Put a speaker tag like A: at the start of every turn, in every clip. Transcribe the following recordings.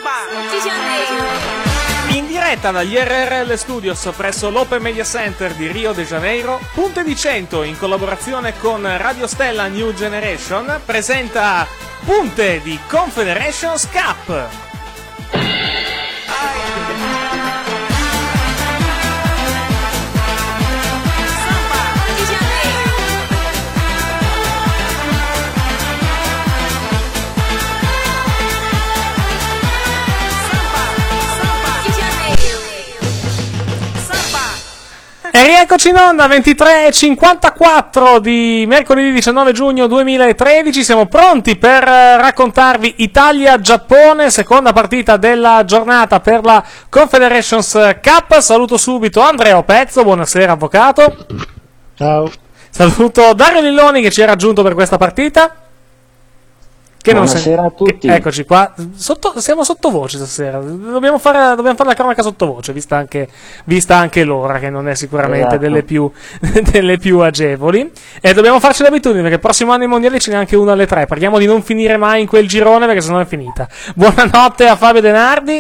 A: In diretta dagli RRL Studios presso l'Open Media Center di Rio de Janeiro, Punte di 100 in collaborazione con Radio Stella New Generation presenta Punte di Confederations Cup. E rieccoci in onda, 23:54 di mercoledì 19 giugno 2013, siamo pronti per raccontarvi Italia-Giappone, seconda partita della giornata per la Confederations Cup. Saluto subito Andrea Pezzo, buonasera avvocato.
B: Ciao.
A: Saluto Dario Lilloni che ci è raggiunto per questa partita. Che
B: buonasera a tutti.
A: Eccoci qua, siamo sottovoce stasera, dobbiamo fare la cronaca sottovoce, vista anche l'ora, che non è sicuramente delle più agevoli, e dobbiamo farci l'abitudine, perché il prossimo anno i mondiali ce n'è anche uno alle 3, preghiamo di non finire mai in quel girone, perché sennò è finita. Buonanotte a Fabio Denardi,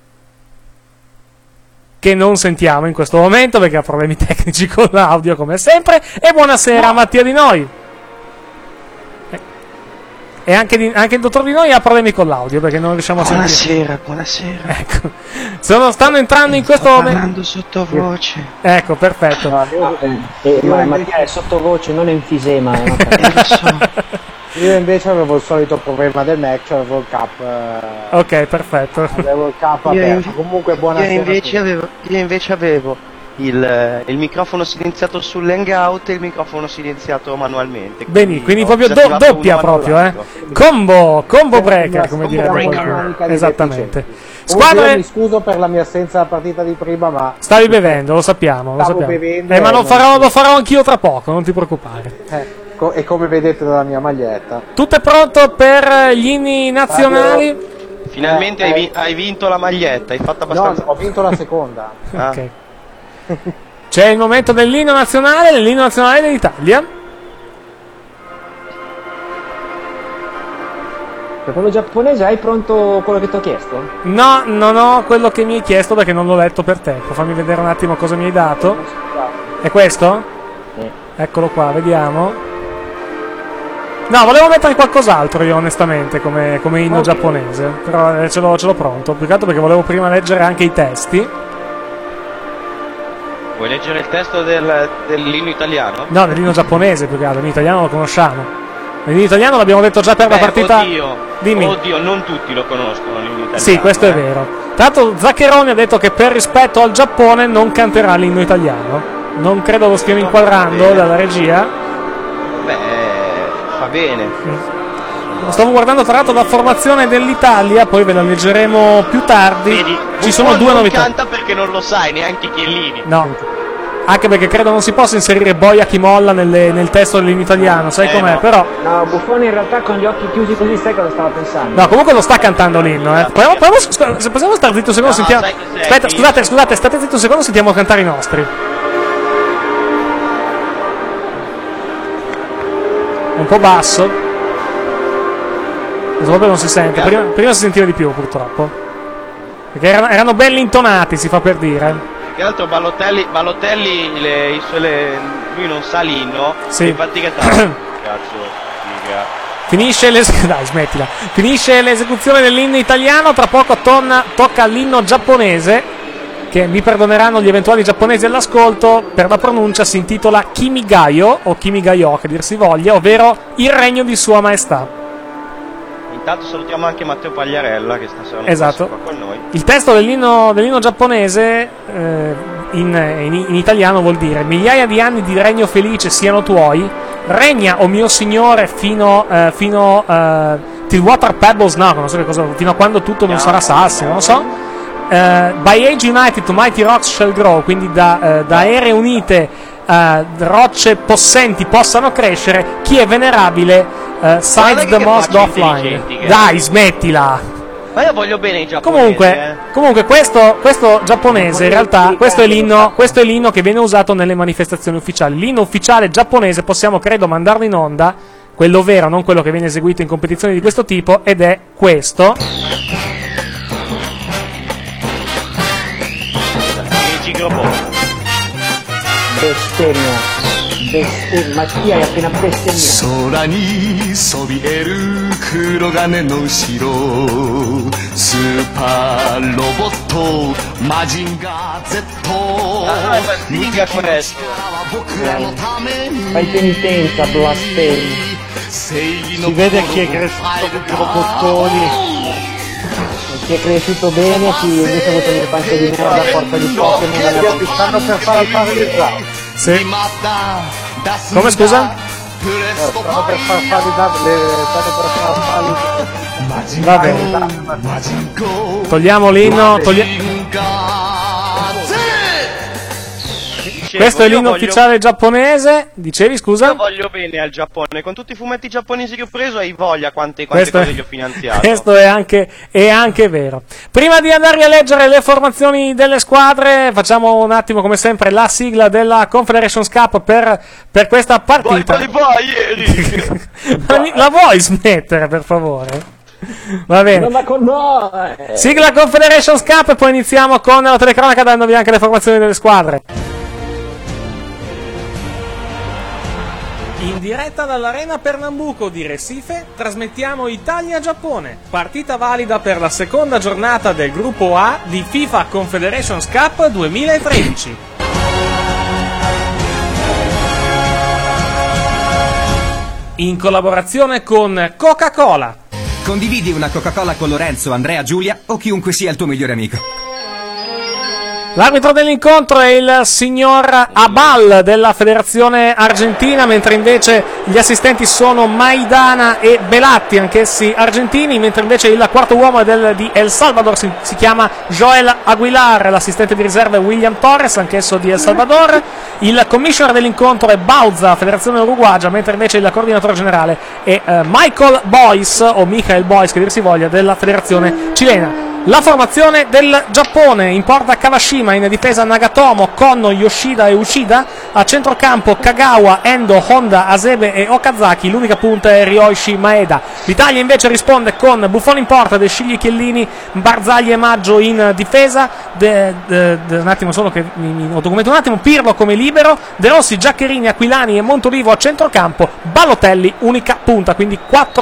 A: che non sentiamo in questo momento, perché ha problemi tecnici con l'audio come sempre, e buonasera a Mattia Di Noi. E anche il dottor Di Noi ha problemi con l'audio perché non riusciamo a sentire.
B: Buonasera.
A: Ecco. Stanno entrando in questo momento.
B: Parlando sottovoce.
A: Ecco, perfetto.
C: Mattia è sottovoce, non è enfisema.
B: Lo so.
D: Io invece avevo il solito problema del Mac, cioè avevo il cap.
A: Ok, perfetto.
D: Avevo il cap aperto. Comunque buonasera.
B: Io invece avevo il microfono silenziato sull'hangout e il microfono silenziato manualmente.
A: Bene, quindi proprio doppia proprio, Combo breaker, come dire. Esattamente.
D: Squadre... Io mi scuso per la mia assenza alla partita di prima, ma...
A: Stavi bevendo, lo sappiamo.
D: Bevendo,
A: ma lo farò anch'io tra poco, non ti preoccupare.
D: E come vedete dalla mia maglietta.
A: Tutto è pronto per gli inni nazionali?
B: Finalmente hai vinto la maglietta, hai fatto abbastanza...
D: No, ho vinto la seconda.
A: Ok. C'è il momento dell'inno nazionale dell'Italia.
C: Per quello giapponese hai pronto quello che ti ho chiesto?
A: No, non ho quello che mi hai chiesto perché non l'ho letto per tempo. Fammi vedere un attimo cosa mi hai dato. È questo? Eccolo qua, vediamo. No, volevo mettere qualcos'altro io onestamente come inno giapponese. Però ce l'ho pronto. Più che altro perché volevo prima leggere anche i testi.
B: Vuoi leggere il testo dell'inno italiano?
A: No, dell'inno giapponese più che altro, l'inno italiano lo conosciamo. L'inno italiano l'abbiamo detto già per la partita.
B: Oddio, non tutti lo conoscono l'inno italiano.
A: Sì, questo è vero. Tanto Zaccheroni ha detto che per rispetto al Giappone non canterà l'inno italiano. Non credo lo stiano inquadrando dalla regia.
B: Beh, fa bene.
A: Stavo guardando tra l'altro la formazione dell'Italia, poi ve la leggeremo più tardi.
B: Vedi,
A: ci sono due novità.
B: Non canta perché non lo sai, neanche Chiellini.
A: No, anche perché credo non si possa inserire Boia chi molla nel testo dell'inno italiano, sai com'è?
B: No.
A: Però
C: no, Buffone in realtà con gli occhi chiusi così sai cosa stava pensando.
A: no, comunque lo sta cantando l'inno, se possiamo stare zitto un secondo, sentiamo. Aspetta, scusate, state zitto un secondo, sentiamo cantare i nostri. È un po' basso. Proprio non si sente, prima si sentiva di più purtroppo, perché erano belli intonati, si fa per dire.
B: Che altro Balotelli lui non sa l'inno,
A: sì.
B: Infatti che cazzo, figa.
A: Finisce l'esecuzione dell'inno italiano, tra poco tocca all'inno giapponese, che mi perdoneranno gli eventuali giapponesi all'ascolto, per la pronuncia si intitola Kimigayo, o Kimigayo che dir si voglia, ovvero il regno di Sua Maestà.
B: Intanto salutiamo anche Matteo Pagliarella che stasera non
A: esatto.
B: qua con noi.
A: Il testo dell'inno giapponese in italiano vuol dire: migliaia di anni di regno felice siano tuoi, regna o mio signore fino till water pebbles, no, non so che cosa, fino a quando tutto non sarà sassi, non lo so. By age united to mighty rocks shall grow, quindi da aeree unite rocce possenti possano crescere, chi è venerabile sides the most offline. Dai, smettila.
B: Ma io voglio bene i giapponesi.
A: Comunque questo giapponese in realtà questo è l'inno che viene usato nelle manifestazioni ufficiali. L'inno ufficiale giapponese possiamo credo mandarlo in onda, quello vero, non quello che viene eseguito in competizioni di questo tipo, ed è questo.
B: microfono.
C: Bestemmia. Mattia è appena bestemmiato.
E: 空にそびえる黒金の城スーパーロボットマジンガー Z 無敵の力は僕らのために
C: Fai penitenza, blasfemi.
E: Si
D: vede chi è cresciuto con i robottoni.
C: Chi è cresciuto bene, chi invece ha avuto le panche di merda a forza di Pokémon.
D: Ti stanno per fare il paralizzato.
A: Sì. Come, scusa?
D: Stanno per far fare
A: Va bene. Togliamo l'inno. Questo è l'inno ufficiale giapponese. Dicevi, scusa?
B: Io voglio bene al Giappone. Con tutti i fumetti giapponesi che ho preso, hai voglia quante cose gli ho finanziato.
A: Questo è anche vero. Prima di andare a leggere le formazioni delle squadre, facciamo un attimo, come sempre, la sigla della Confederations Cup per questa partita. La vuoi smettere, per favore? Va bene. Sigla Confederations Cup e poi iniziamo con la telecronaca dandovi anche le formazioni delle squadre. In diretta dall'Arena Pernambuco di Recife trasmettiamo Italia-Giappone, partita valida per la seconda giornata del gruppo A di FIFA Confederations Cup 2013. In collaborazione con Coca-Cola.
F: Condividi una Coca-Cola con Lorenzo, Andrea, Giulia o chiunque sia il tuo migliore amico.
A: L'arbitro dell'incontro è il signor Abal della federazione argentina, mentre invece gli assistenti sono Maidana e Belatti, anch'essi argentini, mentre invece il quarto uomo è di El Salvador, si chiama Joel Aguilar, l'assistente di riserva è William Torres, anch'esso di El Salvador. Il commissioner dell'incontro è Bauza, federazione uruguagia, mentre invece il coordinatore generale è Michael Boyce, o Michael Boyce che dir si voglia, della federazione cilena. La formazione del Giappone: in porta Kawashima, in difesa Nagatomo, Konno, Yoshida e Uchida, a centrocampo Kagawa, Endo, Honda, Asebe e Okazaki, l'unica punta è Ryoichi Maeda. L'Italia invece risponde con Buffon in porta, De Scigli, Chiellini, Barzagli e Maggio in difesa, un attimo solo che ho documentato un attimo, Pirlo come libero, De Rossi, Giaccherini, Aquilani e Montolivo a centrocampo, Balotelli unica punta, quindi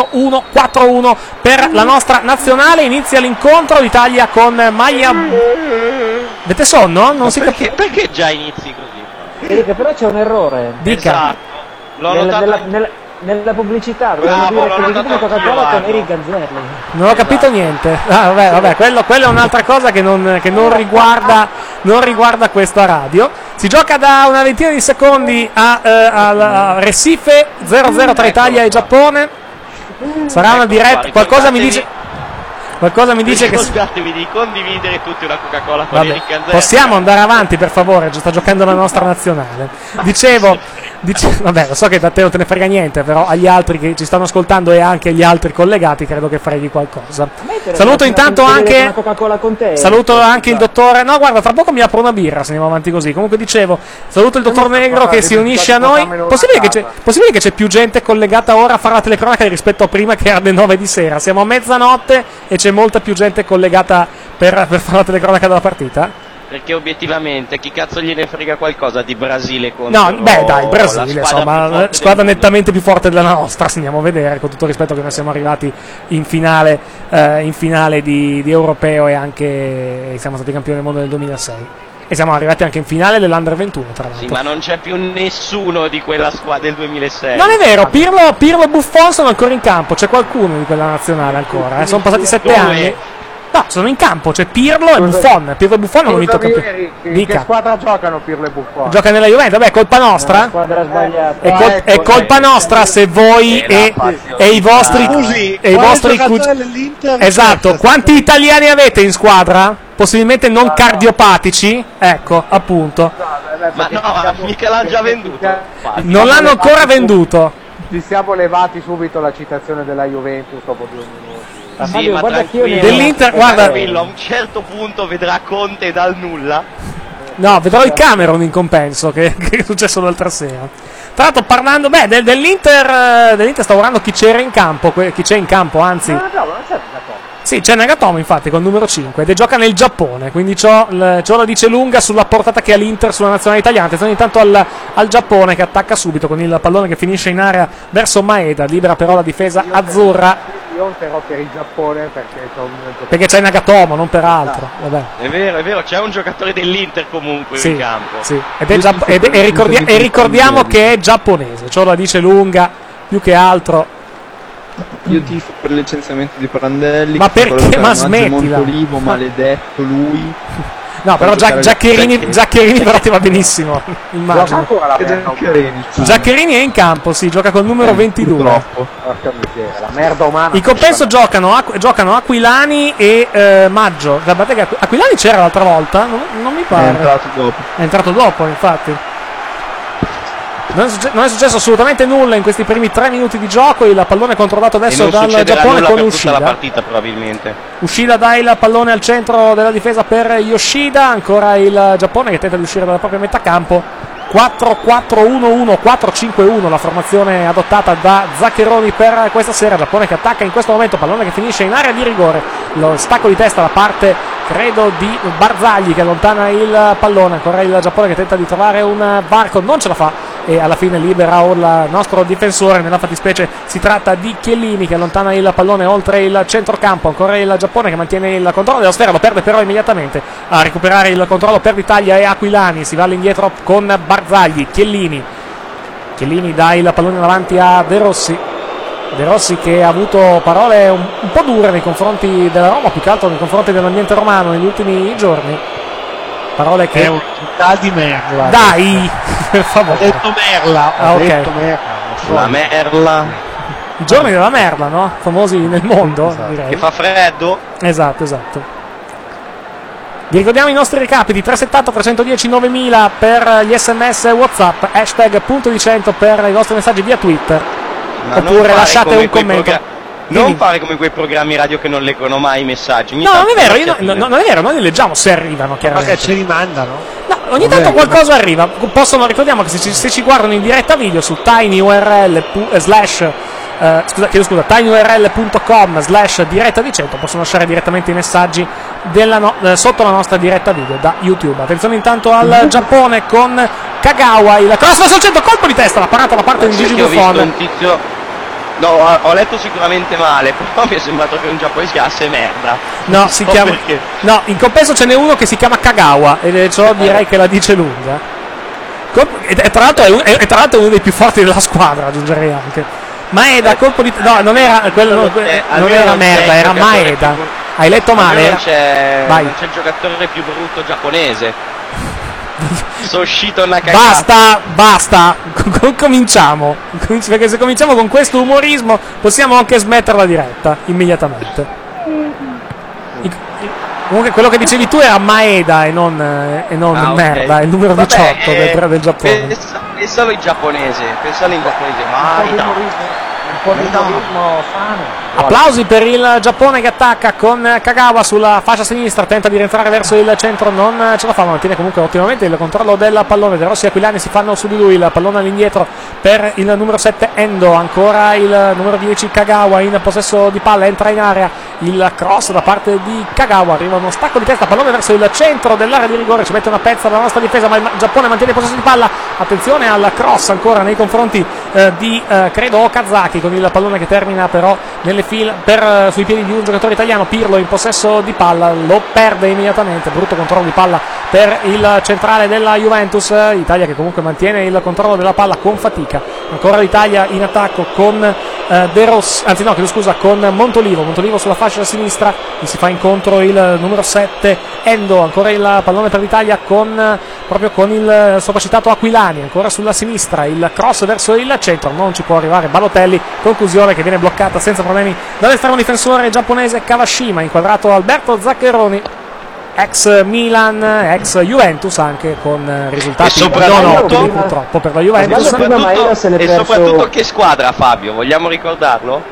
A: 4-1 per la nostra nazionale. Inizia l'incontro, l'Italia con maglia. Avete sonno? Non si capisce.
B: Perché già inizi così?
C: Erika, però c'è un errore.
A: Dica.
B: Esatto. L'ho notato.
C: Nella pubblicità dovevano dire che Coca-Cola con Eric Ganzelli.
A: Non ho capito niente. Vabbè, quello è un'altra cosa che non riguarda questa radio. Si gioca da una ventina di secondi a Recife, 0-0 tra Italia e Giappone. Sarà una diretta. Qualcosa mi dice che
B: ricordatevi di condividere tutti una Coca-Cola con Eric Ganzelli.
A: Possiamo andare avanti, per favore? Sta giocando la nostra nazionale. Dicevo, vabbè, lo so che da te non te ne frega niente, però agli altri che ci stanno ascoltando e anche agli altri collegati credo che freghi qualcosa. Saluto intanto anche il dottore. No, guarda, fra poco mi apro una birra se andiamo avanti così. Comunque dicevo, saluto il dottor Negro che si unisce a noi. Possibile che c'è più gente collegata ora a fare la telecronaca rispetto a prima, che era alle 9 di sera? Siamo a mezzanotte e c'è molta più gente collegata per fare la telecronaca della partita?
B: Perché obiettivamente chi cazzo gliene frega qualcosa di Brasile contro
A: il Brasile, insomma, squadra nettamente più forte della nostra, se andiamo a vedere, con tutto il rispetto che noi siamo arrivati in finale di europeo e anche siamo stati campioni del mondo nel 2006. E siamo arrivati anche in finale dell'Under 21, tra l'altro.
B: Sì, ma non c'è più nessuno di quella squadra del 2006.
A: Non è vero, Pirlo e Buffon sono ancora in campo, c'è qualcuno di quella nazionale ancora, sono passati 7 anni. No, sono in campo, c'è Pirlo e Buffon. Pirlo e Buffon hanno vinto campione.
D: Che squadra giocano Pirlo e Buffon?
A: Gioca nella Juventus, vabbè, è colpa nostra?
C: Squadra sbagliata.
A: È colpa nostra se voi e i vostri esatto, quanti italiani avete in squadra? Possibilmente non cardiopatici? Ecco, appunto.
B: Ma no, mica l'hanno già venduto.
A: Non l'hanno ancora venduto.
D: Ci siamo levati subito la citazione della Juventus dopo 2 minuti.
B: Sì, ma
A: dell'Inter, guarda,
B: a un certo punto vedrà Conte dal nulla.
A: No, vedrò il Cameron in compenso, che è successo l'altra sera. Tra l'altro, parlando dell'Inter sta guardando chi c'era in campo, chi c'è in campo, anzi.
D: No, non c'è
A: Sì, c'è Nagatomo infatti col numero 5 ed gioca nel Giappone, quindi ciò la dice lunga sulla portata che ha l'Inter sulla nazionale italiana. Attenzione intanto al Giappone che attacca subito con il pallone che finisce in area verso Maeda, libera però la difesa azzurra.
D: Io però per il Giappone
A: perché c'è Nagatomo, non per altro. Vabbè.
B: È vero, c'è un giocatore dell'Inter comunque in campo.
A: Sì. E ricordiamo che è giapponese, ciò la dice lunga più che altro.
G: Io tifo per il licenziamento di Prandelli.
A: Ma perché? Ma smettila.
G: Montolivo, maledetto lui.
A: No, però Giaccherini però ti va benissimo. Immagino. Giaccherini è in campo, sì, gioca col numero 22.
D: Purtroppo. Porca miseria, la merda umana.
A: In compenso giocano Aquilani e Maggio. Guardate che Aquilani c'era l'altra volta? Non mi pare. È entrato dopo, infatti. Non è successo assolutamente nulla in questi primi 3 minuti di gioco. Il pallone controllato adesso dal Giappone con Ushida.
B: La partita, probabilmente.
A: Ushida dà il pallone al centro della difesa per Yoshida. Ancora il Giappone che tenta di uscire dalla propria metà campo. 4-4-1-1, 4-5-1 la formazione adottata da Zaccheroni per questa sera. Giappone che attacca in questo momento, pallone che finisce in area di rigore. Lo stacco di testa da parte, credo, di Barzagli che allontana il pallone. Ancora il Giappone che tenta di trovare un varco, non ce la fa e alla fine libera il nostro difensore. Nella fattispecie si tratta di Chiellini che allontana il pallone oltre il centrocampo. Ancora il Giappone che mantiene il controllo della sfera, lo perde però immediatamente. A recuperare il controllo per l'Italia e Aquilani, si va all'indietro con Barzagli. Chiellini dà il pallone davanti a De Rossi che ha avuto parole un po' dure nei confronti della Roma, più che altro nei confronti dell'ambiente romano negli ultimi giorni. Parole che
D: è una città di merda.
A: Dai, per favore.
D: Ho detto merla.
A: Ok.
B: La merla.
A: I giorni della merda, no? Famosi nel mondo,
B: esatto.
A: Direi.
B: Che fa freddo.
A: Esatto. Vi ricordiamo i nostri recapiti: 370 310 9000 per gli sms WhatsApp, hashtag punto di 100 per i vostri messaggi via Twitter.
B: Ma
A: oppure lasciate un commento.
B: Non fare come quei programmi radio che non leggono mai i messaggi.
A: No, non è vero, non è vero, noi li leggiamo se arrivano, chiaramente.
D: Perché ce li mandano?
A: No, ogni tanto qualcosa arriva. Ricordiamo che se ci guardano in diretta video su tinyurl.com/diretta di 100 possono lasciare direttamente i messaggi sotto la nostra diretta video da YouTube. Attenzione intanto al Giappone con Kagawa, il cross verso il centro, colpo di testa, la parata da parte di Gigi Buffon.
B: No, ho letto sicuramente male, però mi è sembrato che un giapponese chiamasse merda.
A: No, si chiama. Perché. No, in compenso ce n'è uno che si chiama Kagawa, e ciò direi che la dice lunga. E tra l'altro è uno dei più forti della squadra, aggiungerei anche. Maeda, colpo di. No, non era quello. Non era merda, era Maeda. Hai letto male?
B: Non c'è il giocatore più brutto giapponese. Soshito Nakagata.
A: Basta, cominciamo, perché se cominciamo con questo umorismo possiamo anche smettere la diretta immediatamente. Comunque quello che dicevi tu era Maeda e non merda, è il numero 18 del Giappone.
B: Pensalo in giapponese, Maeda.
C: Un po' di umorismo sano.
A: Applausi per il Giappone che attacca con Kagawa sulla fascia sinistra, tenta di rientrare verso il centro, non ce la fa, ma mantiene comunque ottimamente il controllo del pallone. De Rossi e Aquilani si fanno su di lui, il pallone all'indietro per il numero 7 Endo, ancora il numero 10 Kagawa in possesso di palla, entra in area, il cross da parte di Kagawa, arriva uno stacco di testa, pallone verso il centro dell'area di rigore, ci mette una pezza dalla nostra difesa, ma il Giappone mantiene il possesso di palla. Attenzione al cross ancora nei confronti di credo Okazaki, con il pallone che termina però nelle fila sui piedi di un giocatore italiano. Pirlo in possesso di palla, lo perde immediatamente, brutto controllo di palla per il centrale della Juventus. Italia che comunque mantiene il controllo della palla con fatica. Ancora l'Italia in attacco con De Rossi, anzi no, chiedo scusa, con Montolivo sulla fascia sinistra, gli si fa incontro il numero 7 Endo, ancora il pallone per l'Italia proprio con il sopracitato Aquilani, ancora sulla sinistra, il cross verso il centro, non ci può arrivare Balotelli, conclusione che viene bloccata senza problemi dall'estremo difensore giapponese Kawashima, inquadrato Alberto Zaccheroni, ex Milan, ex Juventus, anche con risultati purtroppo per la Juventus.
B: E soprattutto che squadra, Fabio, vogliamo ricordarlo?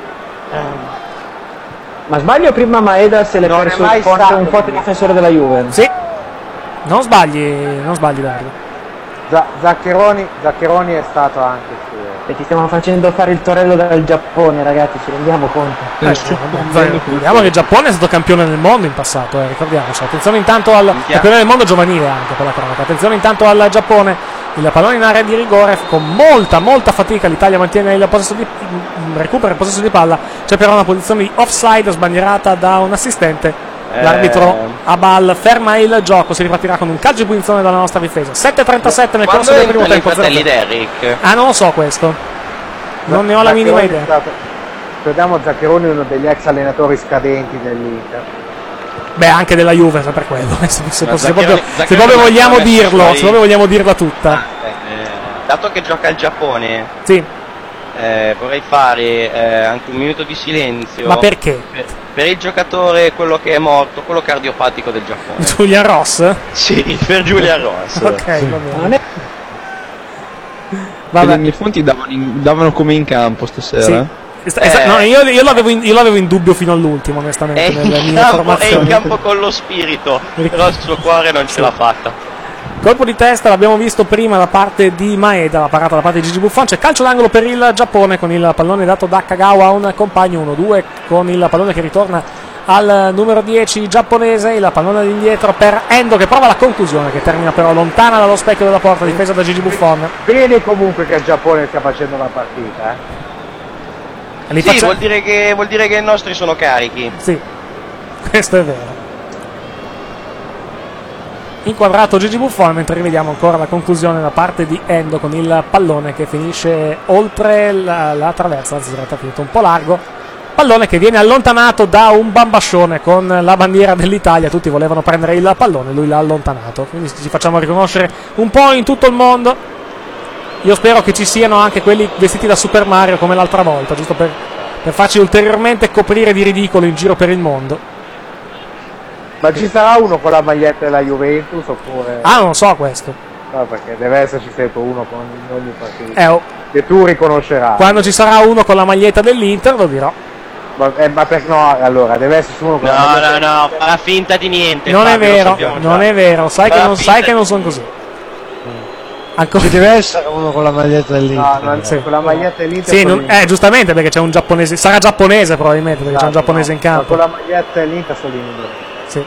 C: Ma sbaglio, prima Maeda se l'è perso un forte difensore della Juve.
A: Sì, non sbagli Dario.
D: Zaccheroni è stato anche
C: E ti stiamo facendo fare il torello dal Giappone, ragazzi, ci rendiamo conto?
A: Ricordiamo che il Giappone è stato campione del mondo in passato, ricordiamoci. Attenzione intanto al campione del mondo giovanile anche per la cronaca. Attenzione intanto al Giappone, il pallone in area di rigore con molta fatica l'Italia mantiene il possesso di recupera il possesso di palla, c'è però una posizione di offside sbandierata da un assistente. L'arbitro Abal ferma il gioco, si ripartirà con un calcio di punizione dalla nostra difesa. 7:37 nel corso del primo tempo. Ah, non lo so questo. Non ne ho la minima idea.
D: Ricordiamo Zaccheroni è uno degli ex allenatori scadenti dell'Inter.
A: Beh, anche della Juve, per quello. Se proprio vogliamo dirlo, se proprio vogliamo dirla tutta.
B: Dato che gioca il Giappone,
A: sì.
B: Vorrei fare anche un minuto di silenzio.
A: Ma perché?
B: Per il giocatore, quello che è morto, quello cardiopatico del Giappone.
A: Julian Ross?
B: Sì, per Julian Ross.
A: Ok, va bene.
G: Le mie fonti davano come in campo stasera.
A: Sì. No, io l'avevo in dubbio fino all'ultimo, onestamente. Nelle mie informazioni.
B: È in campo con lo spirito, però il suo cuore non ce l'ha fatta.
A: Colpo di testa l'abbiamo visto prima da parte di Maeda, la parata da parte di Gigi Buffon. C'è calcio d'angolo per il Giappone con il pallone dato da Kagawa a un compagno. 1-2 con il pallone che ritorna al numero 10 giapponese. Il pallone all'indietro per Endo che prova la conclusione, che termina però lontana dallo specchio della porta, difesa da Gigi Buffon.
D: Bene comunque che il Giappone stia facendo la partita.
B: Sì, vuol dire che i nostri sono carichi.
A: Sì, questo è vero. Inquadrato Gigi Buffon, mentre rivediamo ancora la conclusione da parte di Endo con il pallone che finisce oltre la traversa, anzi in realtà è finito un po' largo. Pallone che viene allontanato da un bambascione con la bandiera dell'Italia. Tutti volevano prendere il pallone, lui l'ha allontanato, quindi ci facciamo riconoscere un po' in tutto il mondo. Io spero che ci siano anche quelli vestiti da Super Mario come l'altra volta, giusto per farci ulteriormente coprire di ridicolo in giro per il mondo.
D: Ma ci sarà uno con la maglietta della Juventus oppure...
A: Ah, non so questo.
D: No, perché deve esserci sempre uno con ogni partita. Che tu riconoscerai.
A: Quando ci sarà uno con la maglietta dell'Inter lo dirò.
D: Ma per no, allora, deve esserci uno con la maglietta...
B: No, farà finta di niente.
A: Non è vero, non è vero. Sai che non sono così.
H: Ci deve essere uno con la maglietta dell'Inter.
D: No, sì. Con la maglietta dell'Inter.
A: Sì, giustamente, perché c'è un giapponese. Sarà giapponese probabilmente, perché c'è un giapponese in campo.
D: Con la maglietta dell'Inter solo in inglese.
A: Sì.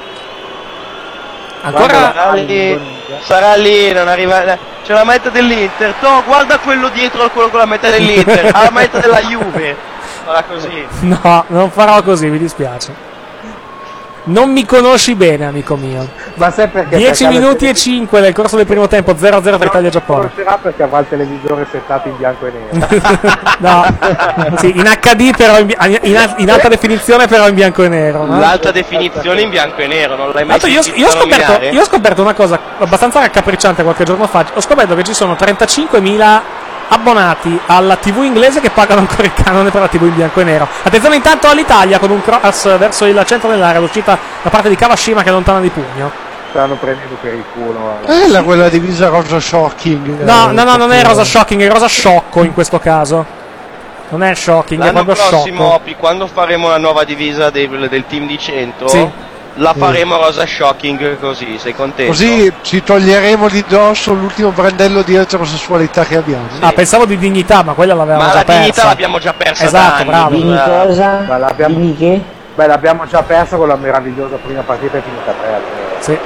A: Ancora
B: sarà lì, non arriva. C'è la maglietta dell'Inter. No, guarda quello dietro, quello con la maglietta dell'Inter. Ha la maglietta della Juve. Farà così.
A: No, non farò così, mi dispiace. Non mi conosci bene, amico mio.
D: Ma sai perché?
A: 10 minuti e 5 nel corso del primo tempo, 0-0 per Italia e Giappone.
D: Non conoscerà perché avrà il televisore settato in bianco e nero.
A: No, sì, in HD però in alta definizione però in bianco e nero. No?
B: L'alta definizione in bianco e nero, non l'hai mai sentito
A: io ho scoperto una cosa abbastanza raccapricciante qualche giorno fa. Ho scoperto che ci sono 35.000 abbonati alla TV inglese che pagano ancora il canone per la TV in bianco e nero. Attenzione intanto all'Italia con un cross verso il centro dell'area, l'uscita da parte di Kawashima che allontana di pugno.
D: Stanno prendendo per il culo.
H: Quella divisa rosa shocking.
A: No, non è rosa shocking, è rosa sciocco in questo caso. Non è shocking, è proprio
B: prossimo,
A: sciocco.
B: quando faremo la nuova divisa del team di 100,
A: sì,
B: la faremo rosa shocking così, sei contento?
H: Così ci toglieremo di dosso l'ultimo brandello di eterosessualità che abbiamo.
A: Sì. Ah, pensavo di dignità, ma quella l'avevamo già persa.
B: Ma la dignità l'abbiamo già persa.
A: Esatto, bravo.
C: Dimmi cosa? Dimmi che?
D: Beh, l'abbiamo già persa con la meravigliosa prima partita e finita 3-3.
A: Sì.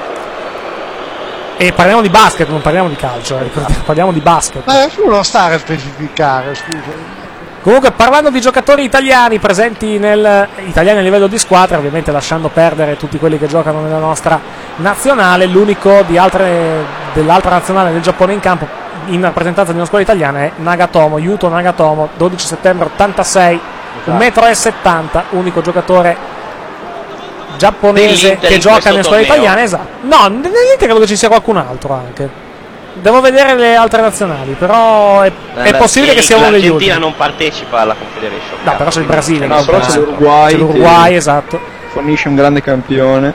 A: E parliamo di basket, non parliamo di calcio, parliamo di basket.
H: Ma non stare a specificare, scusa.
A: Comunque, parlando di giocatori italiani presenti italiani a livello di squadra, ovviamente lasciando perdere tutti quelli che giocano nella nostra nazionale, l'unico dell'altra nazionale del Giappone in campo in rappresentanza di una squadra italiana è Nagatomo, Yuto Nagatomo, 12 settembre 86, 1,70 m, unico giocatore giapponese che gioca nelle squadre italiane. Esatto. No, nell'Inter credo che ci sia qualcun altro anche. Devo vedere le altre nazionali, però è possibile che sia uno degli ultimi.
B: L'Argentina non partecipa alla Confederation.
A: No, però c'è il Brasile.
G: No, però c'è l'Uruguay.
A: L'Uruguay, esatto.
G: Fornisce un grande campione.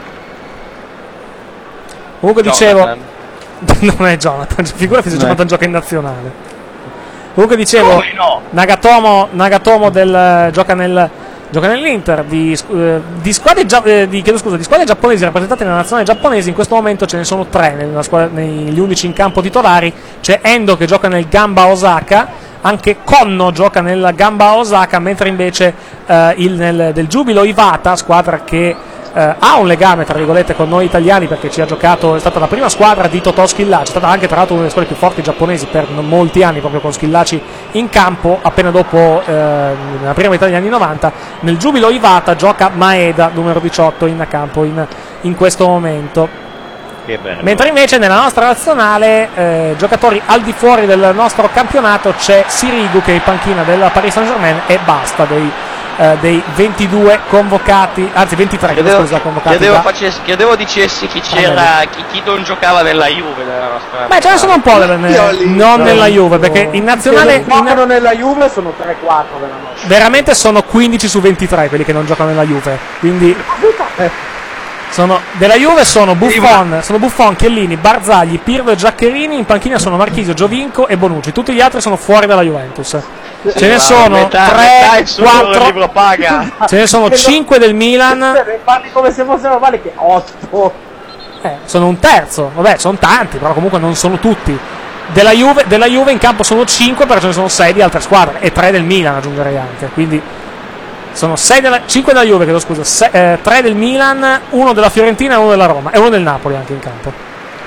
A: Comunque dicevo, non è Jonathan, figurati se Jonathan gioca in nazionale. Comunque dicevo, Nagatomo gioca nell'Inter di squadre giapponesi rappresentate nella nazionale giapponese. In questo momento ce ne sono 3 negli 11 in campo titolari. C'è Endo che gioca nel Gamba Osaka, anche Konno gioca nel Gamba Osaka, mentre invece del Giubilo Iwata, squadra che ha un legame tra virgolette con noi italiani perché ci ha giocato, è stata la prima squadra di Totò Schillaci, è stata anche tra l'altro una delle squadre più forti giapponesi per molti anni, proprio con Schillaci in campo. Appena dopo la prima metà degli anni 90 nel Giubilo Iwata gioca Maeda, numero 18 in campo in questo momento. Mentre invece nella nostra nazionale giocatori al di fuori del nostro campionato c'è Sirigu che è in panchina del Paris Saint-Germain e basta dei 22 convocati, anzi 23 convocati.
B: Chiedevo dicessi chi c'era, chi non giocava nella Juve nella nostra.
A: Beh, ce ne sono un po' non nella Juve, perché in nazionale
C: giocano nella Juve sono 3-4 della nostra.
A: Veramente sono 15 su 23 quelli che non giocano nella Juve. Quindi della Juve sono Buffon, Chiellini, Barzagli, Pirlo e Giaccherini. In panchina sono Marchisio, Giovinco e Bonucci. Tutti gli altri sono fuori dalla Juventus. Ce ne sono 3, 4, ce ne sono 5 del Milan.
C: Parli come se fossero male che 8.
A: Sono un terzo, vabbè, sono tanti, però comunque non sono tutti. Della Juve in campo sono 5, però ce ne sono 6 di altre squadre e 3 del Milan aggiungerei anche. Quindi sono 5 della Juve, 3 del Milan, 1 della Fiorentina e 1 della Roma e 1 del Napoli anche in campo.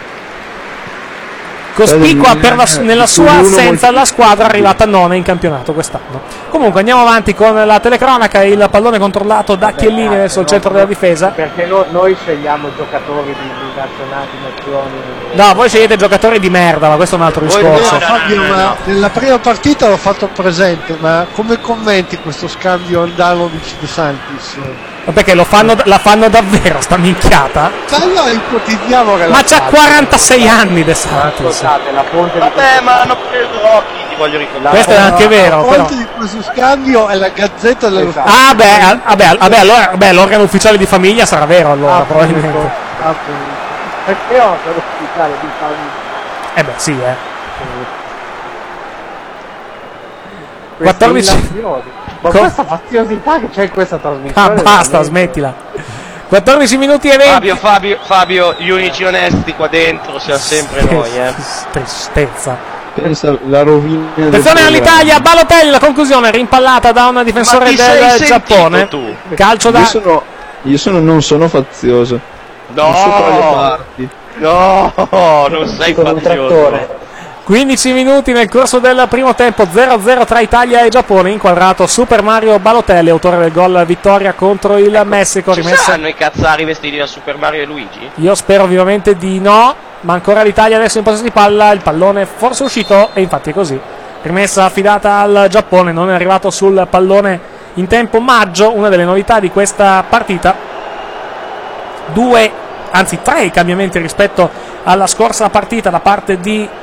A: Cospicua nella sua assenza la squadra arrivata nona in campionato quest'anno. Comunque andiamo avanti con la telecronaca. Il pallone controllato da Chiellini verso il centro della difesa.
C: Perché noi scegliamo giocatori di nazionali, nazioni.
A: No, voi scegliete giocatori di merda, ma questo è un altro discorso.
H: Fabio, ma nella prima partita l'ho fatto presente, ma come commenti questo scambio Andanovic De Santis?
A: Perché la fanno davvero sta minchiata?
H: No, ipotizziamo che
A: ma c'ha 46 anni De Santis.
C: La fonte
B: vabbè, ma hanno preso Rocchi, ti voglio ricordare.
A: Questo è anche vero.
H: La fonte di questo scambio è la Gazzetta dello Stato.
A: Allora l'organo ufficiale di famiglia sarà vero, allora, probabilmente.
C: Perché l'organo ufficiale di famiglia?
A: Sì, 14.
C: Ma questa faziosità che c'è in questa trasmissione.
A: Basta, smettila. 14 minuti e 20.
B: Fabio, gli unici onesti qua dentro siamo sempre noi,
A: Tristezza.
G: Pensa la rovina.
A: Attenzione all'Italia, Balotelli, la conclusione rimpallata da un difensore del Giappone. Calcio da.
G: Io non sono fazioso.
B: No, non sei fazioso.
A: 15 minuti nel corso del primo tempo, 0-0 tra Italia e Giappone, inquadrato Super Mario Balotelli, autore del gol vittoria contro il Messico.
B: Ci saranno i cazzari vestiti da Super Mario e Luigi?
A: Io spero vivamente di no, ma ancora l'Italia adesso in possesso di palla, il pallone forse è uscito e infatti è così. Rimessa affidata al Giappone, non è arrivato sul pallone in tempo Maggio, una delle novità di questa partita. 3 i cambiamenti rispetto alla scorsa partita da parte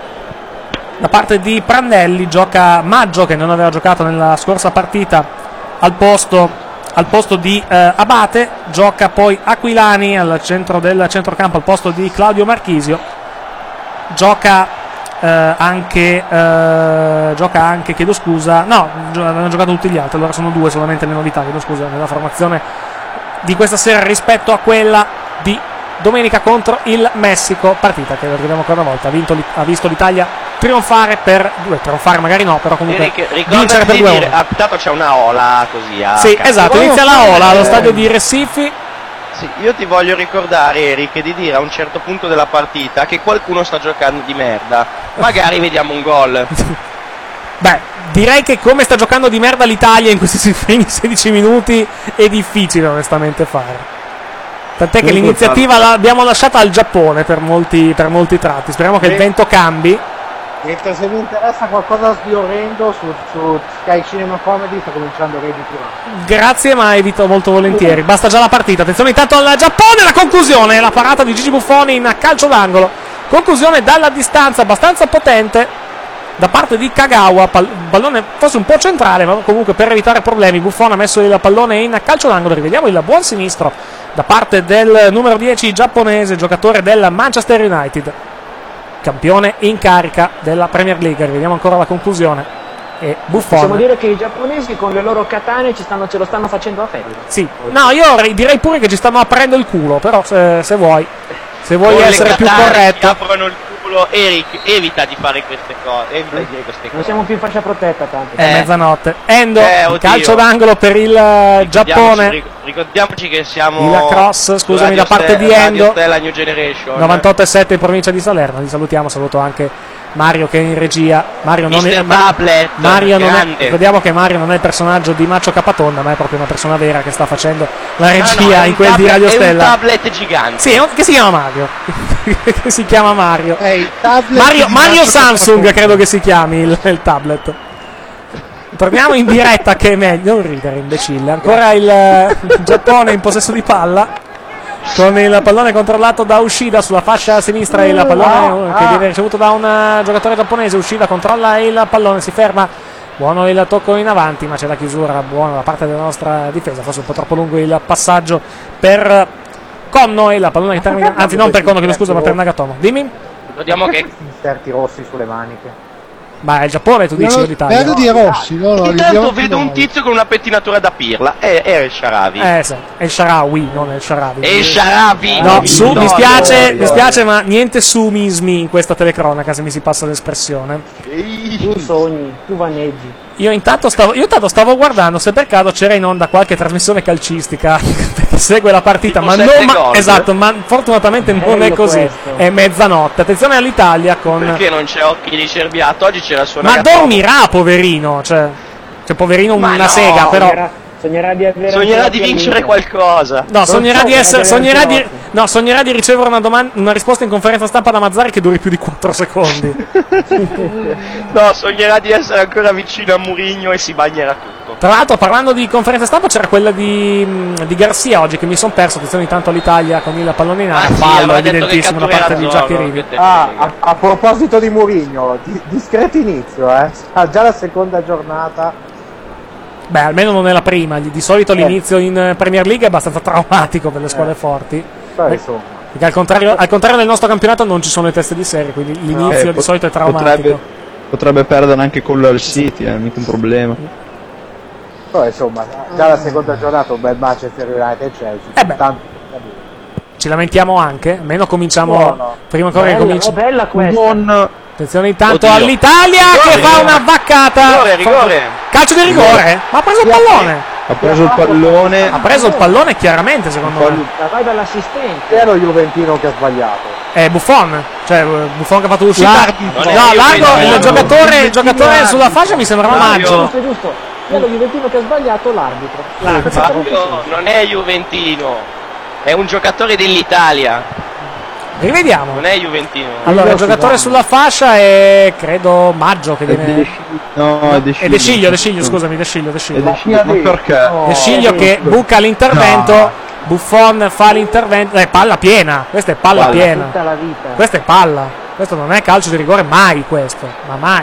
A: di Prandelli. Gioca Maggio, che non aveva giocato nella scorsa partita, al posto di Abate. Gioca poi Aquilani al centro del centrocampo al posto di Claudio Marchisio. Gioca anche chiedo scusa, no, hanno giocato tutti gli altri, allora sono 2 solamente le novità, chiedo scusa, nella formazione di questa sera rispetto a quella di domenica contro il Messico, partita che vedremo ancora una volta. Ha visto l'Italia trionfare magari no, però comunque vincere per 2-1.
B: Tanto c'è una ola così.
A: Sì, esatto, inizia la ola allo stadio di Recife.
B: Sì, io ti voglio ricordare, Eric, di dire a un certo punto della partita che qualcuno sta giocando di merda. Magari vediamo un gol.
A: Beh, direi che come sta giocando di merda l'Italia in questi primi 16 minuti è difficile onestamente fare. Tant'è che l'iniziativa l'abbiamo lasciata al Giappone per molti tratti. Speriamo che il vento cambi.
C: Mentre se vi interessa qualcosa di orrendo su Sky Cinema Comedy sta cominciando Ready to Run.
A: Grazie, ma evito molto volentieri. Basta già la partita. Attenzione intanto al Giappone, la conclusione, la parata di Gigi Buffon in calcio d'angolo. Conclusione dalla distanza abbastanza potente da parte di Kagawa, pallone forse un po' centrale, ma comunque per evitare problemi Buffon ha messo il pallone in calcio d'angolo. Rivediamo il buon sinistro da parte del numero 10 giapponese, giocatore del Manchester United, campione in carica della Premier League. Rivediamo ancora la conclusione e Buffon.
C: Possiamo dire che i giapponesi con le loro katane ce lo stanno facendo a ferro.
A: Sì, no, io direi pure che ci stanno aprendo il culo, però se vuoi essere più corretto.
B: Aprono il culo Angulo, Eric, evita di fare queste cose, evita di dire queste
I: Non
B: cose.
I: siamo più in fascia protetta tanto.
A: È mezzanotte. Endo,
B: oddio.
A: calcio d'angolo per il Giappone.
B: Ricordiamoci che siamo
A: Il cross, scusami,
B: Radio
A: da parte di
B: Radio
A: Endo.
B: Stella New Generation.
A: 98,7 in provincia di Salerno. Li salutiamo, saluto anche Mario che è in regia. Mario non è,
B: Tablet,
A: Mario non è,
B: grande.
A: ricordiamo che Mario non è il personaggio di Maccio Capatonda, ma è proprio una persona vera che sta facendo la regia
B: No, è
A: in
B: un
A: quel di
B: tablet-
A: Radio
B: è
A: Stella.
B: un tablet gigante.
A: Sì, che si chiama Mario. Che si chiama Mario.
H: Il tablet
A: Mario
H: di
A: Samsung
H: Capatonda.
A: credo che si chiami il tablet. Torniamo in diretta che è meglio. Non ridere, imbecille. Ancora il Giappone in possesso di palla, con il pallone controllato da Ushida sulla fascia sinistra. Il pallone che viene ricevuto da un giocatore giapponese. Ushida controlla il pallone, si ferma. Buono il tocco in avanti, ma c'è la chiusura buona da parte della nostra difesa. Forse un po' troppo lungo il passaggio per Conno e la pallone che termina. Anzi, non per Conno, chiedo scusa, ma per Nagatomo. Dimmi.
B: Ricordiamo che
C: Inserti rossi sulle maniche.
A: Ma è il Giappone, tu dici, o l'Italia?
H: Vedo di rossi, no, li
B: intanto
H: abbiamo
B: vedo un
H: noi.
B: tizio con una pettinatura da pirla. È il Sharavi.
A: Sì, è il Sharawi, non è il Sharawi.
B: È il Sharavi.
A: No, mi spiace, ma niente sumismi in questa telecronaca, se mi si passa l'espressione.
I: Tu sogni, tu vaneggi.
A: Io intanto stavo guardando se per caso c'era in onda qualche trasmissione calcistica che segue la partita,
B: Tipo
A: ma
B: sette
A: non
B: gol.
A: Esatto, ma fortunatamente non è così.
I: Questo.
A: È mezzanotte. Attenzione all'Italia con
B: Perché non c'è occhi di Cerbiato? Oggi c'è la sua
A: Ma dormirà, poverino, cioè poverino
B: Ma
A: una
B: no,
A: sega, però
I: Sognerà di avere
B: sognerà di vincere qualcosa.
A: no, sognerà di essere
I: avere
A: sognerà di ricevere una risposta in conferenza stampa da Mazzari che duri più di 4 secondi.
B: No, sognerà di essere ancora vicino a Mourinho e si bagnerà tutto.
A: Tra l'altro, parlando di conferenza stampa, c'era quella di Garcia oggi che mi sono perso. Attenzione intanto all'Italia con il pallone in aria.
B: Sì,
A: Fallo
B: aveva detto che
A: evidentissimo da parte di
B: catturerà
A: Giacchi
B: Zorro,
A: Rivi.
B: che
C: A proposito di Mourinho, discreto inizio, già la seconda giornata.
A: Beh, almeno non è la prima. Di solito l'inizio in Premier League è abbastanza traumatico per le squadre forti.
C: Insomma.
A: Perché al contrario del nostro campionato non ci sono le teste di serie, quindi l'inizio di solito è traumatico.
G: Potrebbe perdere anche con l'Hull City, mica un problema.
C: Poi insomma, già la seconda giornata un bel Manchester United Chelsea. Tanto
A: Ci lamentiamo anche, almeno cominciamo.
C: No.
A: Prima ancora che cominci.
I: bella questa.
A: Attenzione intanto
B: Oddio.
A: all'Italia che fa una vaccata.
B: Rigore.
A: Calcio di rigore? Ma ha preso il pallone.
G: Ha preso il pallone.
A: Ha preso il pallone chiaramente, secondo me.
I: La vai dall'assistente.
C: Chi è lo Juventino che ha sbagliato?
A: È Buffon, cioè Buffon che ha fatto l'uscita.
H: L'arbitro.
A: No,
B: L'arbitro.
A: il giocatore sulla fascia mi sembrava Maggio.
I: Giusto. Chi è lo Juventino che ha sbagliato? L'arbitro.
B: Fabio non è Juventino, è un giocatore dell'Italia,
A: Rivediamo.
B: non è Juventino.
A: Allora, il giocatore sulla fascia è credo Maggio che viene.
G: No, è De
A: È De Sciglio, scusami, De Sciglio.
G: Ma perché?
A: De Sciglio che buca l'intervento. Buffon fa l'intervento. Palla piena. Questa è palla piena.
I: Tutta la vita.
A: Questa è palla. Questo non è calcio di rigore mai questo. Ma mai.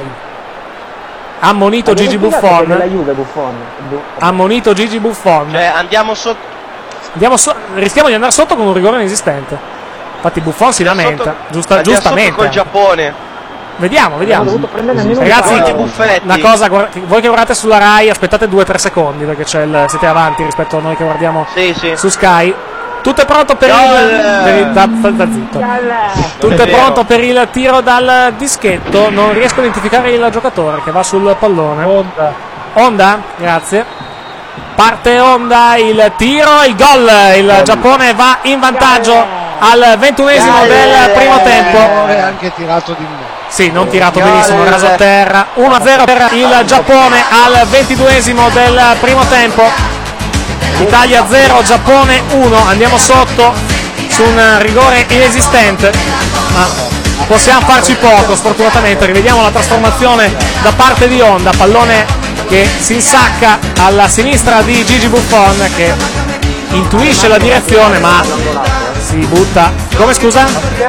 A: Ammonito Gigi Buffon.
I: Della Juve Buffon.
A: Ammonito Gigi Buffon.
B: Cioè andiamo sotto.
A: Rischiamo di andare sotto con un rigore inesistente. Infatti Buffon si lamenta.
B: Andiamo
A: Giustamente.
B: sotto col Giappone.
A: Vediamo.
I: Ragazzi,
A: Ragazzi,
B: Buffetti.
A: una cosa, voi che guardate sulla Rai aspettate 2-3 secondi perché siete avanti rispetto a noi che guardiamo
B: Sì.
A: su Sky. Tutto è pronto per sta zitto. Tutto è pronto per il tiro dal dischetto. Non riesco a identificare il giocatore che va sul pallone. Honda, grazie. Parte Honda, il tiro, il gol. Il Giappone va in vantaggio al 21esimo del primo tempo.
H: È anche tirato di me.
A: Sì, non tirato benissimo, raso a terra. 1-0 per il Giappone al 22esimo del primo tempo. Italia 0, Giappone 1. Andiamo sotto su un rigore inesistente, ma possiamo farci poco sfortunatamente. Rivediamo la trasformazione da parte di Honda, pallone che si insacca alla sinistra di Gigi Buffon che intuisce la direzione ma si butta. Come scusa?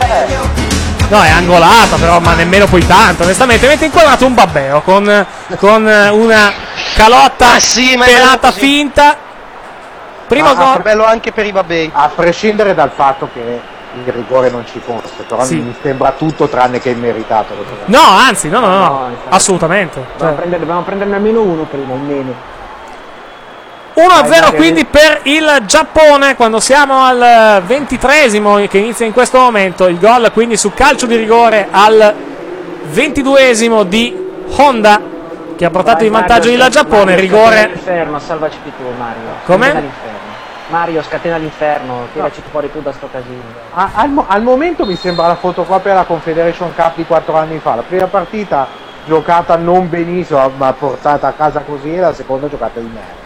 A: No, è angolata però, ma nemmeno poi tanto onestamente. Avete inquadrato un babbeo con una calotta pelata finta. Primo gol.
B: Bello anche per i babbei.
C: A prescindere dal fatto che il rigore non ci fosse, però
A: Sì.
C: mi sembra tutto tranne che immeritato.
A: No, anzi, no, assolutamente.
I: Dobbiamo prenderne almeno uno prima, almeno.
A: 1-0 quindi per il Giappone quando siamo al 23esimo che inizia in questo momento. Il gol quindi su calcio di rigore al 22esimo di Honda che ha portato in vantaggio il Giappone. Rigore.
I: L'inferno, salvaci tu, Mario.
A: Come?
I: Mario, scatena l'inferno, tiraci fuori tu da sto casino.
C: Al momento mi sembra la fotocopia della Confederation Cup di 4 anni fa. La prima partita giocata non benissimo, ma portata a casa così, e la seconda giocata di merda.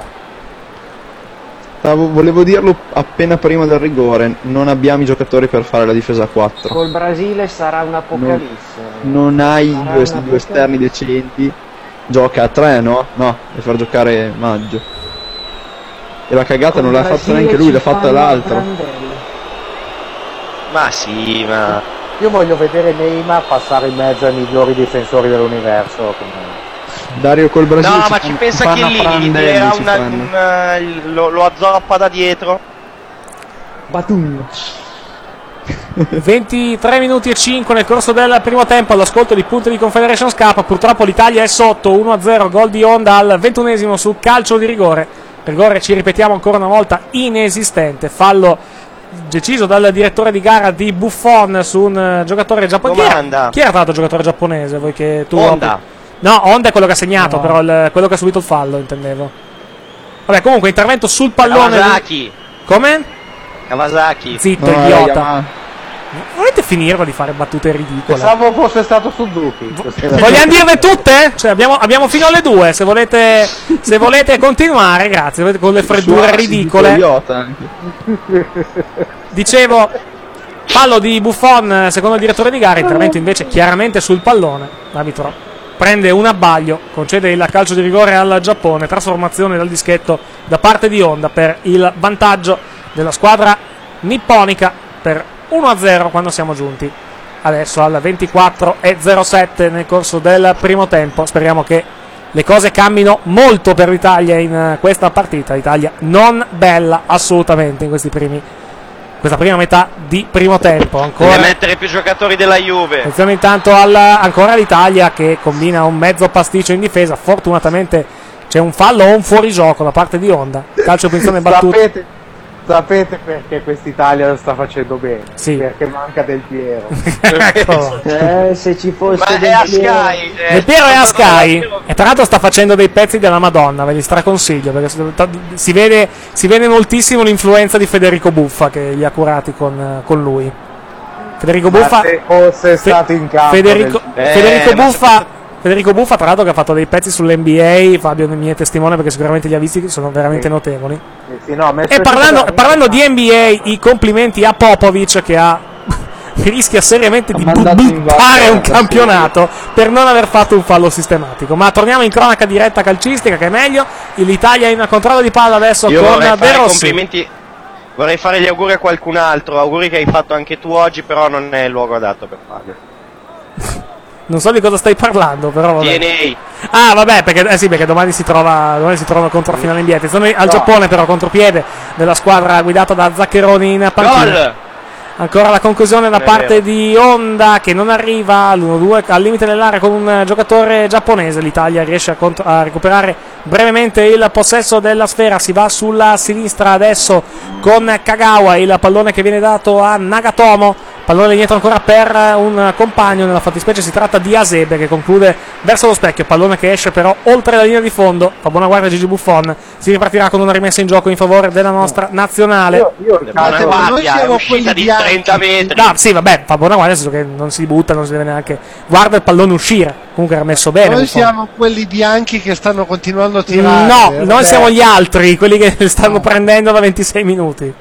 G: Volevo dirlo appena prima del rigore, non abbiamo i giocatori per fare la difesa a 4.
I: Col Brasile sarà un'apocalisse.
G: Non hai due esterni decenti. Gioca a 3, no? No, deve far giocare Maggio. E la cagata non l'ha fatta neanche lui, l'ha fatta l'altro.
B: Ma sì, ma...
C: Io voglio vedere Neymar passare in mezzo ai migliori difensori dell'universo.
G: Dario col Brasile.
B: No, ma ci pensa che lì era lo azzoppa da dietro.
I: Batum.
A: 23 minuti e 5 nel corso del primo tempo all'ascolto di punti di Confederations Cup. Purtroppo l'Italia è sotto 1-0, gol di Honda al 21esimo su calcio di rigore. Rigore, ci ripetiamo ancora una volta, inesistente. Fallo deciso dal direttore di gara di Buffon su un giocatore giapponese. Chi era stato il giocatore giapponese? Voi che tu
B: Honda.
A: No, Honda è quello che ha segnato, no. Però quello che ha subito il fallo, intendevo. Vabbè, comunque intervento sul pallone.
B: Kawasaki.
A: Come?
B: Kawasaki.
A: Zitto,
G: no,
A: idiota. Volete finirla di fare battute ridicole?
C: Pensavo fosse stato Suzuki.
A: Vogliamo dirle tutte? Cioè, abbiamo fino alle 2. Se volete continuare, grazie. Con le freddure ridicole. Dicevo, fallo di Buffon, secondo il direttore di gara. Intervento invece chiaramente sul pallone. L'arbitro prende un abbaglio, concede il calcio di rigore al Giappone. Trasformazione dal dischetto da parte di Honda per il vantaggio della squadra nipponica per 1-0 quando siamo giunti adesso al 24:07 nel corso del primo tempo. Speriamo che le cose cambino molto per l'Italia in questa partita. L'Italia non bella assolutamente in questa prima metà di primo tempo. Ancora
B: deve mettere più giocatori della Juve.
A: Attenzione intanto ancora l'Italia che combina un mezzo pasticcio in difesa. Fortunatamente c'è un fallo o un fuorigioco da parte di Honda. Calcio punizione battuto.
C: Sapete perché quest'Italia lo sta facendo bene?
A: Sì.
C: Perché manca Del Piero.
A: Ecco.
I: Se ci fosse
B: Ma è a Sky.
A: Del Piero è a Sky. E tra l'altro sta facendo dei pezzi della Madonna. Ve li straconsiglio. Perché si vede moltissimo l'influenza di Federico Buffa che li ha curati con lui. Federico Buffa.
C: Se fosse stato in campo.
A: Federico Buffa, tra l'altro, che ha fatto dei pezzi sull'NBA. Fabio mi è testimone perché sicuramente li ha visti, che sono veramente notevoli.
C: Sì, no,
A: e parlando di NBA, i complimenti a Popovic che rischia seriamente di buttare un campionato per non aver fatto un fallo sistematico. Ma torniamo in cronaca diretta calcistica, che è meglio. L'Italia in controllo di palla adesso.
B: Io
A: con De Rossi.
B: Complimenti. Vorrei fare gli auguri a qualcun altro. Auguri che hai fatto anche tu oggi, però non è il luogo adatto per farlo.
A: Non so di cosa stai parlando, però vabbè.
B: TNA.
A: Ah, vabbè, perché domani si trova contro la finale NBA. Attenzione al Giappone, però, contropiede della squadra guidata da Zaccheroni in panchina.
B: Gol!
A: Ancora la conclusione da parte di Honda che non arriva all'1-2 al limite dell'area con un giocatore giapponese. L'Italia riesce a recuperare brevemente il possesso della sfera. Si va sulla sinistra adesso con Kagawa, il pallone che viene dato a Nagatomo. Pallone dietro ancora per un compagno, nella fattispecie si tratta di Hasebe che conclude verso lo specchio, pallone che esce però oltre la linea di fondo. Fa buona guardia Gigi Buffon, si ripartirà con una rimessa in gioco in favore della nostra nazionale.
I: Noi siamo quelli
B: di 30 metri.
A: No, sì, vabbè, fa buona guardia, nel senso che non si butta, non si deve neanche guarda il pallone uscire. Comunque era messo bene.
H: Noi siamo quelli bianchi che stanno continuando a tirare.
A: No, noi siamo gli altri, quelli che stanno prendendo da 26 minuti.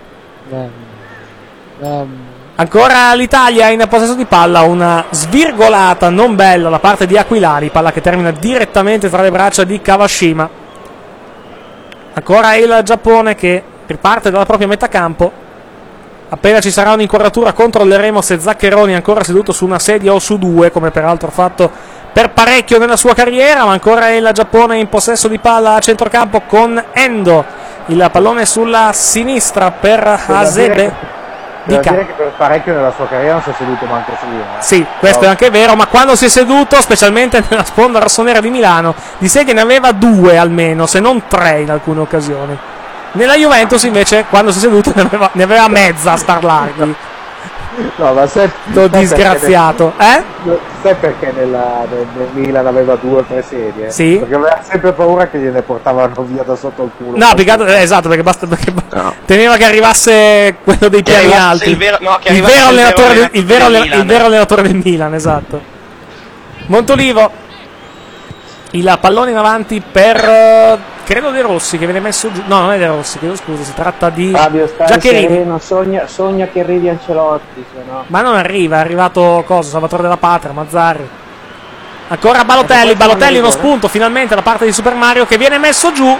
A: Ancora l'Italia in possesso di palla, una svirgolata non bella da parte di Aquilani, palla che termina direttamente tra le braccia di Kawashima. Ancora il Giappone che riparte dalla propria metà campo. Appena ci sarà un'inquadratura controlleremo se Zaccheroni è ancora seduto su una sedia o su due, come peraltro ha fatto per parecchio nella sua carriera. Ma ancora il Giappone in possesso di palla a centrocampo con Endo, il pallone sulla sinistra per Hasebe.
C: Devo dire che per parecchio nella sua carriera non si è seduto manco su uno.
A: Sì, questo è anche vero, ma quando si è seduto, specialmente nella sponda rossonera di Milano, di sedie ne aveva 2 almeno, se non 3 in alcune occasioni. Nella Juventus invece, quando si è seduto, ne aveva mezza a star larghi.
C: No, ma sai
A: disgraziato,
C: Sai perché nel Milan aveva 2 o 3 sedie?
A: Sì.
C: Perché aveva sempre paura che gliene portavano via da sotto il culo.
A: No, esatto, perché temeva che arrivasse quello dei piani alti. Il vero allenatore del Milan, esatto. Montolivo. Il pallone in avanti per credo De Rossi che viene messo giù. No, non è De Rossi, chiedo scusa, si tratta di
I: Fabio, stai
A: Giaccherini.
I: sereno, sogna che arrivi Ancelotti, se no.
A: Ma non arriva, è arrivato Salvatore della Patria, Mazzarri. Ancora Balotelli, uno spunto finalmente da parte di Super Mario che viene messo giù.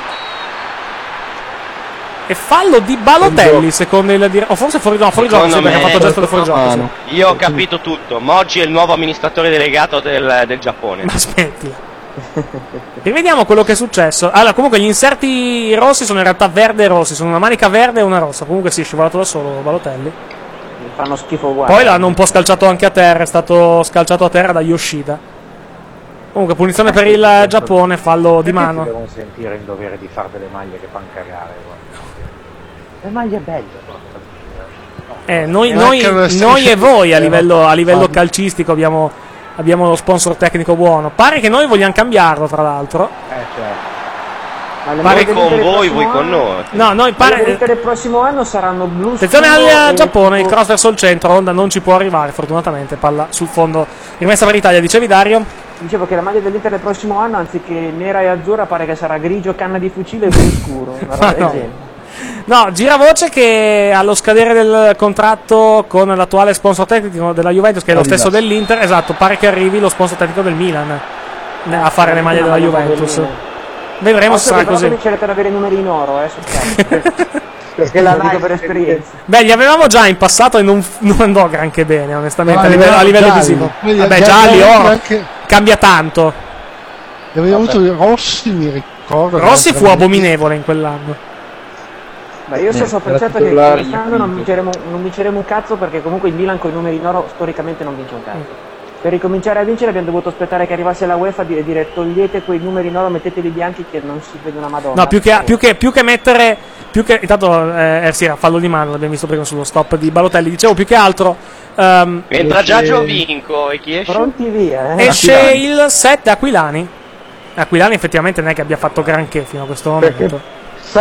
A: E fallo di Balotelli secondo il o forse fuori gioco, sì, perché ha fatto gesto da fuori gioco. Sì.
B: Io ho capito tutto. Moggi è il nuovo amministratore delegato del Giappone.
A: Ma aspetti. Rivediamo quello che è successo. Allora, comunque gli inserti rossi sono in realtà verde e rossi, sono una manica verde e una rossa. Comunque sì, è scivolato da solo Balotelli.
I: Fanno schifo uguali.
A: Poi l'hanno un po' scalciato anche a terra, è stato scalciato a terra da Yoshida. Comunque punizione per il Giappone, fallo di mano.
C: Devono sentire il dovere di fare delle maglie che fanno cagare. Le maglie belle.
A: Noi e voi a livello calcistico abbiamo lo sponsor tecnico buono. Pare che noi vogliamo cambiarlo, tra l'altro.
B: Certo. Pare con voi con noi.
A: No, noi pare
I: per il prossimo anno saranno blu.
A: Attenzione al Giappone, il cross verso il centro, Honda non ci può arrivare, fortunatamente, palla sul fondo rimessa per l'Italia, dicevi Dario?
I: Dicevo che la maglia dell'Inter del prossimo anno, anziché nera e azzurra, pare che sarà grigio, canna di fucile e blu scuro.
A: No, gira voce che allo scadere del contratto con l'attuale sponsor tecnico della Juventus, che è lo stesso dell'Inter, esatto, pare che arrivi lo sponsor tecnico del Milan a fare le maglie della Juventus. Vedremo se sarà così.
I: Comincerete ad avere i numeri in oro, perché la dico per esperienza.
A: Beh, li avevamo già in passato e non andò granché bene, onestamente, a livello visivo. Vabbè, gialli, oro, cambia tanto.
H: Avevo avuto i Rossi, mi ricordo.
A: Rossi fu abominevole in quell'anno.
I: Beh, io sono certo che quest'anno non vinceremo un cazzo, perché comunque il Milan con i numeri in oro storicamente non vince un cazzo. Per ricominciare a vincere abbiamo dovuto aspettare che arrivasse la UEFA e dire togliete quei numeri in oro, metteteli bianchi che non si vede una madonna.
A: No, più che mettere, intanto era fallo di mano, l'abbiamo visto prima sullo stop di Balotelli, dicevo più che altro
B: entra già Giovinco e chi esce?
I: Pronti via,
A: esce il 7 Aquilani effettivamente non è che abbia fatto granché fino a questo momento.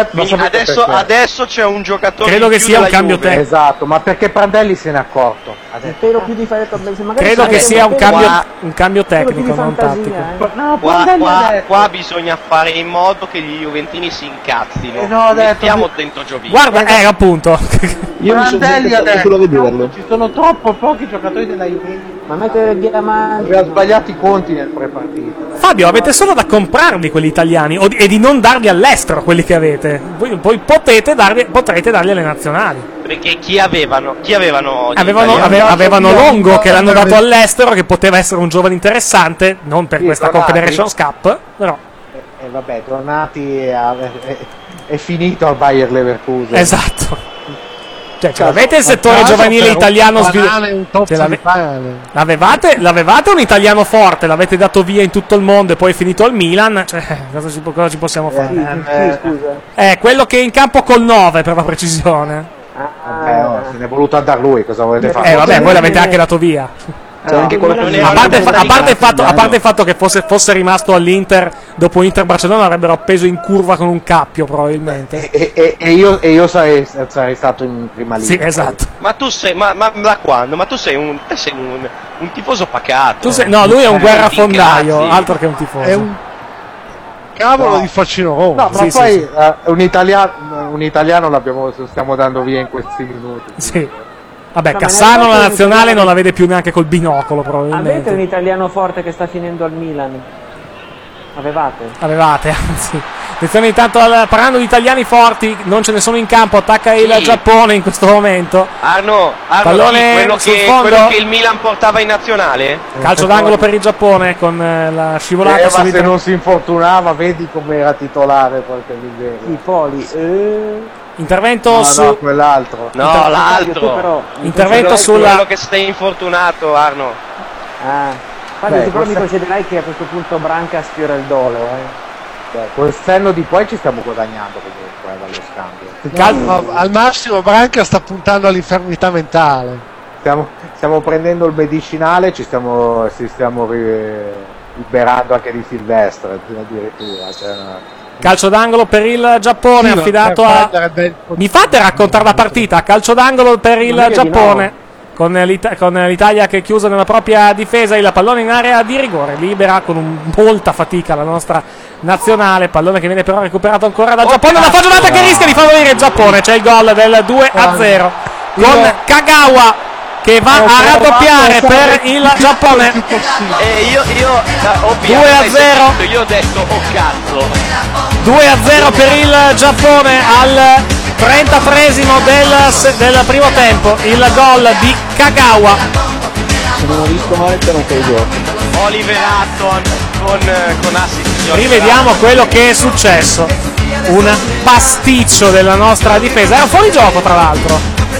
B: Adesso c'è un giocatore.
A: Credo che sia un cambio tecnico.
C: Esatto, ma perché Prandelli se n'è accorto?
A: Credo che sia un cambio tecnico, non tattico.
B: No, qua bisogna fare in modo che gli juventini si incazzino. Mettiamo dentro Giovinco.
A: Guarda, appunto.
G: Io mi sono sentito a vederlo.
C: Ci sono troppo pochi giocatori della Juventus.
I: Ma mettere diamanti.
C: Aveva sbagliato i conti nel prepartito.
A: Fabio, avete solo da comprarli quelli italiani e di non darli all'estero quelli che avete. Poi potrete darli alle nazionali.
B: Perché chi avevano
A: Longo che l'hanno dato all'estero, che poteva essere un giovane interessante, non per questa Confederations Cup, però.
C: E vabbè, tornati è finito al Bayer Leverkusen.
A: Esatto. Cioè, l'avete il settore giovanile italiano l'avevate un italiano forte, l'avete dato via in tutto il mondo e poi è finito al Milan, cioè, cosa ci possiamo fare?
I: Scusa.
A: Quello che è in campo col 9 per la precisione.
C: Se ne è voluto andare lui, cosa volete fare?
A: Vabbè, voi l'avete anche dato via. A parte il fatto che fosse rimasto all'Inter, dopo Inter Barcellona avrebbero appeso in curva con un cappio probabilmente.
C: E io sarei stato in prima linea.
A: Sì, esatto.
B: Ma tu sei, ma da quando? Ma tu sei un tifoso pacato.
A: Lui è un guerrafondaio, altro che un tifoso.
H: È un cavolo di facinoroso.
C: No, ma poi un italiano stiamo dando via in questi minuti.
A: Sì. Vabbè, Cassano la nazionale non la vede più neanche col binocolo probabilmente.
I: Avete un italiano forte che sta finendo al Milan? Avevate,
A: anzi. Attenzione intanto parlando di italiani forti, non ce ne sono in campo, attacca il Giappone in questo momento.
B: Arno
A: pallone
B: quello che il Milan portava in nazionale?
A: Calcio d'angolo per il Giappone con la scivolata.
C: Ma se non si infortunava, vedi come era titolare qualche livello.
I: I Poli.
A: Intervento su.
C: No, quell'altro.
B: No, l'altro.
A: Intervento sulla.
B: Quello che sei infortunato, Arno.
I: Infatti, tu però mi concederai che a questo punto Branca sfiora il dolo,
C: Col senno di poi ci stiamo guadagnando comunque dallo scambio.
H: Al massimo Branca sta puntando all'infermità mentale.
C: Stiamo prendendo il medicinale, ci stiamo liberando anche di Silvestre addirittura.
A: Calcio d'angolo per il Giappone, affidato a. Mi fate raccontare la partita? Calcio d'angolo per il Giappone. Con l'Italia che è chiusa nella propria difesa, il pallone in area di rigore, libera con molta fatica la nostra nazionale, pallone che viene però recuperato ancora dal Giappone, una fagiolata che rischia di favorire il Giappone, c'è il gol del 2-0 con Kagawa che va a raddoppiare per il Giappone.
B: Io
A: 2-0.
B: Io ho detto oh cazzo.
A: 2-0 per il Giappone al 33esimo del primo tempo, il gol di Kagawa.
G: Se non ho visto male per un gioco.
B: Oliver Hutton con assist.
A: Rivediamo quello che è successo. Un pasticcio della nostra difesa. Era fuori gioco tra l'altro.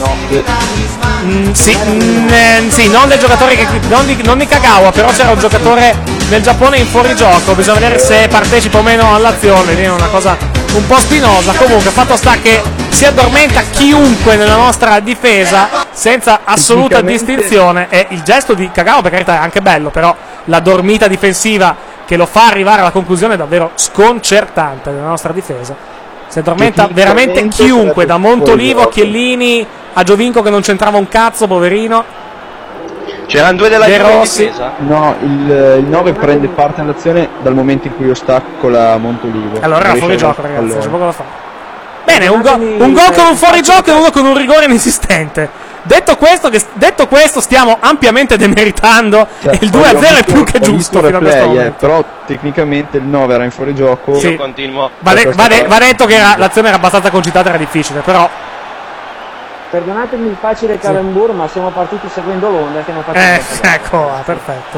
A: Sì, non del giocatore non di Kagawa, però c'era un giocatore del Giappone in fuorigioco. Bisogna vedere se partecipa o meno all'azione. È una cosa un po' spinosa. Comunque, fatto sta che si addormenta chiunque nella nostra difesa senza assoluta distinzione. E il gesto di Kagawa, per carità, è anche bello, però la dormita difensiva che lo fa arrivare alla conclusione è davvero sconcertante della nostra difesa. Si addormenta veramente chiunque, da Montolivo a Chiellini a Giovinco che non c'entrava un cazzo, poverino.
B: C'erano due della
A: De Rossi.
B: difesa?
G: No, il 9 prende parte all'azione dal momento in cui ostacola Montolivo.
A: Allora era fuori gioco, ragazzi, c'è poco da fare. Bene, un gol con un fuorigioco e uno con un rigore inesistente. Detto questo, stiamo ampiamente demeritando, e il 2-0 è più che giusto fino a questo momento.
G: Però tecnicamente il 9 era in fuorigioco.
A: Sì.
B: Io continuo.
A: Va detto che l'azione era abbastanza concitata, era difficile, però.
I: Perdonatemi il facile calembour, ma siamo partiti seguendo l'onda che non facciamo.
A: Ecco, perfetto.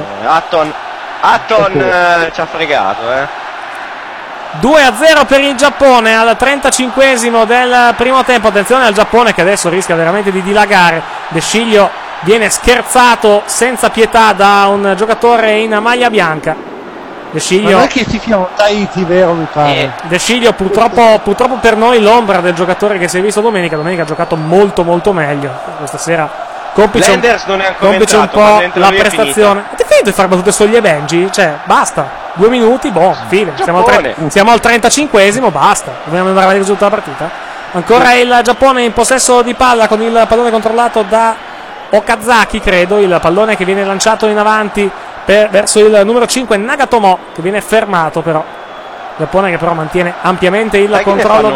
B: Hutton ci ha fregato,
A: 2-0 per il Giappone al 35esimo del primo tempo. Attenzione al Giappone che adesso rischia veramente di dilagare. De Sciglio viene scherzato senza pietà da un giocatore in maglia bianca. De Sciglio.
H: Ma non è che ti fiamo Tahiti, vero, mi pare.
A: De Sciglio purtroppo per noi l'ombra del giocatore che si è visto domenica ha giocato molto molto meglio. Questa sera complice un po' la prestazione. Avete finito di fare battute sugli Benji? Cioè, basta. 2 minuti, fine. Siamo al 35esimo, basta. Dobbiamo andare avanti tutta la partita. Ancora il Giappone in possesso di palla con il pallone controllato da Okazaki, credo. Il pallone che viene lanciato in avanti verso il numero 5 Nagatomo, che viene fermato però. Il Giappone che però mantiene ampiamente il controllo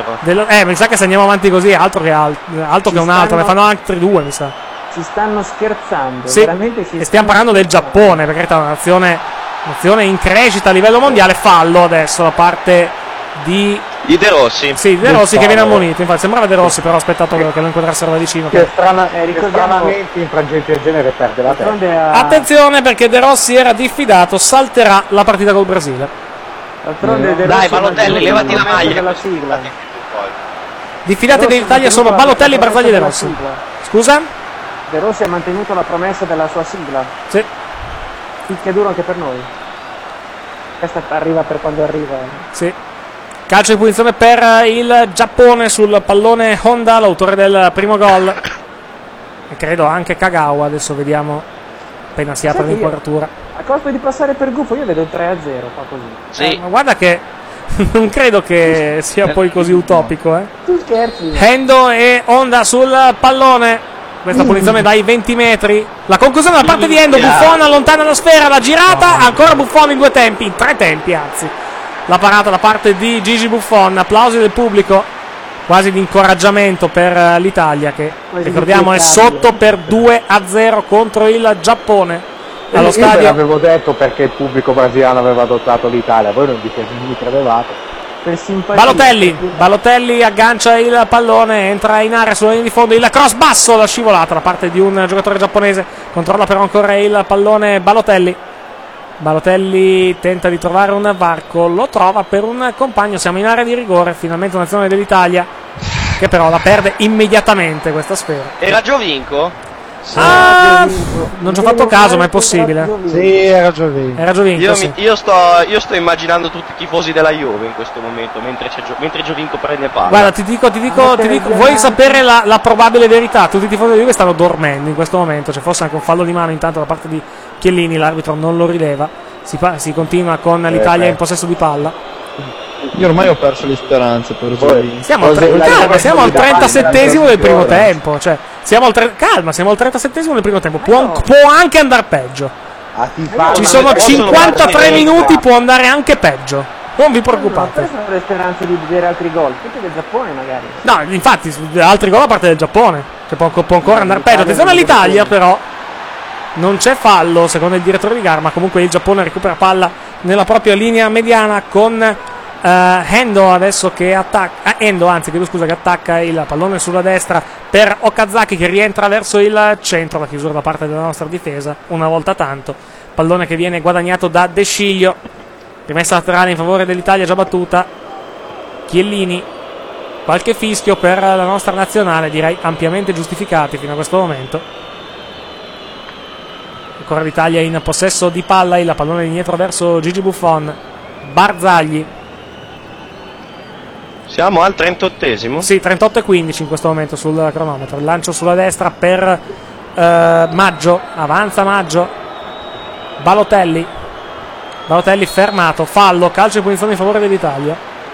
A: mi sa che se andiamo avanti così altro che un altro, ne fanno altri 2, mi sa.
I: Si stanno scherzando,
A: sì,
I: veramente
A: e stiamo parlando del Giappone, perché è una nazione in crescita a livello mondiale. Fallo adesso da parte di
B: De Rossi.
A: Sì, De Rossi che viene ammonito. Infatti sembrava De Rossi, però ho aspettato che lo inquadrassero da vicino.
C: Che stranamente in frangenti del genere perde la testa.
A: Attenzione, perché De Rossi era diffidato, salterà la partita col Brasile.
B: Dai, Balotelli, levati la maglia della sigla.
A: Diffidati dell'Italia sono Balotelli, Barzagli e De Rossi. Scusa?
I: De Rossi ha mantenuto la promessa della sua sigla.
A: Sì.
I: Che duro anche per noi. Questa arriva per quando arriva.
A: Sì. Calcio di punizione per il Giappone sul pallone Honda, l'autore del primo gol. E credo anche Kagawa, adesso vediamo appena si apre l'inquadratura.
I: A costo di passare per gufo io vedo il 3-0 qua così.
B: Sì.
A: Ma guarda che non credo che sia poi così utopico,
I: Tu scherzi.
A: Hendo e Honda sul pallone. Questa punizione dai 20 metri. La conclusione da parte di Hendo. Buffon allontana la sfera, la girata. Ancora Buffon in 2 tempi, in 3 tempi anzi. La parata da parte di Gigi Buffon. Applausi del pubblico, quasi di incoraggiamento per l'Italia, che ricordiamo è sotto per 2-0 contro il Giappone. Allo stadio.
C: Io ve l'avevo detto perché il pubblico brasiliano aveva adottato l'Italia, voi non mi credevate.
I: per simpatia.
A: Balotelli aggancia il pallone, entra in area sulla linea di fondo, il cross basso, la scivolata da parte di un giocatore giapponese, controlla però ancora il pallone Balotelli tenta di trovare un varco, lo trova per un compagno, siamo in area di rigore, finalmente un'azione dell'Italia che però la perde immediatamente questa sfera.
B: Era Giovinco?
A: Non ci ho fatto caso, ma è possibile.
H: Sì, era Giovinco.
B: Io sto immaginando tutti i tifosi della Juve in questo momento mentre Giovinco prende palla.
A: Guarda, ti dico, vuoi sapere la probabile verità? Tutti i tifosi della Juve stanno dormendo in questo momento, c'è forse anche un fallo di mano intanto da parte di Chiellini, l'arbitro non lo rileva, si continua con l'Italia in possesso di palla.
G: Io ormai ho perso le speranze per voi.
A: Siamo al 37esimo del primo tempo, cioè siamo al 37esimo del primo tempo, può anche andare peggio. Ci sono 53 minuti, può andare anche peggio. Non vi preoccupate.
I: Non sono le speranze di vedere altri gol, tutti del Giappone magari.
A: No, infatti altri gol a parte del Giappone, cioè può ancora andare peggio. Attenzione all'Italia però. Non c'è fallo secondo il direttore di gara, ma comunque il Giappone recupera palla nella propria linea mediana con Endo adesso che attacca, che attacca il pallone sulla destra per Okazaki che rientra verso il centro, la chiusura da parte della nostra difesa una volta tanto, pallone che viene guadagnato da De Sciglio, rimessa laterale in favore dell'Italia già battuta. Chiellini, qualche fischio per la nostra nazionale, direi ampiamente giustificati fino a questo momento. Ancora l'Italia in possesso di palla, il pallone indietro verso Gigi Buffon, Barzagli.
B: Siamo al 38esimo?
A: Sì, 38:15 in questo momento sul cronometro. Il lancio sulla destra per Maggio, avanza Maggio, Balotelli fermato, fallo, calcio di punizione in favore dell'Italia.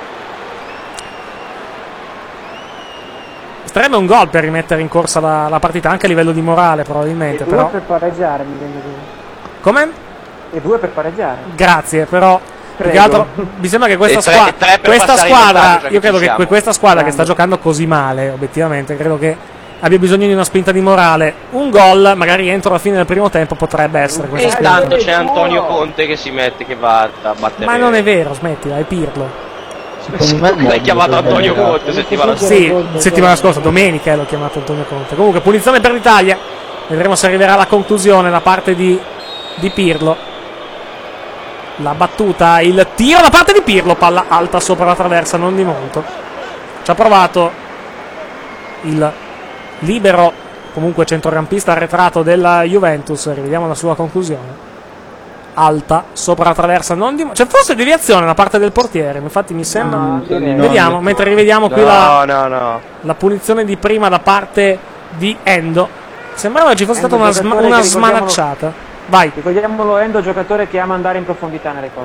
A: Sarebbe un gol per rimettere in corsa la partita, anche a livello di morale probabilmente.
I: E due per pareggiare, mi viene dire.
A: Come?
I: E 2 per pareggiare.
A: Grazie, però più che altro, mi sembra che questa squadra, io credo che questa squadra che sta giocando così male, obiettivamente, credo che abbia bisogno di una spinta di morale. Un gol, magari entro la fine del primo tempo, potrebbe essere questa spinta.
B: E intanto c'è Antonio Conte che va a battere.
A: Ma non è vero, smettila, è Pirlo.
B: L'hai chiamato Antonio Conte settimana scorsa?
A: Sì, settimana scorsa, domenica l'ho chiamato Antonio Conte. Comunque punizione per l'Italia, vedremo se arriverà la conclusione da parte di Pirlo. La battuta, il tiro da parte di Pirlo, palla alta sopra la traversa, non di molto. Ci ha provato il libero, comunque centrocampista arretrato della Juventus. Rivediamo la sua conclusione. Alta sopra la traversa, non di molto. C'è forse deviazione da parte del portiere, infatti mi sembra. Vediamo, mentre rivediamo qui la punizione di prima da parte di Endo. Sembrava che ci fosse stata una smanacciata. Vai.
I: Ricordiamolo, Endo, giocatore che ama andare in profondità nelle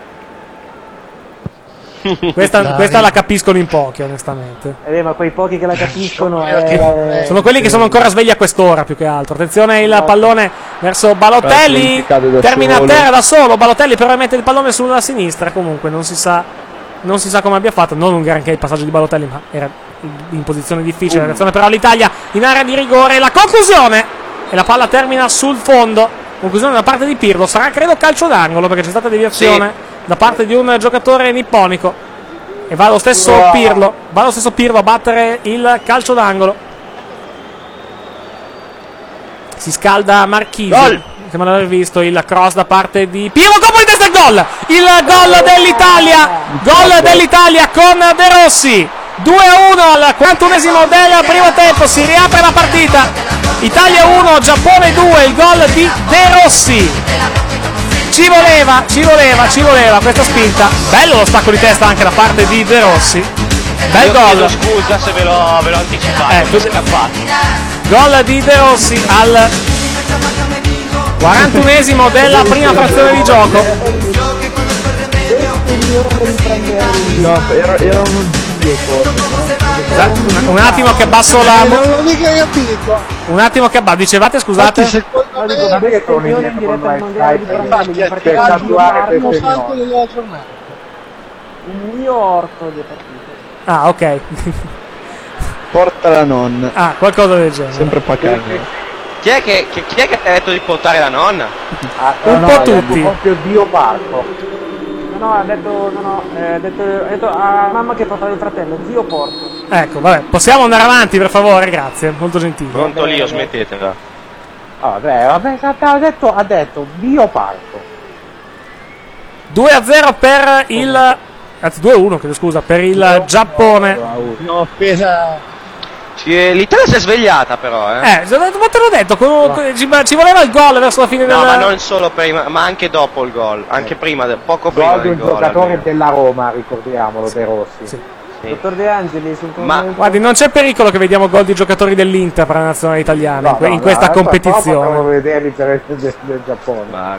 I: cose.
A: Questa la capiscono in pochi, onestamente.
I: Ma quei pochi che la capiscono
A: sono quelli che sono ancora svegli a quest'ora, più che altro. Attenzione, il pallone verso Balotelli, termina a terra da solo. Balotelli però mette il pallone sulla sinistra. Comunque non si sa come abbia fatto. Non un granché il passaggio di Balotelli, ma era in posizione difficile. Attenzione però l'Italia in area di rigore. La conclusione e la palla termina sul fondo. Conclusione da parte di Pirlo, sarà credo calcio d'angolo perché c'è stata deviazione da parte di un giocatore nipponico e va lo stesso Pirlo a battere il calcio d'angolo. Si scalda Marchisi, sembra di aver visto il cross da parte di Pirlo, colpo di testa, il gol dell'Italia con De Rossi. 2-1 al 41esimo del primo tempo, si riapre la partita. Italia 1, Giappone 2, il gol di De Rossi. Ci voleva questa spinta. Bello lo stacco di testa anche da parte di De Rossi. Bel gol.
B: Scusa se ve l'ho anticipato.
A: Gol di De Rossi al 41esimo della prima frazione di gioco.
G: No, era
A: un attimo che abbasso la. Un attimo che abbasso. Dicevate, scusate?
I: Il mio orto di partita.
A: Ah, ok.
G: Porta la nonna.
A: Ah, qualcosa del genere.
G: Sempre pacagno.
B: Chi è che ha detto di portare la nonna?
A: Un po' tutti.
C: Proprio Dio Parco.
I: ha detto a mamma che portava il fratello, zio porto.
A: Ecco, vabbè, possiamo andare avanti per favore, grazie, molto gentile.
B: Pronto Lio, smettetela.
C: Vabbè, ha detto io parto.
A: 2-0 per il... Anzi, 2-1, chiedo scusa, per il Giappone.
H: No, appena...
B: L'Italia si è svegliata però,
A: ma te l'ho detto, ci voleva il gol verso la fine del...
B: No, ma non solo prima, ma anche dopo il gol, anche prima, poco prima
C: del gol. Giocatore della Roma, ricordiamolo, De Rossi.
I: Sì. Dottor De Angeli,
A: guardi, non c'è pericolo che vediamo gol di giocatori dell'Inter per la nazionale italiana in questa competizione.
C: Devo vedere l'interesse del Giappone.
B: Ma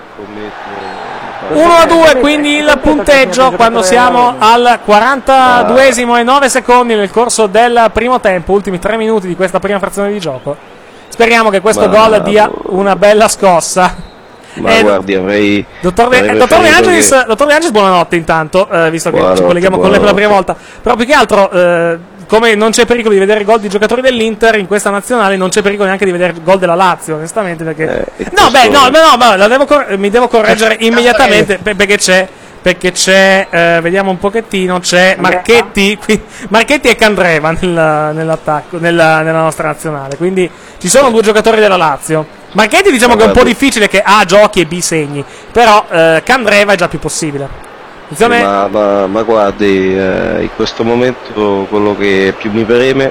A: 1-2, quindi il punteggio quando siamo al 42esimo e 9 secondi nel corso del primo tempo, ultimi 3 minuti di questa prima frazione di gioco. Speriamo che questo gol dia una bella scossa.
B: Guardi, avrei...
A: Dottor De Angelis, buonanotte intanto, visto che ci colleghiamo con lei per la prima volta. Però più che altro, come non c'è pericolo di vedere gol di giocatori dell'Inter in questa nazionale, non c'è pericolo neanche di vedere gol della Lazio, onestamente, perché... mi devo correggere immediatamente, perché c'è, vediamo un pochettino, c'è Marchetti e Candreva nell'attacco, nella nostra nazionale, quindi ci sono 2 giocatori della Lazio. Marchetti diciamo che è un po' difficile, che A giochi e B segni, però Candreva è già più possibile.
B: Ma guardi, in questo momento quello che più mi preme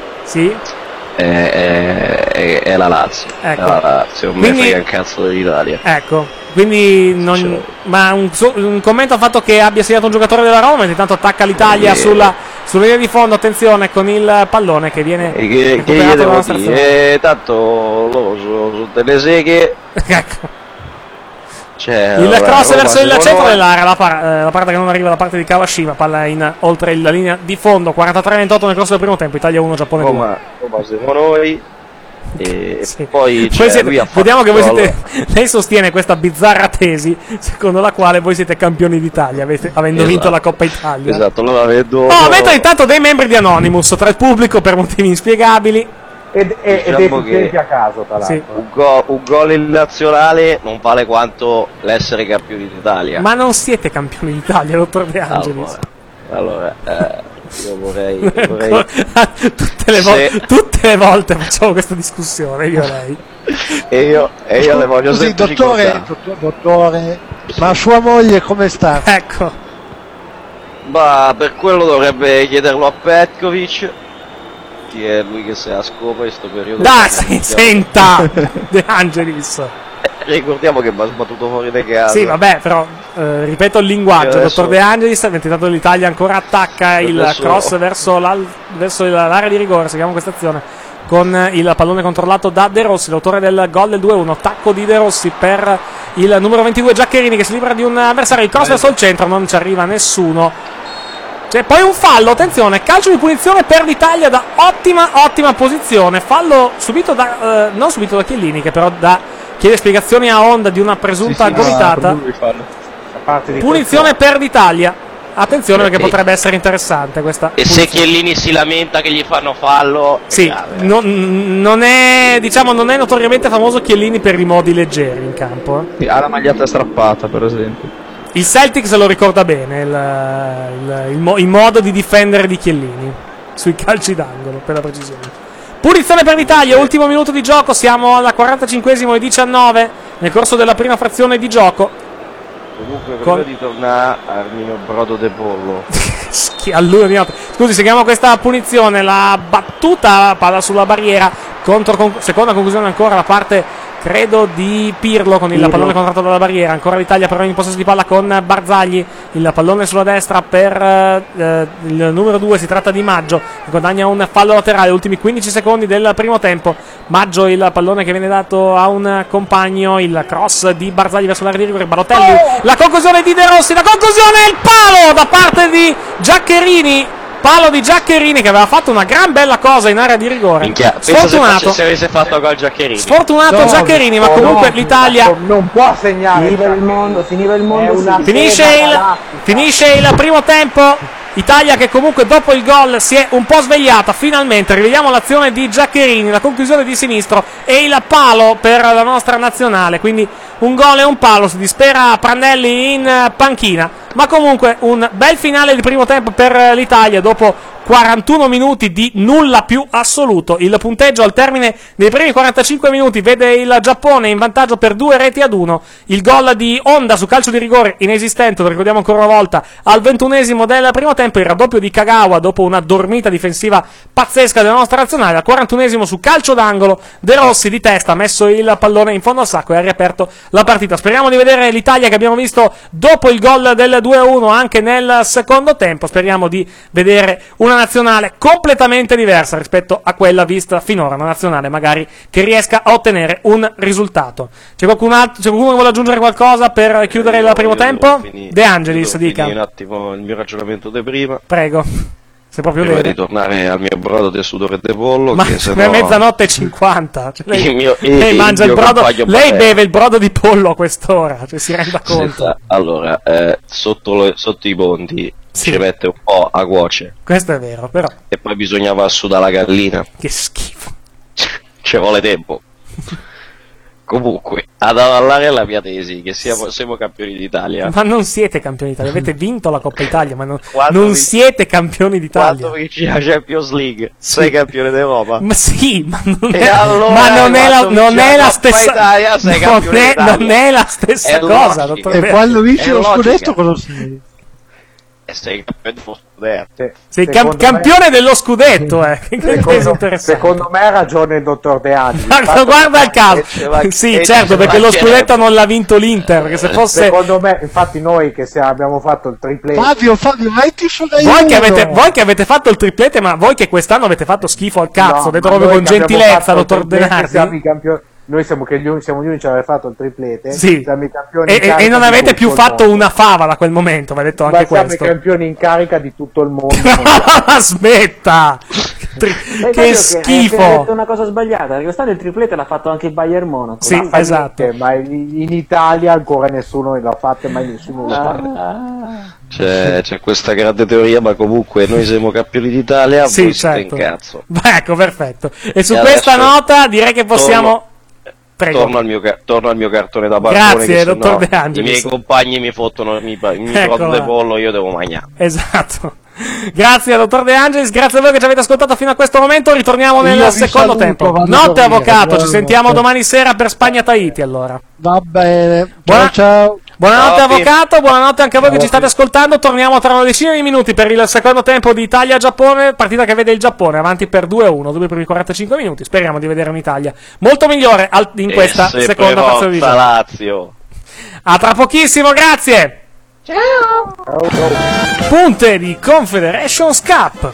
B: è la Lazio.
A: Ecco.
B: La Lazio, me frega il cazzo dell'Italia.
A: Ecco, quindi ma un commento al fatto che abbia segnato un giocatore della Roma, mentre intanto attacca l'Italia sulla linea di fondo, attenzione con il pallone che viene recuperato dalla nostra azione.
B: Tanto loro sono delle seghe.
A: Ecco. Il cross verso il centro dell'area, la parata che non arriva da parte di Kawashima, palla oltre la linea di fondo, 43-28 nel corso del primo tempo, Italia 1, Giappone 2.
B: Roma siamo noi. E
A: sì.
B: Poi
A: vediamo che voi siete, lei sostiene questa bizzarra tesi secondo la quale voi siete campioni d'Italia avendo vinto la Coppa Italia.
B: Esatto, allora vedo.
A: Mentre intanto dei membri di Anonymous tra il pubblico per motivi inspiegabili
C: ed efficienti a caso, tra l'altro.
B: Un gol in nazionale non vale quanto l'essere campioni d'Italia.
A: Ma non siete campioni d'Italia, dottor De Angelis.
B: Allora, io vorrei
A: tutte le volte facciamo questa discussione, io e lei.
B: e io le voglio
H: così,
B: sempre
H: dottore, ma sua moglie come sta?
A: Ecco.
B: Ma per quello dovrebbe chiederlo a Petkovic, che è lui che se la scopa in questo periodo.
A: Senta De Angelis.
B: Ricordiamo che mi ha sbattuto fuori da casa.
A: Sì, vabbè, però ripeto il linguaggio. Dottor De Angelis, mentre l'Italia ancora attacca il cross verso l'area di rigore. Seguiamo questa azione con il pallone controllato da De Rossi, l'autore del gol del 2-1. Tacco di De Rossi per il numero 22 Giaccherini, che si libera di un avversario. Il cross verso il centro, non ci arriva nessuno. C'è poi un fallo, attenzione, calcio di punizione per l'Italia da ottima posizione. Fallo subito non subito da Chiellini, che però chiede spiegazioni a Honda di una presunta gomitata. Punizione per l'Italia. Attenzione, perché potrebbe essere interessante questa punizione.
B: Se Chiellini si lamenta che gli fanno fallo,
A: sì, non è notoriamente famoso Chiellini per i modi leggeri in campo.
G: Ha la maglietta strappata, per esempio.
A: Il Celtic se lo ricorda bene il modo di difendere di Chiellini sui calci d'angolo, per la precisione. Punizione per l'Italia, ultimo minuto di gioco, siamo alla 45esimo e 19 nel corso della prima frazione di gioco.
B: Comunque prima di tornare al mio brodo de pollo.
A: Scusi, seguiamo questa punizione, la battuta, palla sulla barriera, seconda conclusione ancora da parte credo di Pirlo con il pallone contratto dalla barriera. Ancora l'Italia però in possesso di palla con Barzagli, il pallone sulla destra per il numero 2, si tratta di Maggio, che guadagna un fallo laterale, ultimi 15 secondi del primo tempo. Maggio, il pallone che viene dato a un compagno, il cross di Barzagli verso l'area di rigore, Balotelli, la conclusione di De Rossi, la conclusione, il palo da parte di Giaccherini. Palo di Giaccherini, che aveva fatto una gran bella cosa in area di rigore. Sfortunato.
B: Se avesse fatto gol Giaccherini.
A: Sfortunato Giaccherini, ma comunque l'Italia
C: non può segnare.
I: Finiva il mondo.
A: Finisce il primo tempo. Italia che comunque dopo il gol si è un po' svegliata, finalmente. Rivediamo l'azione di Giaccherini, la conclusione di sinistro e il palo per la nostra nazionale, quindi un gol e un palo. Si dispera Prandelli in panchina, ma comunque un bel finale di primo tempo per l'Italia dopo 41 minuti di nulla più assoluto. Il punteggio al termine dei primi 45 minuti vede il Giappone in vantaggio per 2-1. Il gol di Honda su calcio di rigore inesistente, lo ricordiamo ancora una volta, al 21esimo del primo tempo. Il raddoppio di Kagawa dopo una dormita difensiva pazzesca della nostra nazionale. Al 41esimo su calcio d'angolo De Rossi di testa ha messo il pallone in fondo al sacco e ha riaperto la partita. Speriamo di vedere l'Italia che abbiamo visto dopo il gol del 2-1 anche nel secondo tempo. Speriamo di vedere una nazionale completamente diversa rispetto a quella vista finora, una nazionale magari che riesca a ottenere un risultato. C'è qualcuno che vuole aggiungere qualcosa per chiudere il primo tempo? De Angelis, dica
B: un attimo il mio ragionamento di prima.
A: Prego, se proprio
B: prima
A: vede.
B: di tornare al mio brodo del sudore de pollo,
A: ma
B: che se
A: è
B: no...
A: mezzanotte e 50, cioè lei
B: il
A: mangia il
B: mio
A: brodo,
B: compagno
A: lei
B: Barella.
A: beve il brodo di pollo a quest'ora, cioè si renda conto.
B: Senta, allora, sotto i ponti ci mette un po' a cuoce.
A: Questo è vero, però.
B: E poi bisognava sudare la gallina.
A: Che schifo.
B: Ci vuole tempo. Comunque, ad avallare la mia tesi, che siamo campioni d'Italia.
A: Ma non siete campioni d'Italia, avete vinto la Coppa Italia, ma non siete campioni d'Italia.
B: Quando vinci la Champions League, sei campione d'Europa.
A: Ma sì, ma non è,
B: allora
A: ma non è la stessa
B: Italia, sei campione d'Italia.
A: Non è la stessa cosa, dottor
H: E
A: Berti.
H: quando vinci lo scudetto cosa sei?
B: Sei campione dello scudetto.
A: Sei campione dello scudetto, che cosa interessante.
C: Secondo me ha ragione il dottor De Angelis.
A: Guarda il caso. Sì, certo, perché lo scudetto non l'ha vinto l'Inter, perché se fosse...
C: Secondo me, infatti noi che abbiamo fatto il triplete...
H: Fabio, metti su dai
A: voi che avete fatto il triplete, ma voi che quest'anno avete fatto schifo al cazzo, detto proprio con gentilezza, dottor De Nardi.
C: Noi siamo gli unici a aver fatto il triplete.
A: Sì.
C: Siamo i campioni
A: e non avete più fatto una fava da quel momento, va detto anche questo.
C: Siamo i campioni in carica di tutto il mondo.
A: Smetta! Che schifo!
I: Hai detto una cosa sbagliata, perché quest'anno il triplete l'ha fatto anche il Bayern Monaco.
A: Sì, esatto.
C: Ma in Italia ancora nessuno l'ha fatto e mai nessuno lo fa.
B: C'è questa grande teoria, ma comunque noi siamo campioni d'Italia,
A: sì,
B: voi
A: certo.
B: siete in cazzo.
A: Ecco, perfetto. E su questa nota direi che possiamo...
B: Torno al mio cartone da barbone.
A: Grazie, dottor De Angelis.
B: I miei compagni mi fottono il brodo di pollo, io devo mangiare.
A: Esatto. Grazie, dottor De Angelis. Grazie a voi che ci avete ascoltato fino a questo momento. Ritorniamo nel secondo tempo. Notte, avvocato. Ci sentiamo domani sera per Spagna-Tahiti, allora.
H: Va bene. Ciao.
A: Buonanotte avvocato, buonanotte anche a voi che ci state ascoltando. Torniamo tra una decina di minuti per il secondo tempo di Italia-Giappone, partita che vede il Giappone avanti per 2-1 dopo i primi 45 minuti. Speriamo di vedere un'Italia molto migliore in questa seconda fase di gioco.
B: Lazio.
A: A tra pochissimo, grazie. Ciao. Punte di Confederations Cup.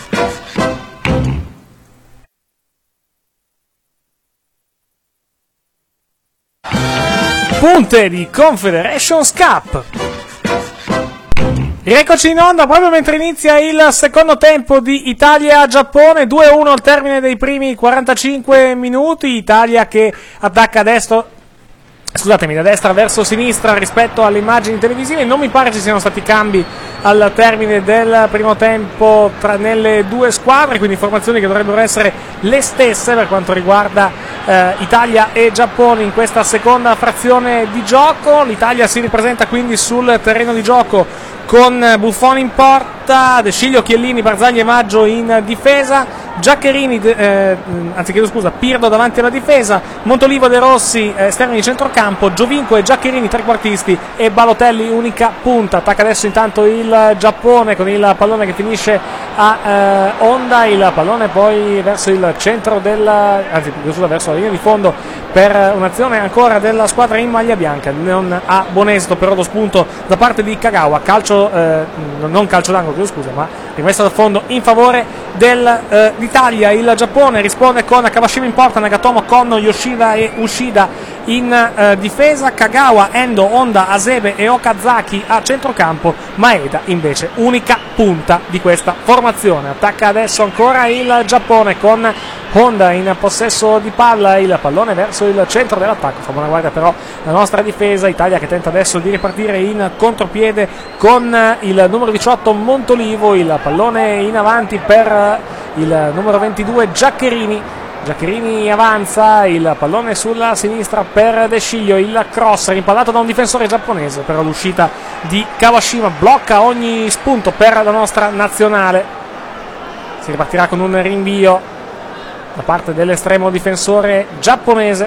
A: Punte di Confederations Cup. Rieccoci in onda proprio mentre inizia il secondo tempo di Italia-Giappone, 2-1 al termine dei primi 45 minuti. Italia che attacca a destra, da destra verso sinistra rispetto alle immagini televisive. Non mi pare ci siano stati cambi al termine del primo tempo nelle due squadre, quindi formazioni che dovrebbero essere le stesse per quanto riguarda Italia e Giappone in questa seconda frazione di gioco. L'Italia si ripresenta quindi sul terreno di gioco con Buffon in porta, De Sciglio, Chiellini, Barzagli e Maggio in difesa, Giaccherini, Pirlo davanti alla difesa, Montolivo, De Rossi esterni di centrocampo, Giovinco e Giaccherini trequartisti e Balotelli unica punta. Attacca adesso intanto il Giappone con il pallone che finisce a Honda, il pallone poi verso il centro verso la linea di fondo per un'azione ancora della squadra in maglia bianca. Non ha buon esito però lo spunto da parte di Kagawa, non calcio d'angolo, scusa, ma rimessa da fondo in favore dell'Italia. Il Giappone risponde con Kawashima in porta, Nagatomo con Yoshida e Ushida in difesa, Kagawa, Endo, Honda, Hasebe e Okazaki a centrocampo, Maeda invece unica punta di questa formazione. Attacca adesso ancora il Giappone con Honda in possesso di palla, il pallone verso il centro dell'attacco, fa buona guardia però la nostra difesa, Italia che tenta adesso di ripartire in contropiede con il numero 18 Montolivo, il pallone in avanti per il numero 22 Giaccherini avanza, il pallone sulla sinistra per De Sciglio, il cross rimpallato da un difensore giapponese, però l'uscita di Kawashima blocca ogni spunto per la nostra nazionale. Si ripartirà con un rinvio da parte dell'estremo difensore giapponese.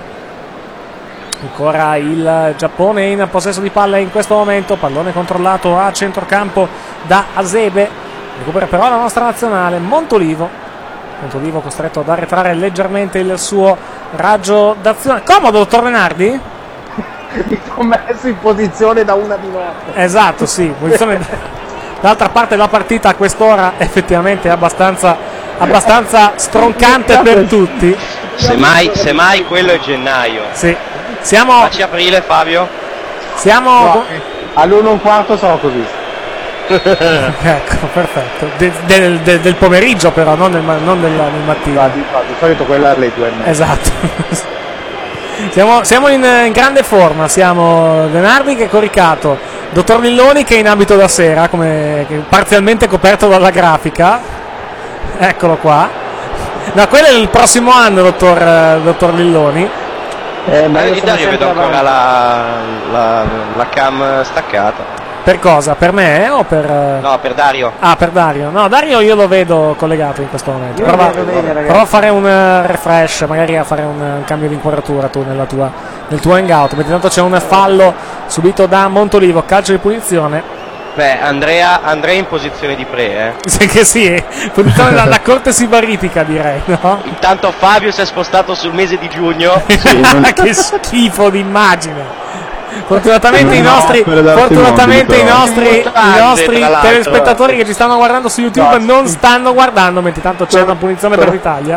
A: Ancora il Giappone in possesso di palla in questo momento, pallone controllato a centrocampo da Hasebe, recupera però la nostra nazionale, Montolivo costretto ad arretrare leggermente il suo raggio d'azione. Comodo, dottor Lenardi?
C: Mi ho messo in posizione da una di notte.
A: Esatto, sì, posizione d'altra parte la partita a quest'ora effettivamente è abbastanza stroncante per tutti.
B: Semmai quello è gennaio.
A: Sì. Facci
B: aprile, Fabio.
A: Siamo
C: all'1:15 sono così.
A: Ecco, perfetto. Del pomeriggio però, non del mattino.
C: Di solito quella alle 2:30.
A: Esatto. Siamo in grande forma, siamo Lenardi che è coricato, dottor Lilloni che è in abito da sera, parzialmente coperto dalla grafica. Eccolo qua. No, quello è il prossimo anno, dottor Lilloni.
B: Ma io vedo ancora la cam staccata.
A: Per cosa? Per me o per...
B: No, per Dario.
A: Ah, per Dario. No, Dario io lo vedo collegato in questo momento. Prova a fare un refresh, magari a fare un cambio di inquadratura tu nel tuo hangout. Mentre tanto c'è un fallo subito da Montolivo, calcio di punizione.
B: Beh, Andrea in posizione di pre,
A: Sì, che sì, posizione da corte sibaritica direi, no?
B: Intanto Fabio si è spostato sul mese di giugno.
A: Sì, che schifo di immagine. Fortunatamente i nostri telespettatori che ci stanno guardando su YouTube non stanno guardando, mentre tanto c'è una punizione per l'Italia.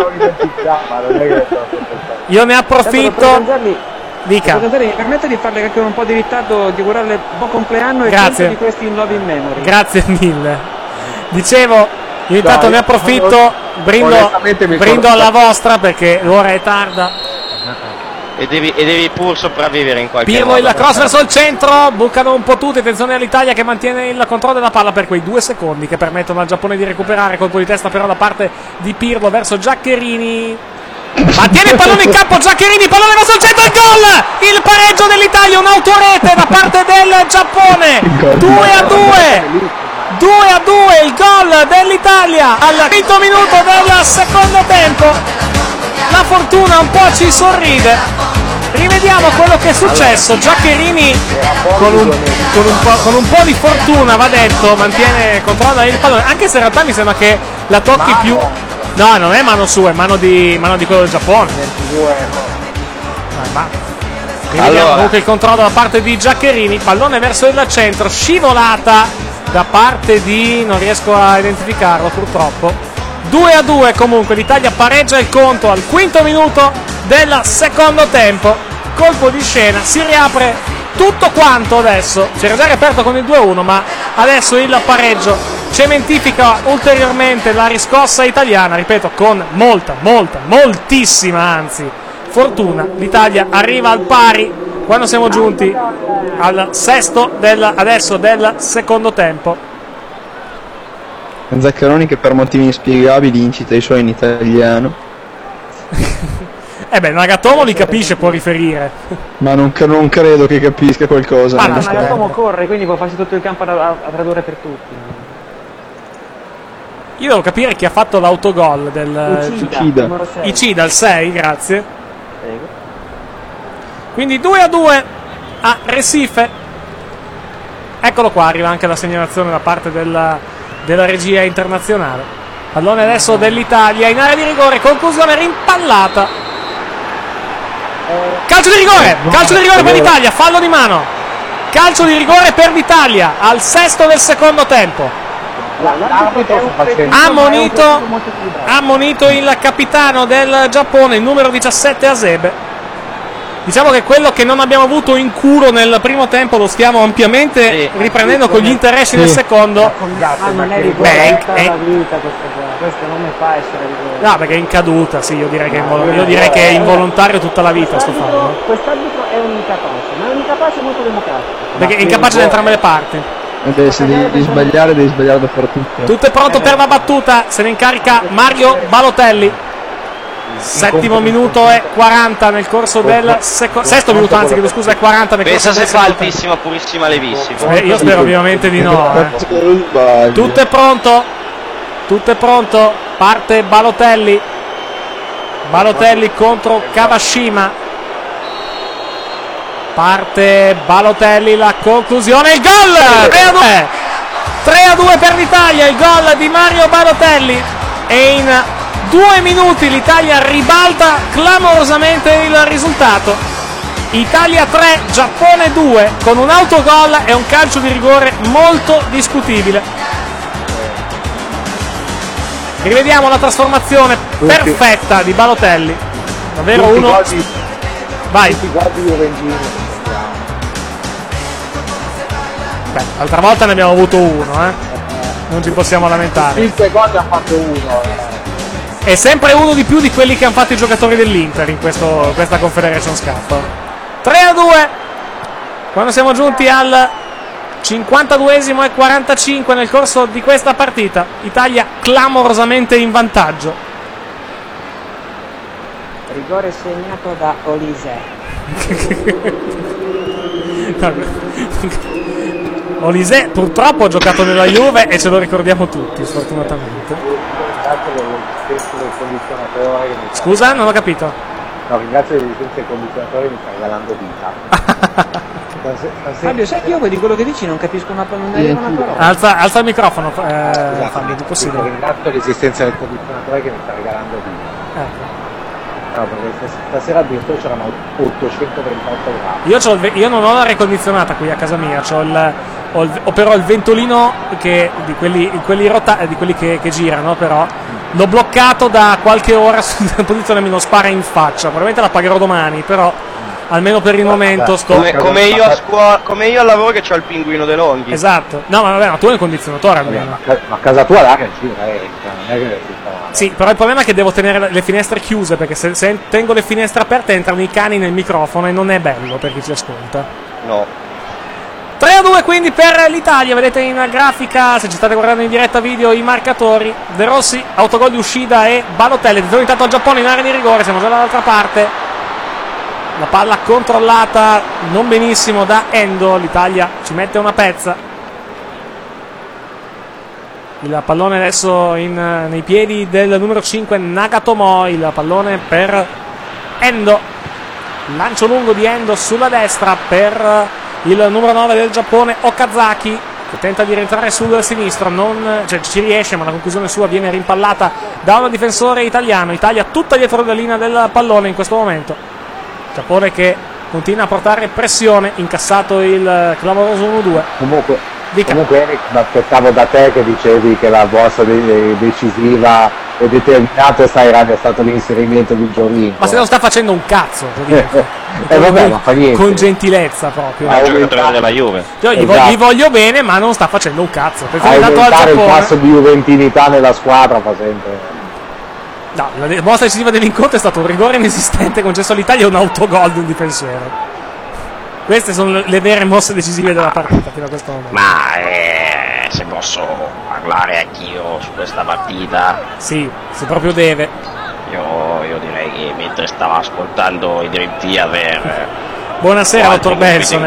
A: Io ne approfitto. Dica.
I: Mi permette di farle anche un po' di ritardo, di augurarle buon compleanno e tanti di questi in love in memory.
A: Grazie mille. Dicevo, io intanto ne approfitto, brindo alla vostra perché l'ora è tarda.
B: E devi pur sopravvivere in qualche
A: modo.
B: Pirlo
A: il cross verso il centro, bucano un po' tutti, attenzione all'Italia che mantiene il controllo della palla per quei 2 secondi che permettono al Giappone di recuperare, colpo di testa però da parte di Pirlo verso Giaccherini. Mantiene il pallone in campo Giaccherini, pallone verso il centro, il gol! Il pareggio dell'Italia, un'autorete da parte del Giappone. 2-2, il gol dell'Italia al quinto minuto del secondo tempo. La fortuna un po' ci sorride. Rivediamo quello che è successo. Giaccherini con un po' di fortuna, va detto, mantiene controllo il pallone, anche se in realtà mi sembra che la tocchi più. No, non è mano sua, è mano di quello del Giappone. Rivediamo comunque il controllo da parte di Giaccherini, pallone verso il centro, scivolata da parte di, non riesco a identificarlo purtroppo. 2-2 comunque, l'Italia pareggia il conto al quinto minuto del secondo tempo. Colpo di scena, si riapre tutto quanto adesso. Si era già riaperto con il 2-1, ma adesso il pareggio cementifica ulteriormente la riscossa italiana, ripeto, con moltissima anzi fortuna. L'Italia arriva al pari quando siamo giunti al sesto adesso del secondo tempo.
G: Zaccheroni che per motivi inspiegabili incita i suoi in italiano.
A: Nagatomo li capisce, può riferire.
G: Ma non credo che capisca qualcosa.
I: Nagatomo corre, quindi può farsi tutto il campo a tradurre per tutti.
A: Io devo capire chi ha fatto l'autogol del Ichida, il 6, grazie.
I: Prego.
A: Quindi 2-2 a Recife. Eccolo qua, arriva anche la segnalazione da parte della regia internazionale. Pallone adesso dell'Italia in area di rigore, conclusione rimpallata. Calcio di rigore per l'Italia, fallo di mano. Calcio di rigore per l'Italia al sesto del secondo tempo. Ammonito il capitano del Giappone, il numero 17 Hasebe. Diciamo che quello che non abbiamo avuto in culo nel primo tempo lo stiamo ampiamente riprendendo con gli interessi nel secondo.
I: Non è rigore la vita questo non mi fa essere rigore.
A: No, perché è in caduta, sì, io direi che è involontario tutta la vita sto fatto.
I: Quest'arbitro è un incapace, ma è un incapace molto democratico.
A: Perché è incapace da entrambe le parti.
G: Se devi sbagliare dappertutto.
A: Tutto è pronto per la battuta, se ne incarica Mario Balotelli. Settimo minuto e 40 nel corso del sesto minuto, anzi chiedo scusa, è 40 nel corso del
B: pensa se fa altissima, purissima, levissima.
A: Io spero ovviamente di no. Tutto è pronto, parte Balotelli contro Kawashima, parte Balotelli, la conclusione, il gol! 3-2 per l'Italia, il gol di Mario Balotelli, e in 2 minuti l'Italia ribalta clamorosamente il risultato. Italia 3, Giappone 2, con un autogol e un calcio di rigore molto discutibile. Rivediamo la trasformazione perfetta di Balotelli. Davvero uno. Vai. Beh, l'altra volta ne abbiamo avuto uno, non ci possiamo lamentare.
C: Il secondo ha fatto uno.
A: È sempre uno di più di quelli che hanno fatto i giocatori dell'Inter in questa Confederations Cup. 3-2 quando siamo giunti al 52esimo e 45 nel corso di questa partita. Italia clamorosamente in vantaggio.
I: Rigore segnato da Olise.
A: Olise purtroppo ha giocato nella Juve e ce lo ricordiamo tutti, sfortunatamente.
C: Del condizionatore che
A: Scusa, non ho capito.
C: No, ringrazio l'esistenza del condizionatore che mi sta regalando vita.
I: Fabio, sai che io di quello che dici non capisco una parola.
A: Alza il microfono, Fabio, è possibile.
C: Ringrazio l'esistenza del condizionatore che mi sta regalando vita. No, perché stasera addirittura c'erano 838 gradi.
A: Io non ho la ricondizionata qui a casa mia, ho però il ventolino di quelli che girano, però l'ho bloccato da qualche ora sulla posizione, me lo spara in faccia. Probabilmente la pagherò domani, però almeno per il momento sto
B: come io a scuola, come io al lavoro che c'ho il pinguino De Longhi.
A: Esatto. No, ma vabbè, ma tu hai un condizionatore almeno.
C: Ma a casa tua l'aria gira, non è che
A: sì, però il problema è che devo tenere le finestre chiuse, perché se tengo le finestre aperte entrano i cani nel microfono e non è bello per chi ci ascolta.
B: No.
A: 3-2 quindi per l'Italia, vedete in grafica, se ci state guardando in diretta video, i marcatori. De Rossi, autogol di uscita, e Balotelli. Attenzione intanto al Giappone in area di rigore, siamo già dall'altra parte. La palla controllata non benissimo da Endo, l'Italia ci mette una pezza. Il pallone adesso nei piedi del numero 5 Nagatomo, il pallone per Endo. Lancio lungo di Endo sulla destra per il numero 9 del Giappone Okazaki, che tenta di rientrare sul sinistro, ci riesce, ma la conclusione sua viene rimpallata da un difensore italiano. Italia tutta dietro la linea del pallone in questo momento. Giappone che continua a portare pressione, incassato il clamoroso 1-2.
C: Comunque Eric, mi aspettavo da te che dicevi che la vostra decisiva e determinata è stato l'inserimento di Giovinco.
A: Ma se non sta facendo un cazzo,
C: vabbè, ma fa niente.
A: Con gentilezza proprio.
B: È un giocatore della Juve.
A: Gli voglio bene, ma non sta facendo un cazzo.
C: Aumentare il passo di juventinità nella squadra fa sempre.
A: No, la mostra decisiva dell'incontro è stato un rigore inesistente concesso all'Italia e un autogol di un difensore. Queste sono le vere mosse decisive della partita fino a questo momento.
J: Ma se posso parlare anch'io su questa partita?
A: Sì, se proprio deve.
J: Io direi che mentre stavo ascoltando i Dream Theater.
A: Buonasera dottor Benson,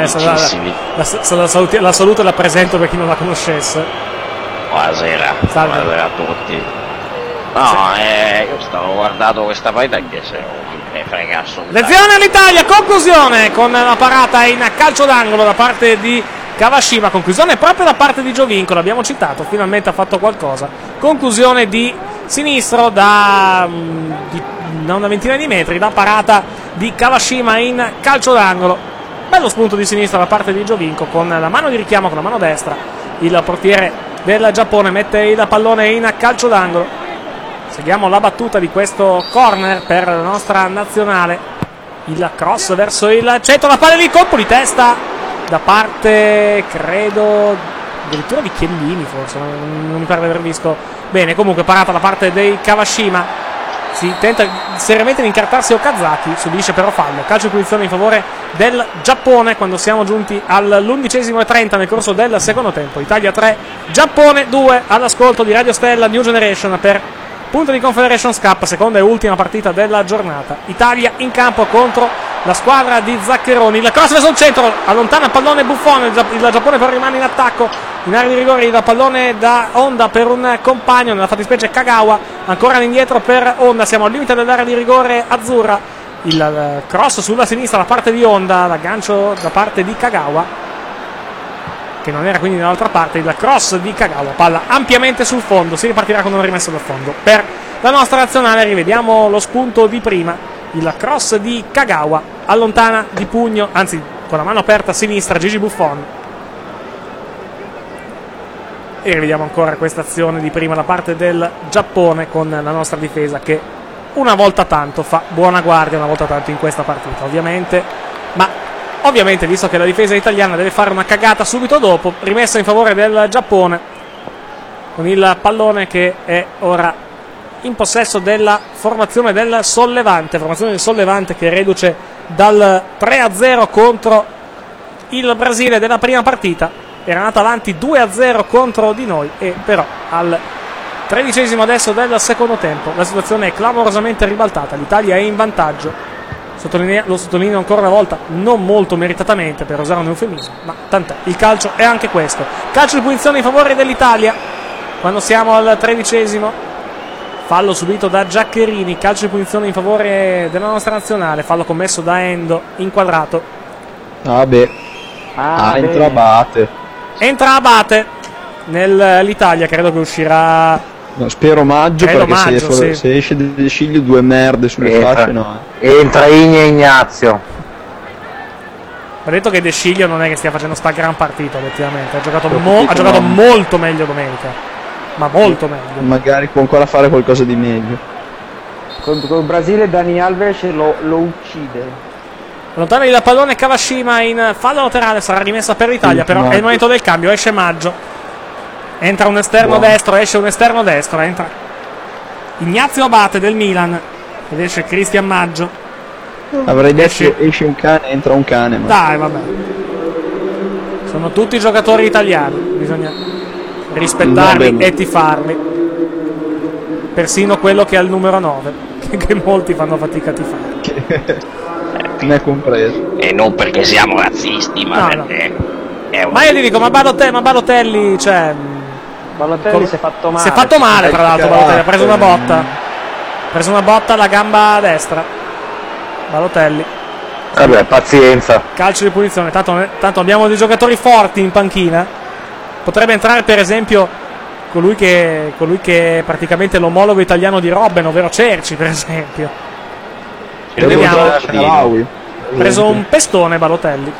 A: la saluto e la presento per chi non la conoscesse.
J: Buonasera.
A: Salve.
J: Buonasera a tutti. No, io stavo guardando questa partita anche se non me ne frega assolutamente.
A: Attenzione all'Italia, conclusione con la parata in calcio d'angolo da parte di Kawashima, conclusione proprio da parte di Giovinco, l'abbiamo citato, finalmente ha fatto qualcosa. Conclusione di sinistro da una ventina di metri, da parata di Kawashima in calcio d'angolo. Bello spunto di sinistra da parte di Giovinco con la mano di richiamo, con la mano destra. Il portiere del Giappone mette il pallone in calcio d'angolo. Seguiamo la battuta di questo corner per la nostra nazionale. il cross verso il centro, la palla lì, colpo di testa da parte, credo, addirittura di Chiellini forse, non mi pare di aver visto bene. Comunque parata da parte dei Kawashima, si tenta seriamente di incartarsi Okazaki, subisce però fallo. Calcio di punizione in favore del Giappone quando siamo giunti all'11:30 nel corso del secondo tempo. Italia 3, Giappone 2, all'ascolto di Radio Stella New Generation per punto di Confederations Cup, seconda e ultima partita della giornata. Italia in campo contro la squadra di Zaccheroni. La cross verso il centro, allontana il pallone Buffon, il Giappone però rimane in attacco in area di rigore, il pallone da Honda per un compagno, nella fattispecie Kagawa, ancora all'indietro per Honda, siamo al limite dell'area di rigore azzurra, il cross sulla sinistra da parte di Honda, l'aggancio da parte di Kagawa, che non era quindi dall'altra parte, il cross di Kagawa, palla ampiamente sul fondo, si ripartirà con un rimesso dal fondo. Per la nostra nazionale rivediamo lo spunto di prima, il cross di Kagawa, allontana di pugno, anzi con la mano aperta a sinistra Gigi Buffon. E rivediamo ancora questa azione di prima da parte del Giappone con la nostra difesa che una volta tanto fa buona guardia, una volta tanto in questa partita ovviamente, ma ovviamente visto che la difesa italiana deve fare una cagata subito dopo, rimessa in favore del Giappone con il pallone che è ora in possesso della formazione del Sollevante che è reduce dal 3-0 contro il Brasile della prima partita. Era andata avanti 2-0 contro di noi e però al 13° adesso del secondo tempo la situazione è clamorosamente ribaltata, l'Italia è in vantaggio, lo sottolineo ancora una volta, non molto meritatamente per usare un eufemismo, ma tant'è, il calcio è anche questo. Calcio di punizione in favore dell'Italia quando siamo al 13°, fallo subito da Giaccherini, calcio di punizione in favore della nostra nazionale, fallo commesso da Endo, inquadrato. Entra Abate nell'Italia, credo che uscirà.
G: No, spero maggio,
A: credo
G: perché
A: maggio,
G: se esce De Sciglio due merde sulle facce, no.
C: Entra Ignazio.
A: Ho detto che De Sciglio non è che stia facendo sta gran partita, effettivamente. Ha giocato molto meglio domenica. Ma molto meglio.
G: Magari può ancora fare qualcosa di meglio.
I: Con il Brasile Dani Alves lo uccide.
A: Allontana il pallone Kawashima in fallo laterale, sarà rimessa per l'Italia, però è il momento del cambio, esce Maggio, entra un esterno destro, esce un esterno destro, entra Ignazio Abate del Milan ed esce Cristian Maggio.
G: Avrei detto esce un cane, entra un cane, ma
A: dai, vabbè, sono tutti giocatori italiani, bisogna rispettarli e tifarli, persino quello che ha il numero 9 che molti fanno fatica a tifare.
G: Ne compreso.
J: E non perché siamo razzisti, ma perché
A: ma io ti dico, ma Balotelli, cioè
I: Balotelli si è fatto male.
A: Si è fatto male, tra l'altro. Balotelli ha preso una botta. Ha preso una botta alla gamba destra. Balotelli.
C: Vabbè, pazienza.
A: Calcio di punizione. Tanto abbiamo dei giocatori forti in panchina. Potrebbe entrare, per esempio, colui che è praticamente l'omologo italiano di Robben, ovvero Cerci, per esempio. Vediamo. Ha preso un pestone Balotelli.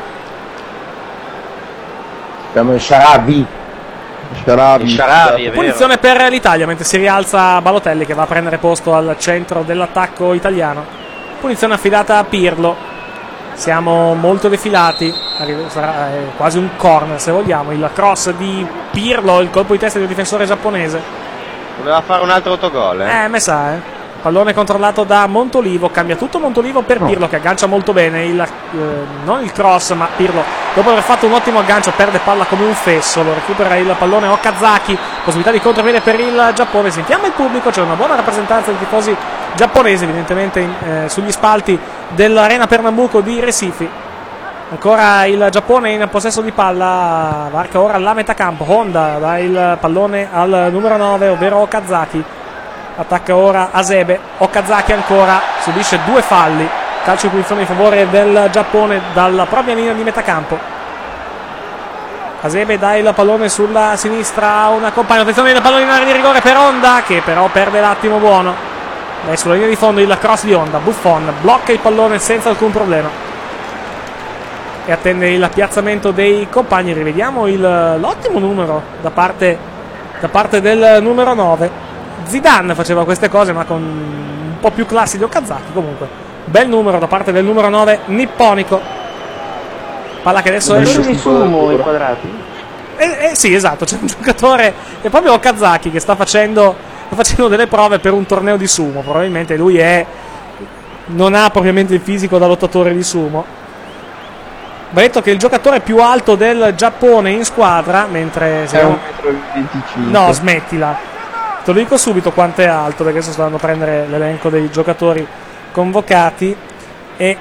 C: Abbiamo il Sharabi,
A: punizione per l'Italia mentre si rialza Balotelli che va a prendere posto al centro dell'attacco italiano. Punizione affidata a Pirlo. Siamo molto defilati, sarà quasi un corner se vogliamo. Il cross di Pirlo, il colpo di testa del difensore giapponese.
B: Voleva fare un altro autogol,
A: me sa, Pallone controllato da Montolivo, cambia tutto Montolivo per Pirlo che aggancia molto bene, non il cross ma Pirlo dopo aver fatto un ottimo aggancio perde palla come un fesso, lo recupera il pallone Okazaki, possibilità di contropiede per il Giappone, si infiamma il pubblico, c'è una buona rappresentanza di tifosi giapponesi evidentemente sugli spalti dell'Arena Pernambuco di Recife. Ancora il Giappone in possesso di palla, varca ora la metà campo, Honda dà il pallone al numero 9 ovvero Okazaki. Attacca ora Asebe, Okazaki ancora, subisce due falli, calcio di punizione in favore del Giappone dalla propria linea di metacampo. Asebe dà il pallone sulla sinistra a una compagna, attenzione il pallone in area di rigore per Honda che però perde l'attimo buono. Dai, sulla linea di fondo il cross di Honda, Buffon blocca il pallone senza alcun problema e attende il piazzamento dei compagni. Rivediamo l'ottimo numero da parte del numero 9. Zidane faceva queste cose ma con un po' più classi di Okazaki. Comunque bel numero da parte del numero 9 nipponico. Palla che adesso
I: esce di sumo inquadrati.
A: Sì, esatto, c'è un giocatore, è proprio Okazaki, che sta facendo delle prove per un torneo di sumo. Probabilmente lui non ha propriamente il fisico da lottatore di sumo. Va detto che il giocatore più alto del Giappone in squadra, mentre
G: è 1,25 m.
A: No, smettila. Te lo dico subito quanto è alto, perché adesso sto andando a prendere l'elenco dei giocatori convocati. È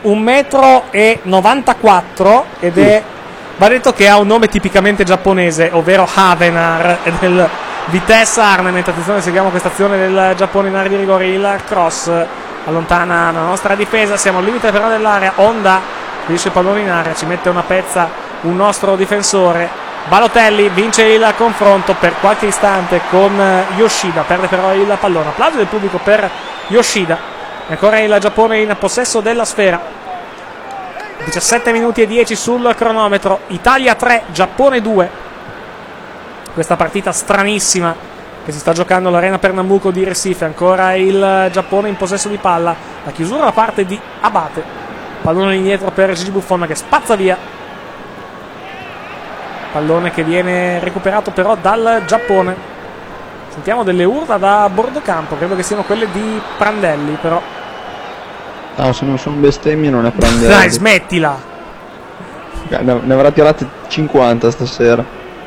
A: 1,94 m ed è, va detto che ha un nome tipicamente giapponese, ovvero Havenar, e del Vitesse Arnhem. Attenzione, seguiamo questa azione del Giappone in area di rigore. Il cross allontana la nostra difesa, siamo al limite però dell'area. Honda finisce il pallone in area, ci mette una pezza un nostro difensore. Balotelli vince il confronto per qualche istante con Yoshida, perde però il pallone. Applauso del pubblico per Yoshida. Ancora il Giappone in possesso della sfera. 17 minuti e 10 sul cronometro. Italia 3, Giappone 2. Questa partita stranissima che si sta giocando all'Arena Pernambuco di Recife. Ancora il Giappone in possesso di palla. La chiusura da parte di Abate. Pallone indietro per Gigi Buffon che spazza via. Pallone che viene recuperato però dal Giappone. Sentiamo delle urla da bordo campo, credo che siano quelle di Prandelli, però.
G: No, se non sono bestemmie non è Prandelli.
A: Dai, smettila.
G: Ne avrà tirate 50 stasera.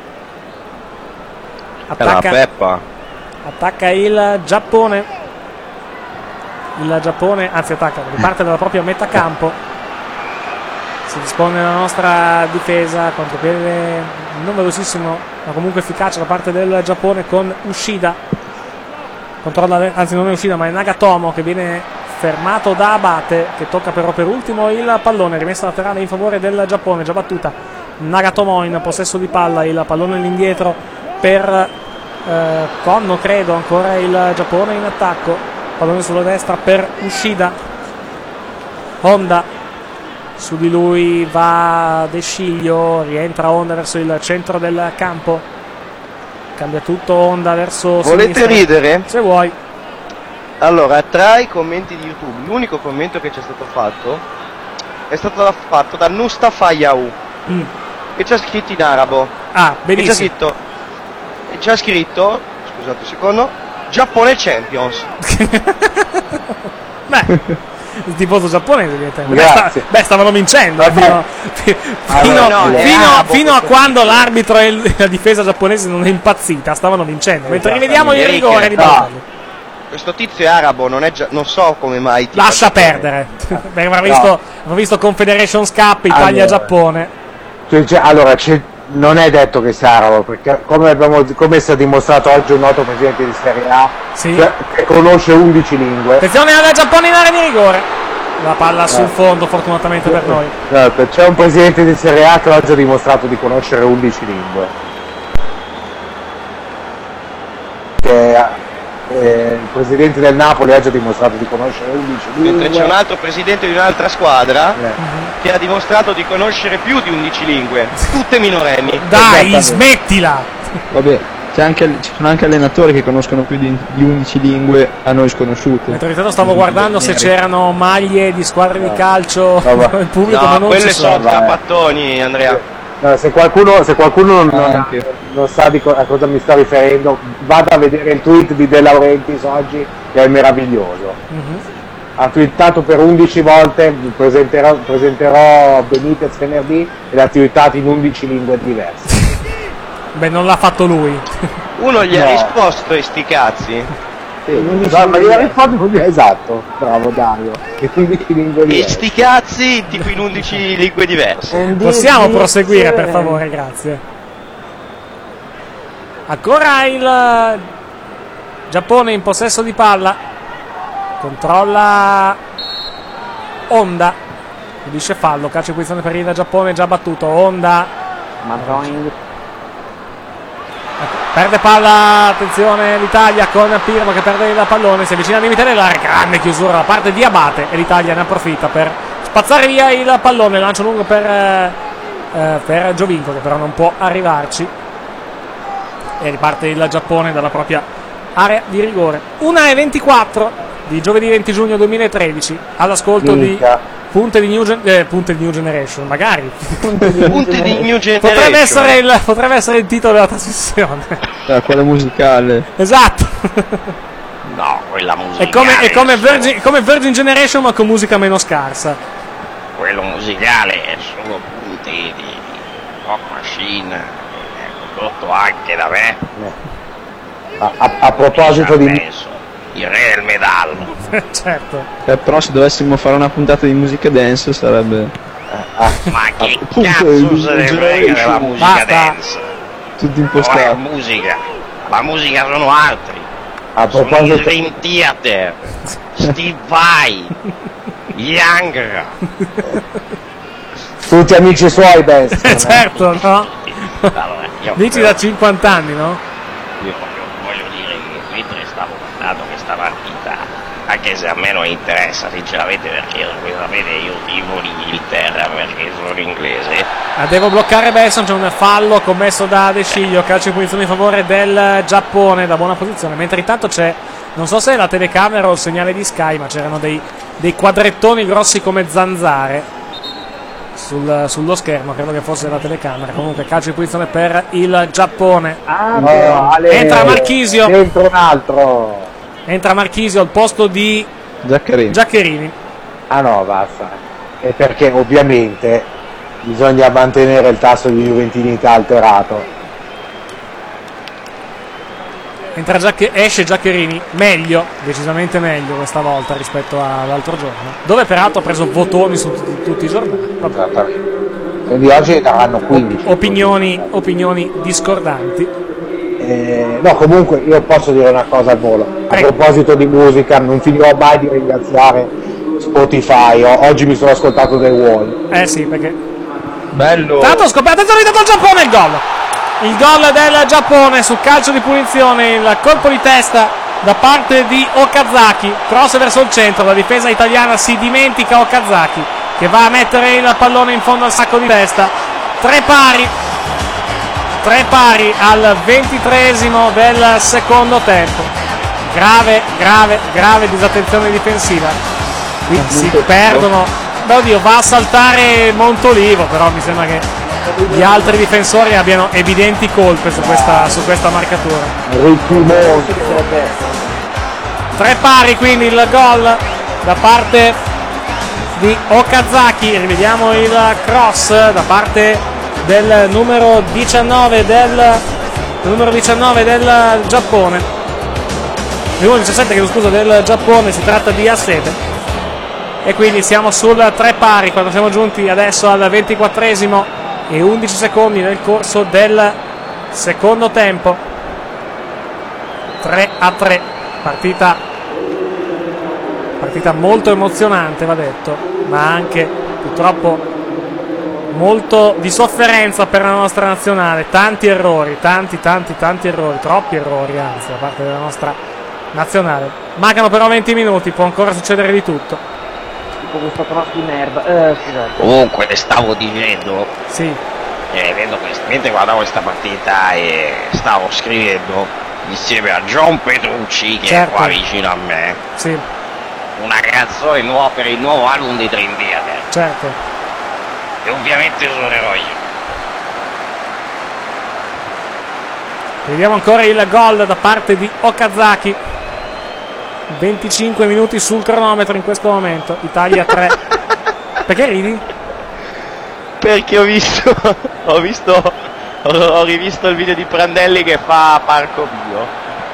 A: Attacca il Giappone. Il Giappone, anzi attacca, riparte dalla propria metà campo. Si dispone la nostra difesa, contropiede non velocissimo ma comunque efficace da parte del Giappone con Ushida. Controlla, anzi non è Ushida ma è Nagatomo che viene fermato da Abate, che tocca però per ultimo il pallone. Rimessa laterale in favore del Giappone, già battuta. Nagatomo in possesso di palla, il pallone all'indietro per Konno, credo. Ancora il Giappone in attacco, pallone sulla destra per Ushida. Honda, su di lui va De Sciglio, rientra Honda verso il centro del campo, cambia tutto Honda verso
B: volete
A: sinistra.
B: Ridere?
A: Se vuoi.
B: Allora, tra i commenti di YouTube, l'unico commento che c'è stato fatto è stato fatto da Mustafa Yau, che c'ha scritto in arabo.
A: Ah, benissimo.
B: C'ha scritto, scusate un secondo, Giappone Champions.
A: Beh, il tifoso giapponese stavano vincendo fino a quando l'arbitro e la difesa giapponese non è impazzita, stavano vincendo. Mentre rivediamo il rigore di Balotelli.
B: Questo tizio è arabo, non so come mai.
A: Lascia perdere. Beh, avrà visto Confederations Cup Italia-Giappone.
C: Allora, non è detto che sia arabo, perché come si è dimostrato oggi un noto presidente di Serie A,
A: sì,
C: che conosce 11 lingue.
A: Attenzione al Giappone in area di rigore. La palla sul fondo, fortunatamente per noi.
C: C'è un presidente di Serie A che oggi ha dimostrato di conoscere 11 lingue. Il presidente del Napoli oggi ha dimostrato di conoscere 11 lingue.
B: Mentre c'è un altro presidente di un'altra squadra che ha dimostrato di conoscere più di 11 lingue, tutte minorenni.
A: Dai, smettila!
G: Vabbè, ci sono anche allenatori che conoscono più di 11 lingue a noi sconosciute.
A: Mentre intanto stavo guardando se c'erano maglie di squadre di calcio il pubblico, ma non
B: quelle
A: ci sono.
B: sono strappattoni, Andrea.
C: Se qualcuno non sa a cosa mi sto riferendo, vada a vedere il tweet di De Laurentiis oggi, che è meraviglioso. Ha twittato per 11 volte, presenterò Benitez venerdì, e l'ha twittato in 11 lingue diverse.
A: Beh, non l'ha fatto lui.
B: Uno gli ha risposto e sti cazzi.
C: Ma gli ha risposto esatto, bravo Dario. In 11 lingue diverse.
B: E sti cazzi tipo in 11 lingue diverse.
A: Possiamo proseguire per favore, grazie. Ancora il Giappone in possesso di palla. Controlla Honda. Subisce fallo, calcio in posizione per il Giappone, già battuto. Honda. Perde palla, attenzione l'Italia con Pirlo che perde il pallone, si avvicina al limite dell'area, grande chiusura da parte di Abate e l'Italia ne approfitta per spazzare via il pallone, lancio lungo per Giovinco che però non può arrivarci e riparte il Giappone dalla propria area di rigore. 1:24 di giovedì 20 giugno 2013 all'ascolto di Punte di New Generation, magari.
B: Punte di New Generation.
A: Potrebbe essere il titolo della trasmissione.
G: Quella musicale.
A: Esatto.
J: No, quella musicale.
A: È come Virgin Generation, ma con musica meno scarsa.
J: Quello musicale è solo punti di Rock Machine, condotto anche da me.
C: A proposito di...
J: Il re del medallo.
A: Certo.
G: Però se dovessimo fare una puntata di musica dance sarebbe...
J: Ma che cazzo se ne frega della musica dance?
G: Tutti impostati.
J: La musica sono altri.
C: A proposito...
J: Sono i Dream Theater, Steve Vai, Young.
C: Tutti amici suoi, best.
A: Certo, no?
J: Allora,
A: dici da 50 anni, no?
J: Io voglio dire che mentre stavo guardando questa partita, anche se a me non interessa sinceramente, perché come sapete io vivo l'Inghilterra perché sono inglese.
A: Devo bloccare Besson, c'è un fallo commesso da De Sciglio, calcio di punizione in favore del Giappone da buona posizione, mentre intanto c'è, non so se è la telecamera o il segnale di Sky, ma c'erano dei quadrettoni grossi come zanzare sullo schermo, credo che fosse la telecamera. Comunque calcio di punizione per il Giappone. Entra Marchisio.
C: Dentro un altro.
A: Entra Marchisio al posto di Giaccherini.
C: Ah no, basta. È perché ovviamente bisogna mantenere il tasso di juventinità alterato.
A: Esce Giaccherini, meglio, decisamente meglio questa volta rispetto all'altro giorno, dove peraltro ha preso votoni su tutti i giornali.
C: Quindi oggi daranno 15.
A: Opinioni discordanti.
C: No, comunque io posso dire una cosa al volo. A proposito di musica, non finirò mai di ringraziare Spotify. Oggi mi sono ascoltato The Wall.
A: Sì, perché
G: bello.
A: Tanto scoperto, attenzione, dato il Giappone, il gol. Il gol del Giappone su calcio di punizione, il colpo di testa da parte di Okazaki, cross verso il centro, la difesa italiana si dimentica Okazaki che va a mettere il pallone in fondo al sacco di testa. Tre pari al 23esimo del secondo tempo. Grave disattenzione difensiva. Qui si perdono. Oddio, va a saltare Montolivo, però mi sembra che gli altri difensori abbiano evidenti colpe su questa marcatura. Tre pari quindi il gol da parte di Okazaki. Rivediamo il cross da parte del numero 19 del Giappone, il numero 17 del Giappone. Si tratta di Asete. E quindi siamo sul 3 pari quando siamo giunti adesso al 24esimo e 11 secondi nel corso del secondo tempo. 3-3, partita molto emozionante, va detto, ma anche purtroppo molto di sofferenza per la nostra nazionale. Tanti errori, tanti errori, troppi errori anzi da parte della nostra nazionale. Mancano però 20 minuti, può ancora succedere di tutto.
I: Questo cross di merda.
J: Comunque stavo dicendo,
A: sì,
J: vedo che mentre guardavo questa partita e stavo scrivendo insieme a John Petrucci che
A: certo,
J: è qua vicino a me,
A: sì,
J: una canzone nuova per il nuovo album dei Dream Theater.
A: Certo.
J: E ovviamente suonerò io.
A: Vediamo ancora il gol da parte di Okazaki. 25 minuti sul cronometro in questo momento. Italia 3. Perché ridi?
B: Perché ho rivisto il video di Prandelli che fa Parco Bio.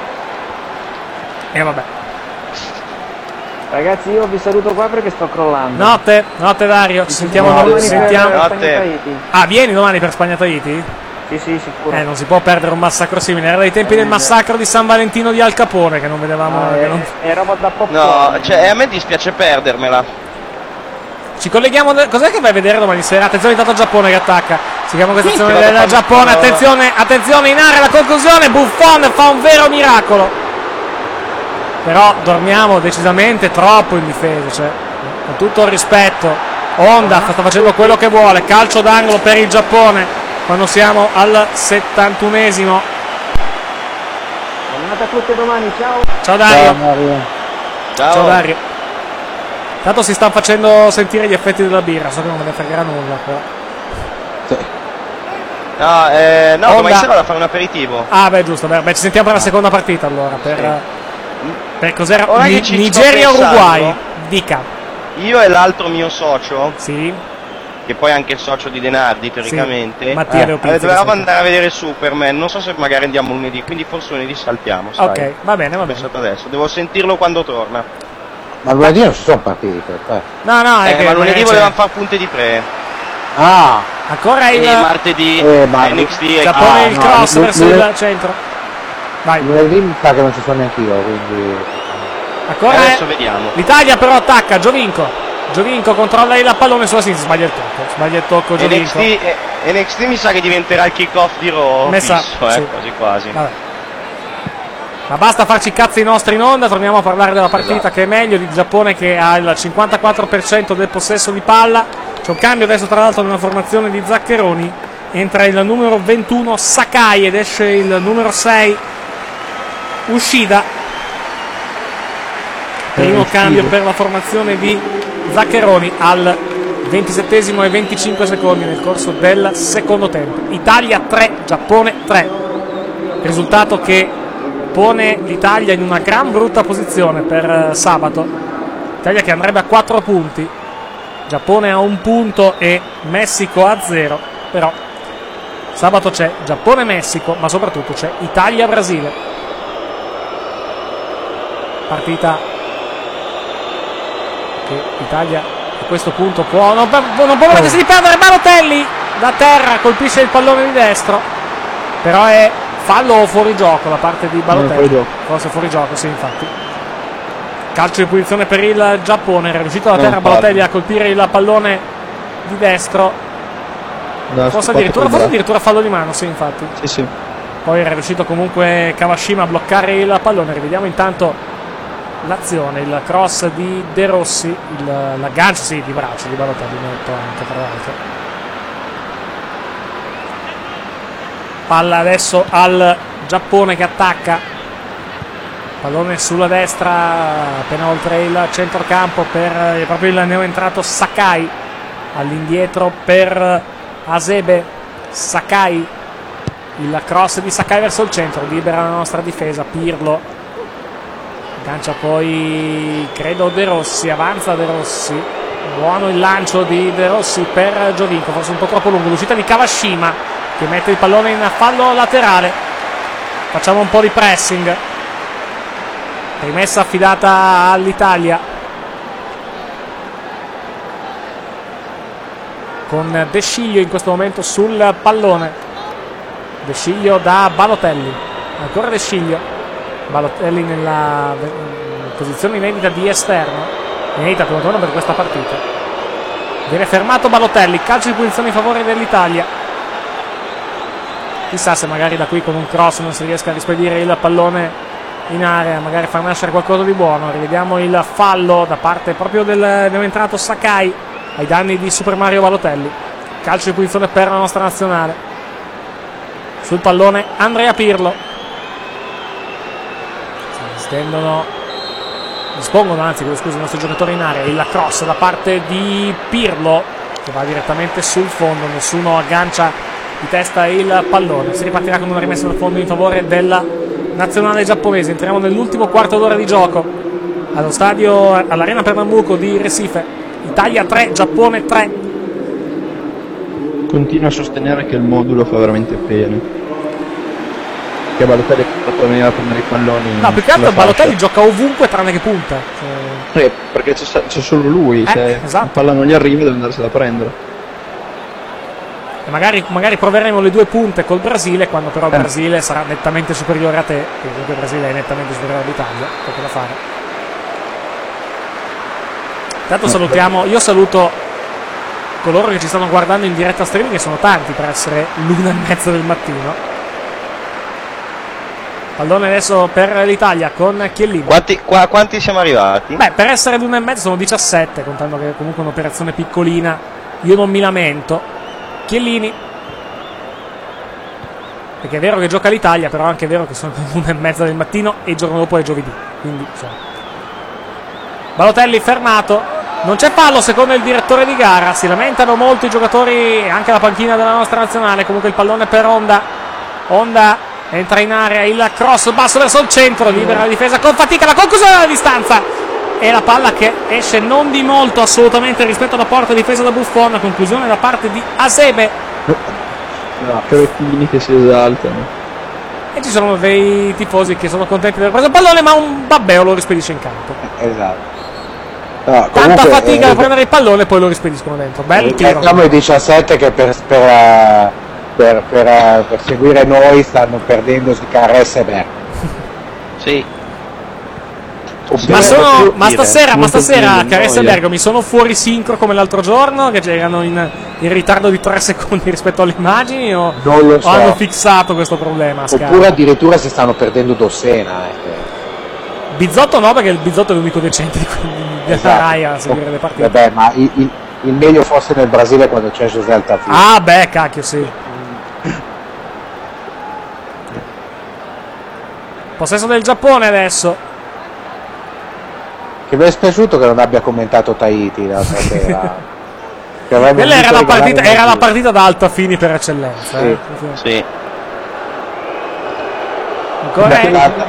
A: E vabbè.
I: Ragazzi, io vi saluto qua perché sto crollando.
A: Notte Dario, ci sentiamo
I: domani.
B: Notte.
A: Ah, vieni domani per Spagna-Tahiti?
I: Sì, sicuro.
A: Non si può perdere un massacro simile. Era dai tempi del massacro di San Valentino di Al Capone che non vedevamo.
I: È roba da popcorn.
B: No, cioè a me dispiace perdermela.
A: Ci colleghiamo. Cos'è che vai a vedere domani sera? Attenzione, intanto Giappone che attacca. Seguiamo questa azione del Giappone. Attenzione in area la conclusione. Buffon fa un vero miracolo. Però dormiamo decisamente troppo in difesa. Cioè, con tutto il rispetto, Honda sta facendo quello che vuole. Calcio d'angolo per il Giappone quando siamo al 71esimo.
I: Buonanotte a tutti, domani, ciao.
A: Ciao Dario. Ciao Dario. Tanto si stanno facendo sentire gli effetti della birra, so che non me ne fregherà nulla, però.
B: No, domani sera vado a fare un aperitivo.
A: Ah, beh, giusto, beh, ci sentiamo per la seconda partita allora. Per cos'era? Nigeria-Uruguay. Dica.
B: Io e l'altro mio socio.
A: Sì.
B: Che poi è anche il socio di Denardi, teoricamente.
A: Mattia Leopizzi.
B: Dovevamo andare a vedere Superman. Non so se magari andiamo lunedì, quindi forse lunedì saltiamo. Sai.
A: Ok, va bene.
B: Adesso, devo sentirlo quando torna.
C: Ma lunedì non ci sono partite.
A: No, è che
B: ma lunedì volevamo fare punte di pre.
C: Ah,
A: ancora il
B: martedì NXT
A: Giappone il cross verso il centro. Vai.
C: Lunedì mi sa che non ci sono neanche io, quindi
A: ancora
B: adesso vediamo.
A: L'Italia però attacca, Giovinco controlla il pallone sulla sinistra, sbaglia il tocco Giovinco.
B: NXT mi sa che diventerà il kick-off di Raw. Quasi quasi.
A: Vabbè. Ma basta farci cazzi nostri in onda, torniamo a parlare della partita, che è meglio, di Giappone che ha il 54% del possesso di palla. C'è un cambio adesso tra l'altro nella formazione di Zaccheroni, entra il numero 21 Sakai ed esce il numero 6 Ushida. Primo cambio per la formazione di Zaccheroni al 27esimo e 25 secondi nel corso del secondo tempo. Italia 3, Giappone 3. Risultato che pone l'Italia in una gran brutta posizione per sabato. Italia che andrebbe a 4 punti, Giappone a 1 punto e Messico a 0. Però sabato c'è Giappone-Messico, ma soprattutto c'è Italia-Brasile. Partita che l'Italia a questo punto non può permettersi di perdere. Balotelli da terra colpisce il pallone di destro, però è fallo o fuorigioco da parte di Balotelli? Forse fuorigioco, sì, infatti. Calcio di punizione per il Giappone, era riuscito da terra Balotelli a colpire il pallone di destro. Forse addirittura fallo di mano, sì, infatti.
G: Sì.
A: Poi era riuscito comunque Kawashima a bloccare il pallone. Rivediamo intanto l'azione, il cross di De Rossi, l'aggancio di braccio di Balotelli, molto anche tra l'altro. Palla adesso al Giappone che attacca, pallone sulla destra appena oltre il centrocampo per proprio il neoentrato Sakai, all'indietro per Hasebe. Sakai, il cross di Sakai verso il centro, libera la nostra difesa. Pirlo aggancia poi credo De Rossi, avanza De Rossi, buono il lancio di De Rossi per Giovinco, forse un po' troppo lungo, l'uscita di Kawashima che mette il pallone in fallo laterale. Facciamo un po' di pressing, rimessa affidata all'Italia con De Sciglio in questo momento sul pallone. De Sciglio da Balotelli, ancora De Sciglio, Balotelli nella posizione inedita di esterno, inedita per questa partita. Viene fermato Balotelli, calcio di punizione in favore dell'Italia. Chissà se magari da qui con un cross non si riesca a rispedire il pallone in area, magari far nascere qualcosa di buono. Rivediamo il fallo da parte proprio del neoentrato Sakai ai danni di Super Mario Balotelli. Calcio di punizione per la nostra nazionale. Sul pallone Andrea Pirlo. Dispongono i nostri giocatori in area. Il cross da parte di Pirlo che va direttamente sul fondo, nessuno aggancia di testa il pallone. Si ripartirà con una rimessa dal fondo in favore della nazionale giapponese. Entriamo nell'ultimo quarto d'ora di gioco allo stadio, all'Arena Pernambuco di Recife. Italia 3, Giappone 3.
G: Continuo a sostenere che il modulo fa veramente bene, che Balotelli potrebbe venire a prendere i palloni.
A: No, più che altro Balotelli gioca ovunque tranne che punta,
G: perché c'è solo lui, se
A: esatto.
G: La palla non gli arriva deve andarsela a prendere.
A: E magari proveremo le due punte col Brasile, quando però il Brasile sarà nettamente superiore a te, perché il Brasile è nettamente superiore all'Italia, poco da fare. Intanto io saluto coloro che ci stanno guardando in diretta streaming, che sono tanti per essere l'1:30 del mattino. Pallone adesso per l'Italia con Chiellini.
B: Quanti siamo arrivati?
A: Beh, per essere l'1:30 sono 17, contando che è comunque un'operazione piccolina, io non mi lamento. Chiellini, perché è vero che gioca l'Italia, però è anche vero che sono l'1:30 del mattino e il giorno dopo è giovedì, quindi insomma. Balotelli fermato, non c'è fallo secondo il direttore di gara, si lamentano molto i giocatori e anche la panchina della nostra nazionale. Comunque il pallone per Honda entra in area, il cross basso verso il centro, libera la difesa con fatica, la conclusione della distanza e la palla che esce non di molto assolutamente rispetto alla porta difesa da Buffon. Conclusione da parte di Hasebe.
G: No, cretini che si esaltano.
A: E ci sono dei tifosi che sono contenti di aver preso il pallone, ma un babbeo lo rispedisce in campo.
C: Esatto. No,
A: tanta fatica a prendere il pallone e poi lo rispediscono dentro. Bel tiro.
C: Siamo i 17 che per seguire noi stanno perdendo Carres e Berg.
B: Sì.
A: Ma stasera Carres e Bergo mi sono fuori sincro come l'altro giorno, che erano in ritardo di 3 secondi rispetto alle immagini, o hanno fissato questo problema?
C: Oppure addirittura si stanno perdendo Dossena.
A: Bizzotto no, perché il Bizzotto è l'unico decente di Rai a seguire le partite.
C: Vabbè, ma il meglio fosse nel Brasile quando c'è José Altafini.
A: Ah beh, cacchio, sì. Possesso del Giappone adesso.
C: Che mi è spiaciuto che non abbia commentato Tahiti l'altra sera.
A: Quella era la partita da Altafini per eccellenza.
B: Sì.
A: Ancora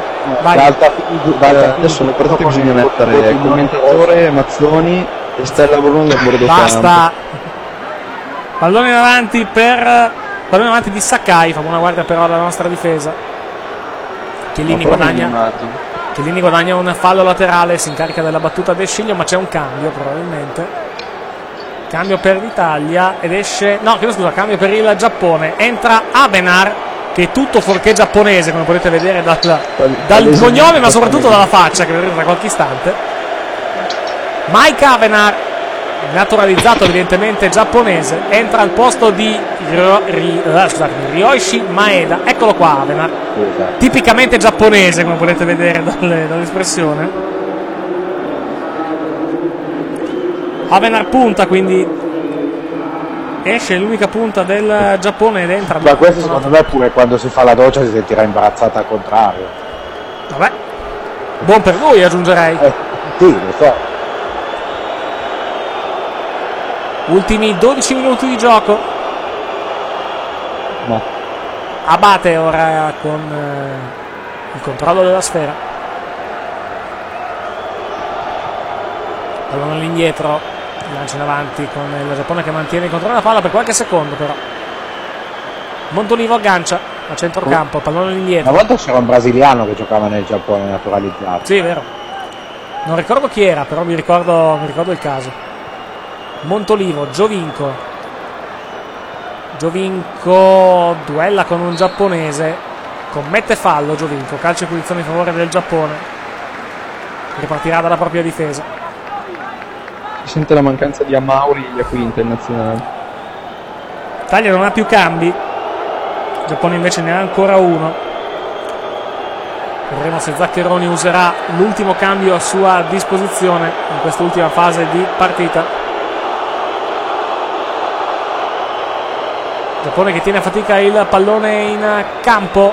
G: adesso le partite bisogna mettere il commentatore Mazzoni e Stella Bologna a bordo
A: basta. Pallone in avanti di Sakai. Fa buona guardia però alla nostra difesa. Chiellini guadagna un fallo laterale, si incarica della battuta De Sciglio, ma c'è un cambio probabilmente. Cambio per l'Italia ed esce... No, cambio per il Giappone. Entra Avenar, che è tutto fuorché giapponese, come potete vedere dal cognome, ma soprattutto dalla faccia, che vedrete tra qualche istante. Mike Avenar, naturalizzato evidentemente giapponese, entra al posto di Ryoshi Maeda. Eccolo qua Avenar, tipicamente giapponese come potete vedere dall'espressione. Avenar punta, quindi esce l'unica punta del Giappone ed entra.
C: Ma questo secondo me pure quando si fa la doccia si sentirà imbarazzata al contrario.
A: Vabbè, buon per lui, aggiungerei.
C: Sì, lo so.
A: Ultimi 12 minuti di gioco.
C: No.
A: Abate ora con il controllo della sfera. Pallone all'indietro, lancia in avanti con il Giappone che mantiene il controllo della palla per qualche secondo però. Montolivo aggancia a centrocampo, pallone all'indietro.
C: Una volta c'era un brasiliano che giocava nel Giappone naturalizzato.
A: Sì, è vero. Non ricordo chi era, però mi ricordo il caso. Montolivo, Giovinco duella con un giapponese, commette fallo Giovinco, calcio di punizione in favore del Giappone, ripartirà dalla propria difesa.
G: Si sente la mancanza di Amauri e qui internazionale.
A: Italia non ha più cambi, il Giappone invece ne ha ancora uno. Vedremo se Zaccheroni userà l'ultimo cambio a sua disposizione in quest'ultima fase di partita. Giappone che tiene a fatica il pallone in campo.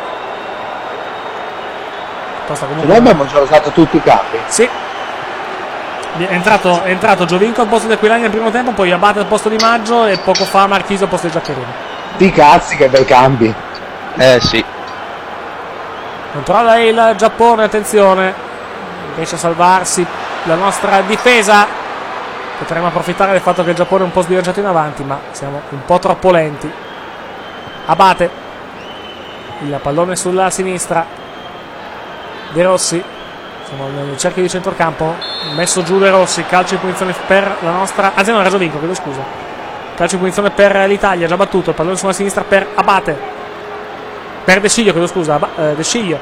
C: Noi abbiamo già usato tutti i campi.
A: Sì. È entrato Giovinco al posto di Aquilani nel primo tempo, poi Abate al posto di Maggio e poco fa Marchisio al posto di Giaccherini.
C: Di cazzi che bei cambi.
B: Sì.
A: Controlla il Giappone, attenzione. Riesce a salvarsi la nostra difesa. Potremmo approfittare del fatto che il Giappone è un po' sbilanciato in avanti, ma siamo un po' troppo lenti. Abate, il pallone sulla sinistra. De Rossi, siamo nel cerchio di centrocampo, messo giù De Rossi, calcio di punizione per la nostra... Anzi no, era Giovinco, chiedo scusa. Calcio di punizione per l'Italia, già battuto, il pallone sulla sinistra per Abate. Per De Sciglio, chiedo scusa, De Sciglio.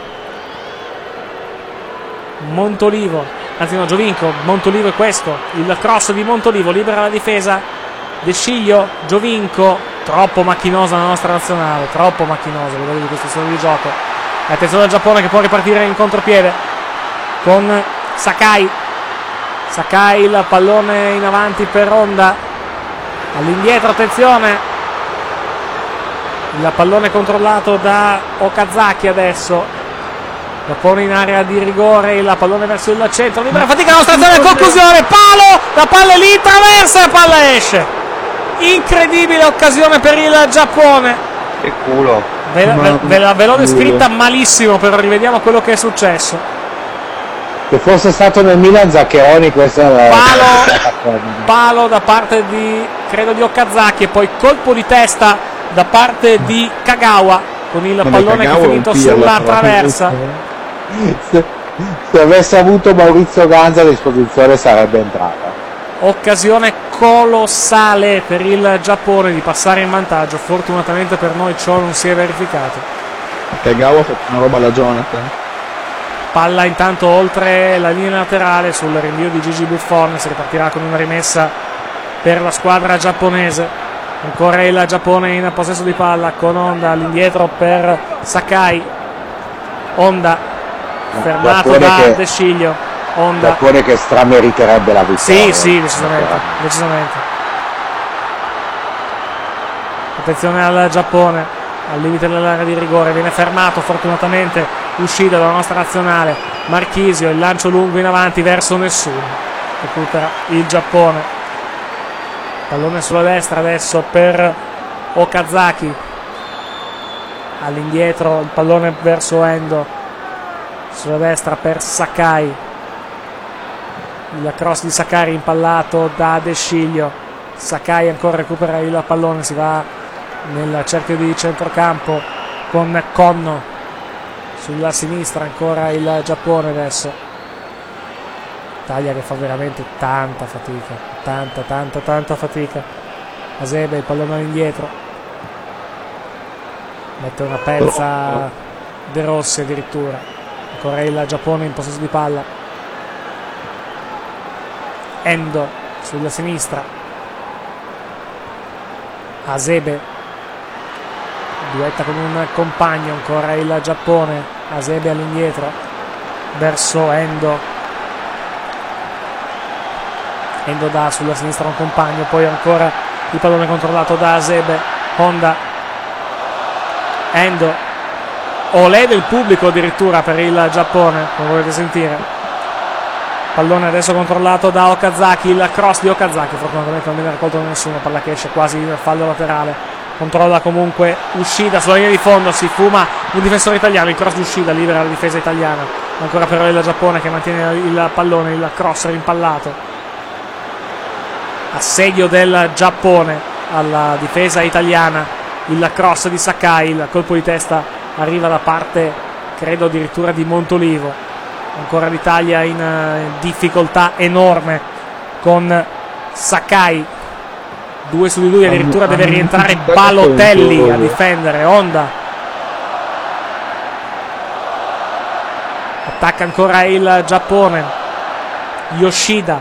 A: Montolivo, anzi no, Giovinco, Montolivo è questo, il cross di Montolivo, libera la difesa. De Sciglio, Giovinco, troppo macchinosa la nostra nazionale, troppo macchinosa a livello di questo stile di gioco. Attenzione al Giappone che può ripartire in contropiede con Sakai. Il pallone in avanti per Honda, all'indietro, attenzione, il pallone controllato da Okazaki adesso. Giappone in area di rigore, il pallone verso il centro, libera fatica la nostra azione, conclusione, palo, la palla è lì, traversa, la palla esce. Incredibile occasione per il Giappone.
B: Che culo.
A: Ve l'ho descritta malissimo, però rivediamo quello che è successo.
C: Se fosse stato nel Milan Zaccheroni, questo è
A: palo da parte di, credo, di Okazaki, e poi colpo di testa da parte di Kagawa con il pallone che è finito sulla traversa.
C: Se avesse avuto Maurizio Ganza a disposizione sarebbe entrata.
A: Occasione colossale per il Giappone di passare in vantaggio. Fortunatamente per noi ciò non si è verificato.
G: Kagawa ha fatto una roba alla Jonathan.
A: Palla intanto oltre la linea laterale sul rinvio di Gigi Buffon. Si ripartirà con una rimessa per la squadra giapponese. Ancora il Giappone in possesso di palla con Honda all'indietro per Sakai. Honda fermato da De Sciglio. Honda.
C: Giappone che strameriterebbe la vittoria.
A: Sì, decisamente. Attenzione al Giappone, al limite dell'area di rigore, viene fermato fortunatamente Ushida dalla nostra nazionale. Marchisio, il lancio lungo in avanti verso nessuno. Recupera il Giappone. Pallone sulla destra adesso per Okazaki. All'indietro il pallone verso Endo. Sulla destra per Sakai. Il cross di Sakai impallato da De Sciglio. Sakai ancora recupera il pallone, si va nel cerchio di centrocampo con Konno sulla sinistra. Ancora il Giappone adesso. Italia che fa veramente tanta fatica, tanta fatica. Hasebe, il pallone all'indietro, mette una pezza De Rossi addirittura. Ancora il Giappone in possesso di palla. Endo sulla sinistra. Hasebe duetta con un compagno. Ancora il Giappone. Hasebe all'indietro verso Endo. Endo dà sulla sinistra un compagno. Poi ancora il pallone controllato da Hasebe. Honda. Endo. Olè del pubblico addirittura per il Giappone, come volete sentire. Pallone adesso controllato da Okazaki, il cross di Okazaki, fortunatamente non viene raccolto da nessuno, palla che esce quasi nel fallo laterale. Controlla comunque Ushida sulla linea di fondo, si fuma un difensore italiano, il cross di Ushida libera la difesa italiana. Ancora però il Giappone che mantiene il pallone, il cross rimpallato. Assedio del Giappone alla difesa italiana, il cross di Sakai, il colpo di testa arriva da parte, credo addirittura di Montolivo. Ancora l'Italia in difficoltà enorme con Sakai, 2 su di lui, addirittura deve rientrare Balotelli a difendere. Honda attacca ancora il Giappone. Yoshida,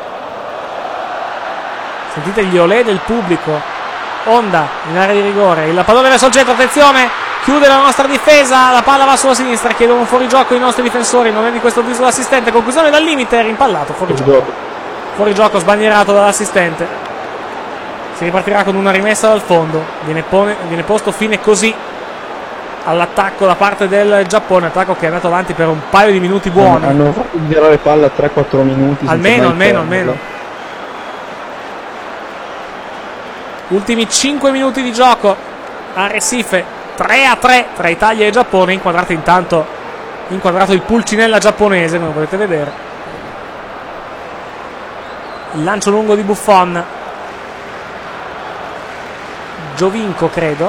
A: sentite gli olè del pubblico. Honda in area di rigore, il pallone verso il centro, attenzione, chiude la nostra difesa, la palla va sulla sinistra, chiedono un fuorigioco i nostri difensori, non è di questo avviso l'assistente. Conclusione dal limite, rimpallato, fuorigioco sbandierato dall'assistente. Si ripartirà con una rimessa dal fondo, viene posto fine così all'attacco da parte del Giappone, attacco che è andato avanti per un paio di minuti buoni.
G: Hanno fatto girare palla 3-4 minuti
A: almeno. Ultimi 5 minuti di gioco a Recife, 3-3 tra Italia e Giappone. Inquadrato il Pulcinella giapponese, come potete vedere. Il lancio lungo di Buffon. Giovinco, credo.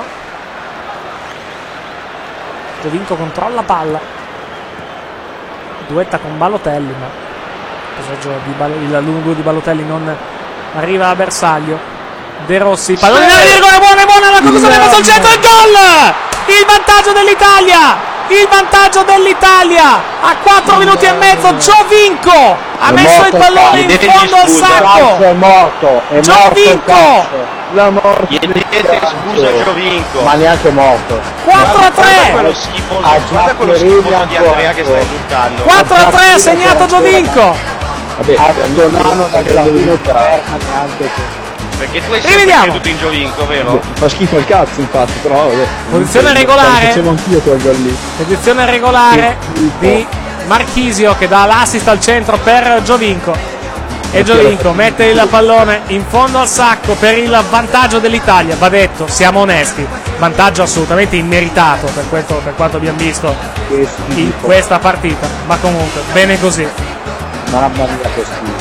A: Giovinco controlla palla, duetta con Balotelli, ma il lungo di Balotelli non arriva a bersaglio. De Rossi, pallone in area di rigore, buona la conclusione verso il centro, il gol! Il vantaggio dell'Italia a 4 minuti e mezzo. Giovinco ha messo il pallone in fondo al sacco.
C: È morto.
A: Giovinco,
B: Chiedete scusa Giovinco.
C: Ma neanche morto.
A: 4-3.
B: Guarda quello schifo di Andrea che stai buttando.
A: 4-3 ha segnato Giovinco.
C: Vabbè, non hanno neanche
B: perché tu hai sempre creduto in Giovinco, vero?
G: Fa schifo il cazzo, infatti, però vabbè.
A: Posizione regolare.
G: Facevo anch'io quel gol lì.
A: Posizione regolare di Marchisio che dà l'assist al centro per Giovinco. E Giovinco mette il pallone in fondo al sacco per il vantaggio dell'Italia. Va detto, siamo onesti, vantaggio assolutamente immeritato per quanto abbiamo visto in questa partita, ma comunque bene così.
C: Mamma mia, che schifo.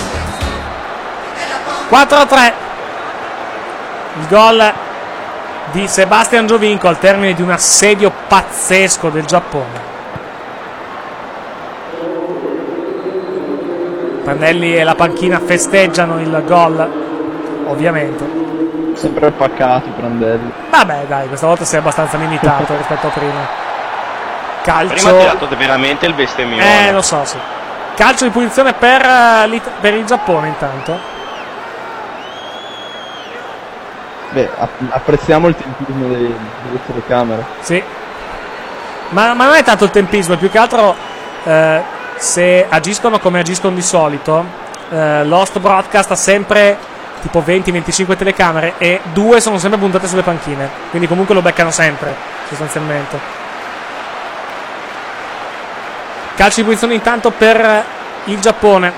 A: 4-3 il gol di Sebastian Giovinco al termine di un assedio pazzesco del Giappone. Prandelli e la panchina festeggiano il gol, ovviamente.
G: Sempre paccato Prandelli.
A: Vabbè dai, questa volta si è abbastanza limitato rispetto a prima. Calcio.
B: Prima ha tirato veramente il bestemmione.
A: Lo so, sì. Calcio di punizione per il Giappone intanto.
G: Beh, apprezziamo il tempismo delle telecamere.
A: Sì. Ma non è tanto il tempismo, è più che altro se agiscono come agiscono di solito. Lost Broadcast ha sempre tipo 20-25 telecamere e 2 sono sempre puntate sulle panchine, quindi comunque lo beccano sempre sostanzialmente. Calcio di punizione intanto per il Giappone.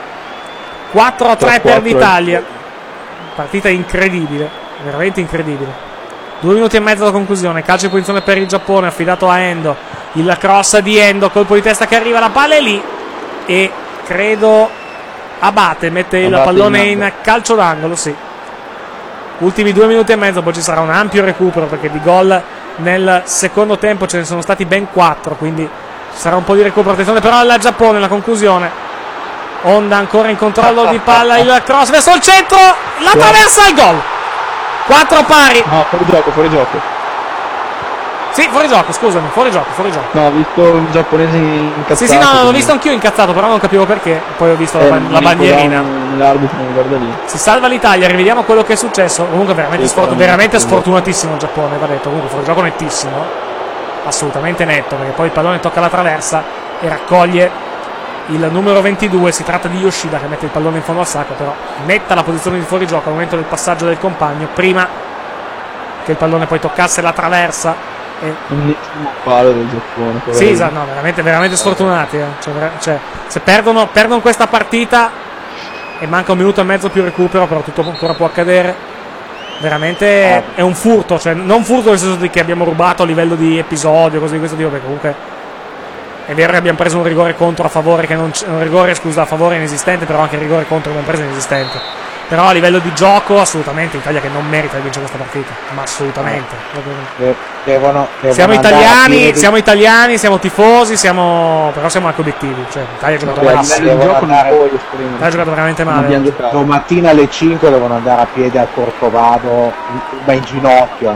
A: 4-3 per l'Italia. Partita incredibile, veramente incredibile. 2 minuti e mezzo da conclusione. Calcio di punizione per il Giappone affidato a Endo. Il cross di Endo, colpo di testa che arriva, la palla è lì e credo Abate mette il pallone in calcio d'angolo, sì. Ultimi 2 minuti e mezzo, poi ci sarà un ampio recupero perché di gol nel secondo tempo ce ne sono stati ben 4, quindi ci sarà un po' di recupero. Attenzione però al Giappone, la conclusione. Honda ancora in controllo di palla, il cross verso il centro, la traversa, il gol. 4 pari.
G: No, fuori gioco.
A: Sì, fuori gioco, scusami, fuori gioco.
G: No, ho visto il giapponese incazzato.
A: Sì, no, l'ho visto anch'io incazzato, però non capivo perché. Poi ho visto la bandierina.
G: L'arbitro non guarda lì.
A: Si salva l'Italia, rivediamo quello che è successo. Comunque veramente sfortunatissimo il Giappone, va detto. Comunque fuori gioco nettissimo, assolutamente netto, perché poi il pallone tocca la traversa e raccoglie il numero 22. Si tratta di Yoshida che mette il pallone in fondo al sacco, però netta la posizione di fuori gioco al momento del passaggio del compagno, prima che il pallone poi toccasse la traversa.
G: Un palo del Giappone.
A: Sì, no, veramente sfortunati. Cioè, se perdono questa partita e manca un minuto e mezzo più recupero, però tutto ancora può accadere. Veramente è un furto, cioè non furto nel senso di che abbiamo rubato a livello di episodio, cose di questo tipo, perché comunque è vero che abbiamo preso un rigore contro a favore, a favore inesistente, però anche il rigore contro che abbiamo preso inesistente. Però a livello di gioco assolutamente Italia che non merita di vincere questa partita, ma assolutamente.
C: Devono
A: siamo italiani, siamo tifosi, però siamo anche obiettivi. Cioè, l'Italia ha giocato ha giocato veramente male.
C: Domattina alle 5 devono andare a piedi al Corcovado, ma in ginocchio.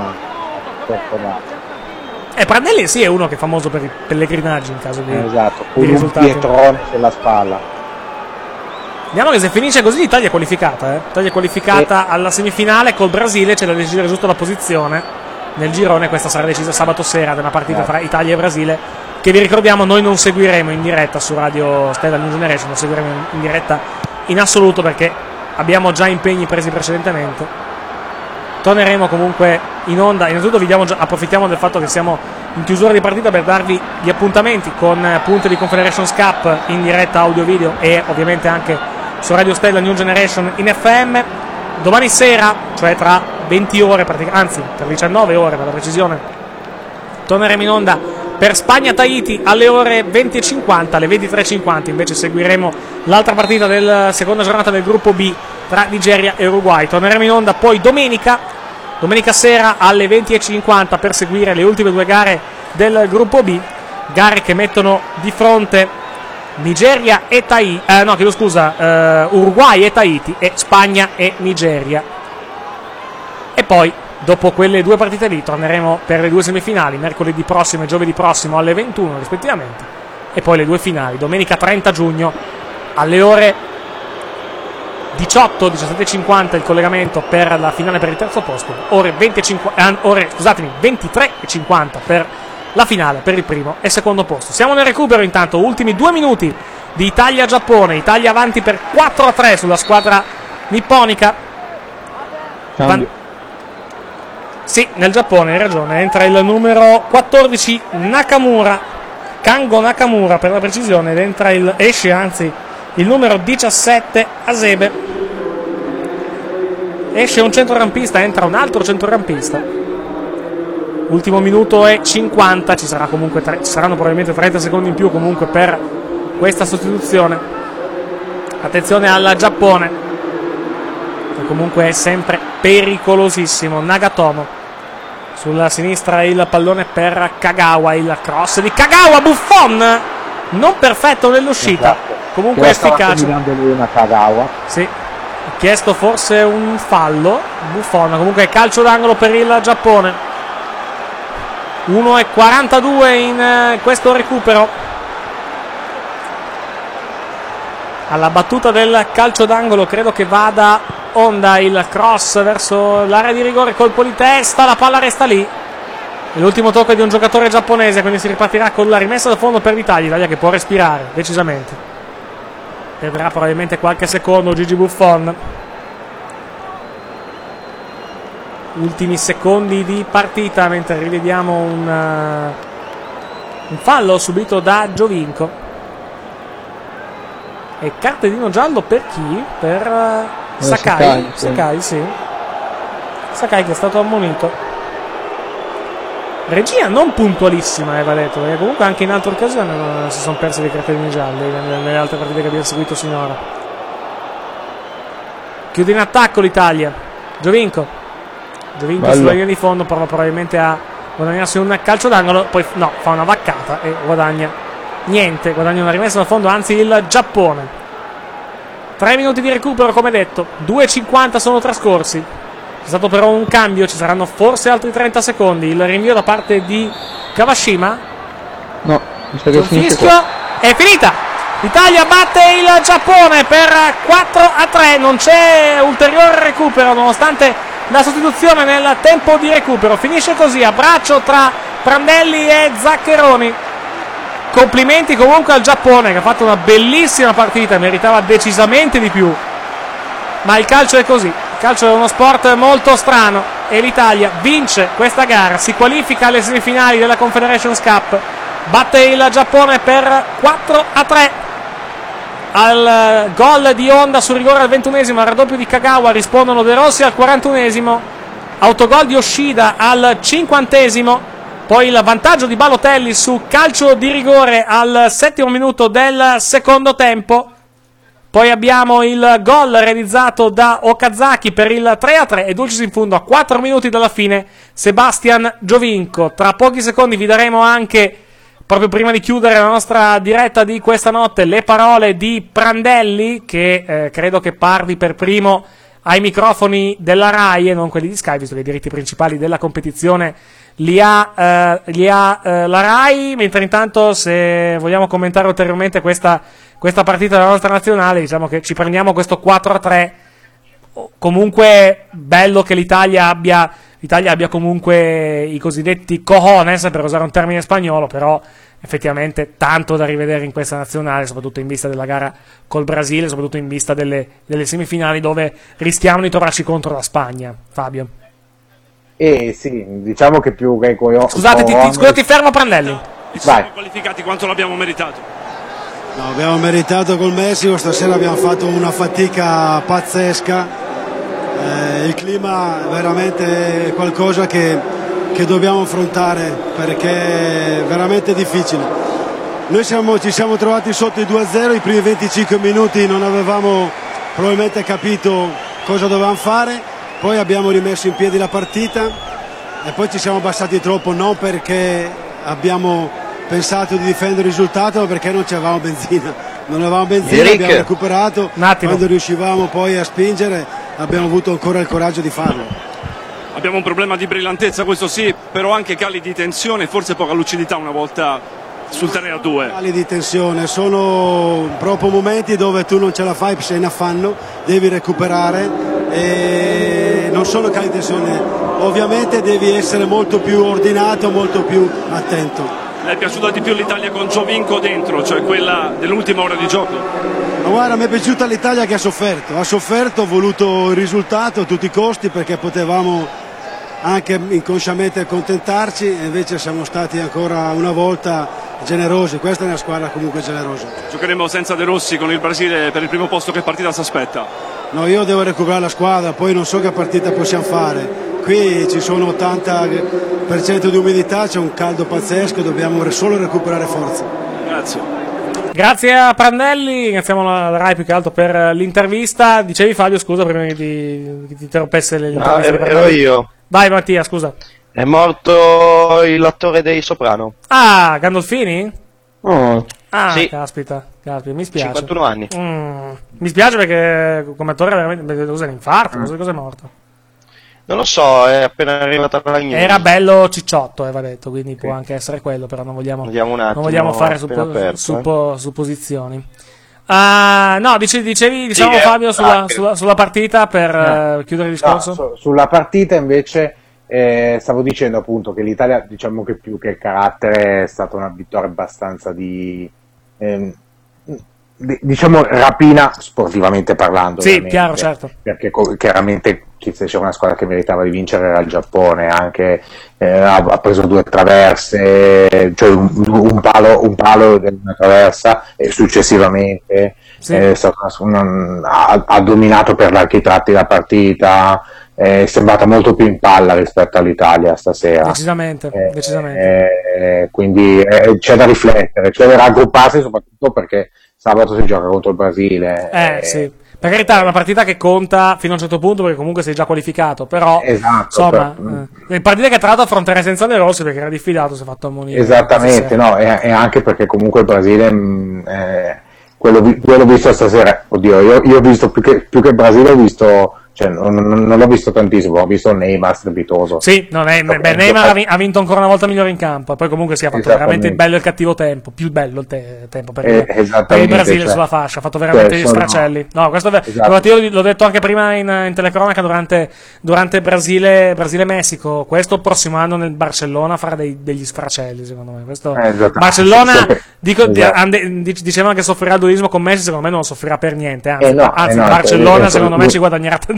A: Prandelli sì è uno che è famoso per i pellegrinaggi in caso di risultati.
C: Un pietrone sulla spalla.
A: Vediamo che se finisce così l'Italia è qualificata. L'Italia è qualificata alla semifinale col Brasile, c'è da decidere giusto la posizione nel girone. Questa sarà decisa sabato sera da una partita tra Italia e Brasile, che vi ricordiamo noi non seguiremo in diretta su Radio Stella New Generation, non seguiremo in diretta in assoluto perché abbiamo già impegni presi precedentemente. Torneremo comunque in onda. Innanzitutto approfittiamo del fatto che siamo in chiusura di partita per darvi gli appuntamenti con punte di Confederations Cup in diretta audio-video e ovviamente anche su Radio Stella New Generation in FM. Domani sera, cioè tra 20 ore, anzi per 19 ore per la precisione, torneremo in onda per Spagna-Tahiti alle ore 20.50, alle 23.50 invece seguiremo l'altra partita della seconda giornata del gruppo B tra Nigeria e Uruguay. Torneremo in onda poi domenica sera alle 20.50 per seguire le ultime 2 gare del gruppo B, gare che mettono di fronte Nigeria e Uruguay e Tahiti e Spagna e Nigeria. E poi dopo quelle 2 partite lì torneremo per le 2 semifinali mercoledì prossimo e giovedì prossimo alle 21 rispettivamente, e poi le 2 finali domenica 30 giugno alle ore 17.50 il collegamento per la finale per il terzo posto, ore 23.50 per la finale per il primo e secondo posto. Siamo nel recupero intanto, ultimi 2 minuti di Italia-Giappone, Italia avanti per 4-3 sulla squadra nipponica. Sì, nel Giappone, hai ragione, entra il numero 14 Nakamura, Kango Nakamura per la precisione, ed esce il numero 17 Hasebe. Esce un centrocampista, entra un altro centrocampista. Ultimo minuto e 50, ci saranno probabilmente 30 secondi in più comunque per questa sostituzione. Attenzione al Giappone, che comunque è sempre pericolosissimo. Nagatomo sulla sinistra, il pallone per Kagawa, il cross di Kagawa, Buffon non perfetto nell'uscita, esatto. Comunque efficace.
C: Una Kagawa.
A: Sì, ha chiesto forse un fallo Buffon, comunque calcio d'angolo per il Giappone. 1:42 in questo recupero. Alla battuta del calcio d'angolo credo che vada Honda, il cross verso l'area di rigore, colpo di testa, la palla resta lì. E l'ultimo tocco è di un giocatore giapponese, quindi si ripartirà con la rimessa da fondo per l'Italia che può respirare decisamente. Perderà probabilmente qualche secondo Gigi Buffon. Ultimi secondi di partita mentre rivediamo un fallo subito da Giovinco. E cartellino giallo per chi? Per Sakai. Sakai, sì. Sakai che è stato ammonito. Regia non puntualissima, va detto, perché comunque anche in altre occasioni si sono persi dei cartellini gialli nelle altre partite che abbiamo seguito sinora. Chiude in attacco l'Italia. Giovinco sulla linea di fondo, prova probabilmente a guadagnarsi un calcio d'angolo, poi no, fa una vaccata e guadagna una rimessa da fondo, anzi il Giappone. 3 minuti di recupero come detto, 2:50 sono trascorsi. C'è stato però un cambio, ci saranno forse altri 30 secondi. Il rinvio da parte di Kawashima.
G: No,
A: il fischio è finita. L'Italia batte il Giappone per 4:3. Non c'è ulteriore recupero nonostante la sostituzione nel tempo di recupero. Finisce così a braccio tra Prandelli e Zaccheroni. Complimenti comunque al Giappone che ha fatto una bellissima partita, meritava decisamente di più. Ma il calcio è così, il calcio è uno sport molto strano e l'Italia vince questa gara, si qualifica alle semifinali della Confederations Cup, batte il Giappone per 4:3. Al gol di Honda sul rigore al 21esimo, al raddoppio di Kagawa rispondono De Rossi al 41esimo, autogol di Yoshida al 50esimo. Poi il vantaggio di Balotelli su calcio di rigore al 7° minuto del secondo tempo. Poi abbiamo il gol realizzato da Okazaki per il 3:3 e dulcis in fondo a 4 minuti dalla fine Sebastian Giovinco. Tra pochi secondi vi daremo anche, proprio prima di chiudere la nostra diretta di questa notte, le parole di Prandelli che credo che parli per primo ai microfoni della Rai e non quelli di Sky, visto che i diritti principali della competizione li ha la Rai, mentre intanto se vogliamo commentare ulteriormente questa partita della nostra nazionale, diciamo che ci prendiamo questo 4:3. Comunque bello che l'Italia abbia comunque i cosiddetti cojones, per usare un termine spagnolo, però effettivamente tanto da rivedere in questa nazionale, soprattutto in vista della gara col Brasile, soprattutto in vista delle semifinali dove rischiamo di trovarci contro la Spagna. Fabio.
C: Sì, diciamo che più che
A: Scusate, ti fermo Prandelli.
K: Siamo qualificati quanto l'abbiamo meritato?
L: No, abbiamo meritato col Messico, stasera abbiamo fatto una fatica pazzesca, il clima è veramente qualcosa che dobbiamo affrontare perché è veramente difficile. Noi ci siamo trovati sotto i 2-0, i primi 25 minuti non avevamo probabilmente capito cosa dovevamo fare, poi abbiamo rimesso in piedi la partita e poi ci siamo abbassati troppo, non perché abbiamo pensato di difendere il risultato, ma perché non avevamo benzina, abbiamo recuperato, quando riuscivamo poi a spingere abbiamo avuto ancora il coraggio di farlo.
K: Abbiamo un problema di brillantezza, questo sì, però anche cali di tensione e forse poca lucidità una volta sul 3-2.
L: Cali di tensione, sono proprio momenti dove tu non ce la fai, sei in affanno, devi recuperare e non sono cali di tensione, ovviamente devi essere molto più ordinato, molto più attento.
K: le è piaciuta di più l'Italia con Giovinco dentro, cioè quella dell'ultima ora di gioco?
L: Ma guarda, mi è piaciuta l'Italia che ha sofferto, ha voluto il risultato a tutti i costi perché potevamo anche inconsciamente accontentarci e invece siamo stati ancora una volta generosi. Questa è una squadra comunque generosa.
K: Giocheremo senza De Rossi con il Brasile per il primo posto. Che partita si aspetta?
L: No, io devo recuperare la squadra, poi non so che partita possiamo fare. Qui ci sono 80% di umidità, c'è un caldo pazzesco, dobbiamo solo recuperare forza.
K: Grazie.
A: Grazie a Prandelli, ringraziamo la Rai più che altro per l'intervista. Dicevi Fabio, scusa, prima che ti interrompesse l'intervista.
B: No, ero io.
A: Vai Mattia, scusa.
B: È morto l'attore dei Soprano.
A: Ah, Gandolfini?
B: Oh.
A: Ah,
B: sì.
A: Caspita, mi spiace.
B: 51 anni.
A: Mi spiace perché come attore veramente cos'è l'infarto, cosa è morto?
B: Non lo so, è appena arrivata la news.
A: Era bello cicciotto, va detto, quindi può anche essere quello, però non vogliamo fare supposizioni. No, dicevi diciamo sì, Fabio sulla partita per chiudere il discorso?
C: No, sulla partita invece stavo dicendo appunto che l'Italia, diciamo che più che carattere è stata una vittoria abbastanza diciamo rapina sportivamente parlando.
A: Sì, chiaro, certo.
C: Perché chiaramente se c'era una squadra che meritava di vincere era il Giappone, anche ha preso 2 traverse, cioè un palo di una traversa e successivamente sì. Ha dominato per larghi tratti la partita, è sembrata molto più in palla rispetto all'Italia stasera.
A: Decisamente.
C: Quindi c'è da riflettere, c'è da raggrupparsi soprattutto perché sabato si gioca contro il Brasile.
A: Sì. Per carità è una partita che conta fino a un certo punto perché comunque sei già qualificato, però insomma le partite che tra l'altro affronterai senza De Rossi perché era diffidato, si è fatto ammonire.
C: Esattamente, no, e anche perché comunque il Brasile quello visto stasera, oddio, io ho visto più che il Brasile ho visto, cioè non l'ho visto tantissimo, ho visto Neymar strepitoso.
A: Sì, Neymar ha vinto ancora una volta migliore in campo, e poi comunque si è fatto veramente il bello e il cattivo tempo, più bello il tempo per il Brasile sulla fascia, ha fatto veramente gli sfracelli. No, questo io l'ho detto anche prima in telecronaca durante Brasile-Messico, questo prossimo anno nel Barcellona farà degli sfracelli secondo me. Questo Barcellona dicevano che soffrirà il dualismo con Messi, secondo me non lo soffrirà per niente, anzi Barcellona secondo me ci guadagnerà tantissimo.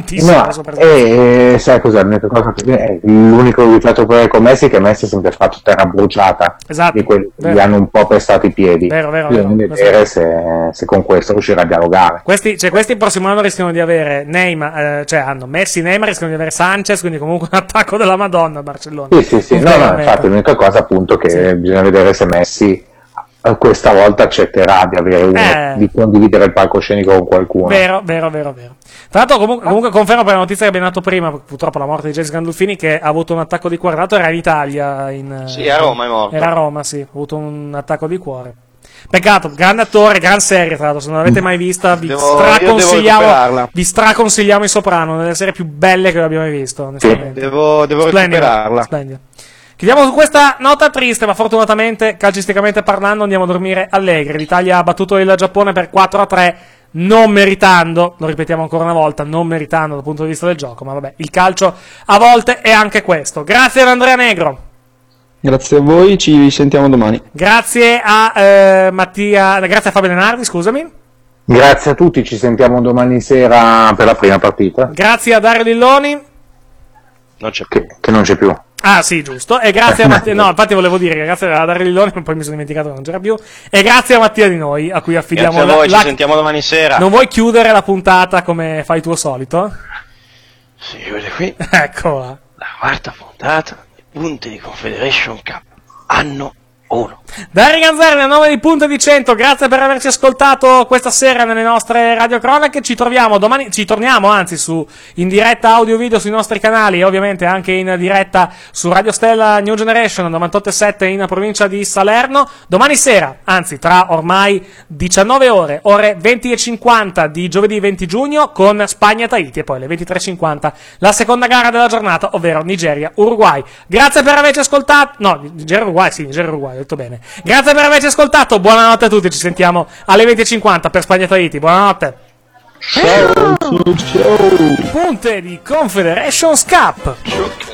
C: Sai cos'è l'unica cosa l'unico rifletto con Messi è che Messi ha sempre fatto terra bruciata, di quelli che gli hanno un po' pestato i piedi. Bisogna vedere se con questo riuscirà a dialogare.
A: Questi il prossimo anno rischiano di avere Neymar, hanno Messi, Neymar, rischiano di avere Sanchez, quindi comunque un attacco della Madonna a Barcellona.
C: Sì, infatti l'unica cosa appunto che bisogna vedere se Messi questa volta accetterà di avere di condividere il palcoscenico con qualcuno.
A: Vero. Tra l'altro comunque confermo per la notizia che abbiamo dato prima, purtroppo la morte di James Gandolfini, che ha avuto un attacco di cuore. Tra l'altro era in Italia,
B: sì, a Roma è morto.
A: Era a Roma, sì, ha avuto un attacco di cuore. Peccato, grande attore, gran serie tra l'altro, se non l'avete mai vista vi straconsigliamo I Soprano, una delle serie più belle che abbiamo mai visto, onestamente.
B: Devo recuperarla.
A: Splendido. Chiudiamo su questa nota triste, ma fortunatamente, calcisticamente parlando, andiamo a dormire allegri. L'Italia ha battuto il Giappone per 4-3, non meritando, lo ripetiamo ancora una volta, non meritando dal punto di vista del gioco, ma vabbè, il calcio a volte è anche questo. Grazie ad Andrea Negro.
G: Grazie a voi, ci sentiamo domani.
A: Grazie a grazie a Fabio Denardi, scusami.
C: Grazie a tutti, ci sentiamo domani sera per la prima partita.
A: Grazie a Dario Lilloni.
C: Che non c'è più.
A: Ah sì, giusto, e grazie a Mattia, no infatti volevo dire che grazie a Dario Lilloni, poi mi sono dimenticato che non c'era più, e grazie a Mattia Di Noi, a cui affidiamo
B: grazie a voi, ci sentiamo domani sera.
A: Non vuoi chiudere la puntata come fai tuo solito?
J: Si chiude qui
A: eccola
J: la quarta puntata di Punti di Confederation Cup anno 1.
A: Dari Ganzerni, a nome di Punte di 100, grazie per averci ascoltato questa sera nelle nostre radiocronache. Ci torniamo in diretta audio video sui nostri canali e ovviamente anche in diretta su Radio Stella New Generation 98.7 in provincia di Salerno. Domani sera, anzi tra ormai 19 ore 20:50 di giovedì 20 giugno con Spagna-Tahiti e poi alle 23:50 la seconda gara della giornata, ovvero Nigeria-Uruguay. Grazie per averci ascoltato. No, Nigeria-Uruguay, ho detto bene. Grazie per averci ascoltato, buonanotte a tutti, ci sentiamo alle 20:50 per Spagna-Tahiti, buonanotte.
G: Ciao.
A: Punte di Confederations Cup.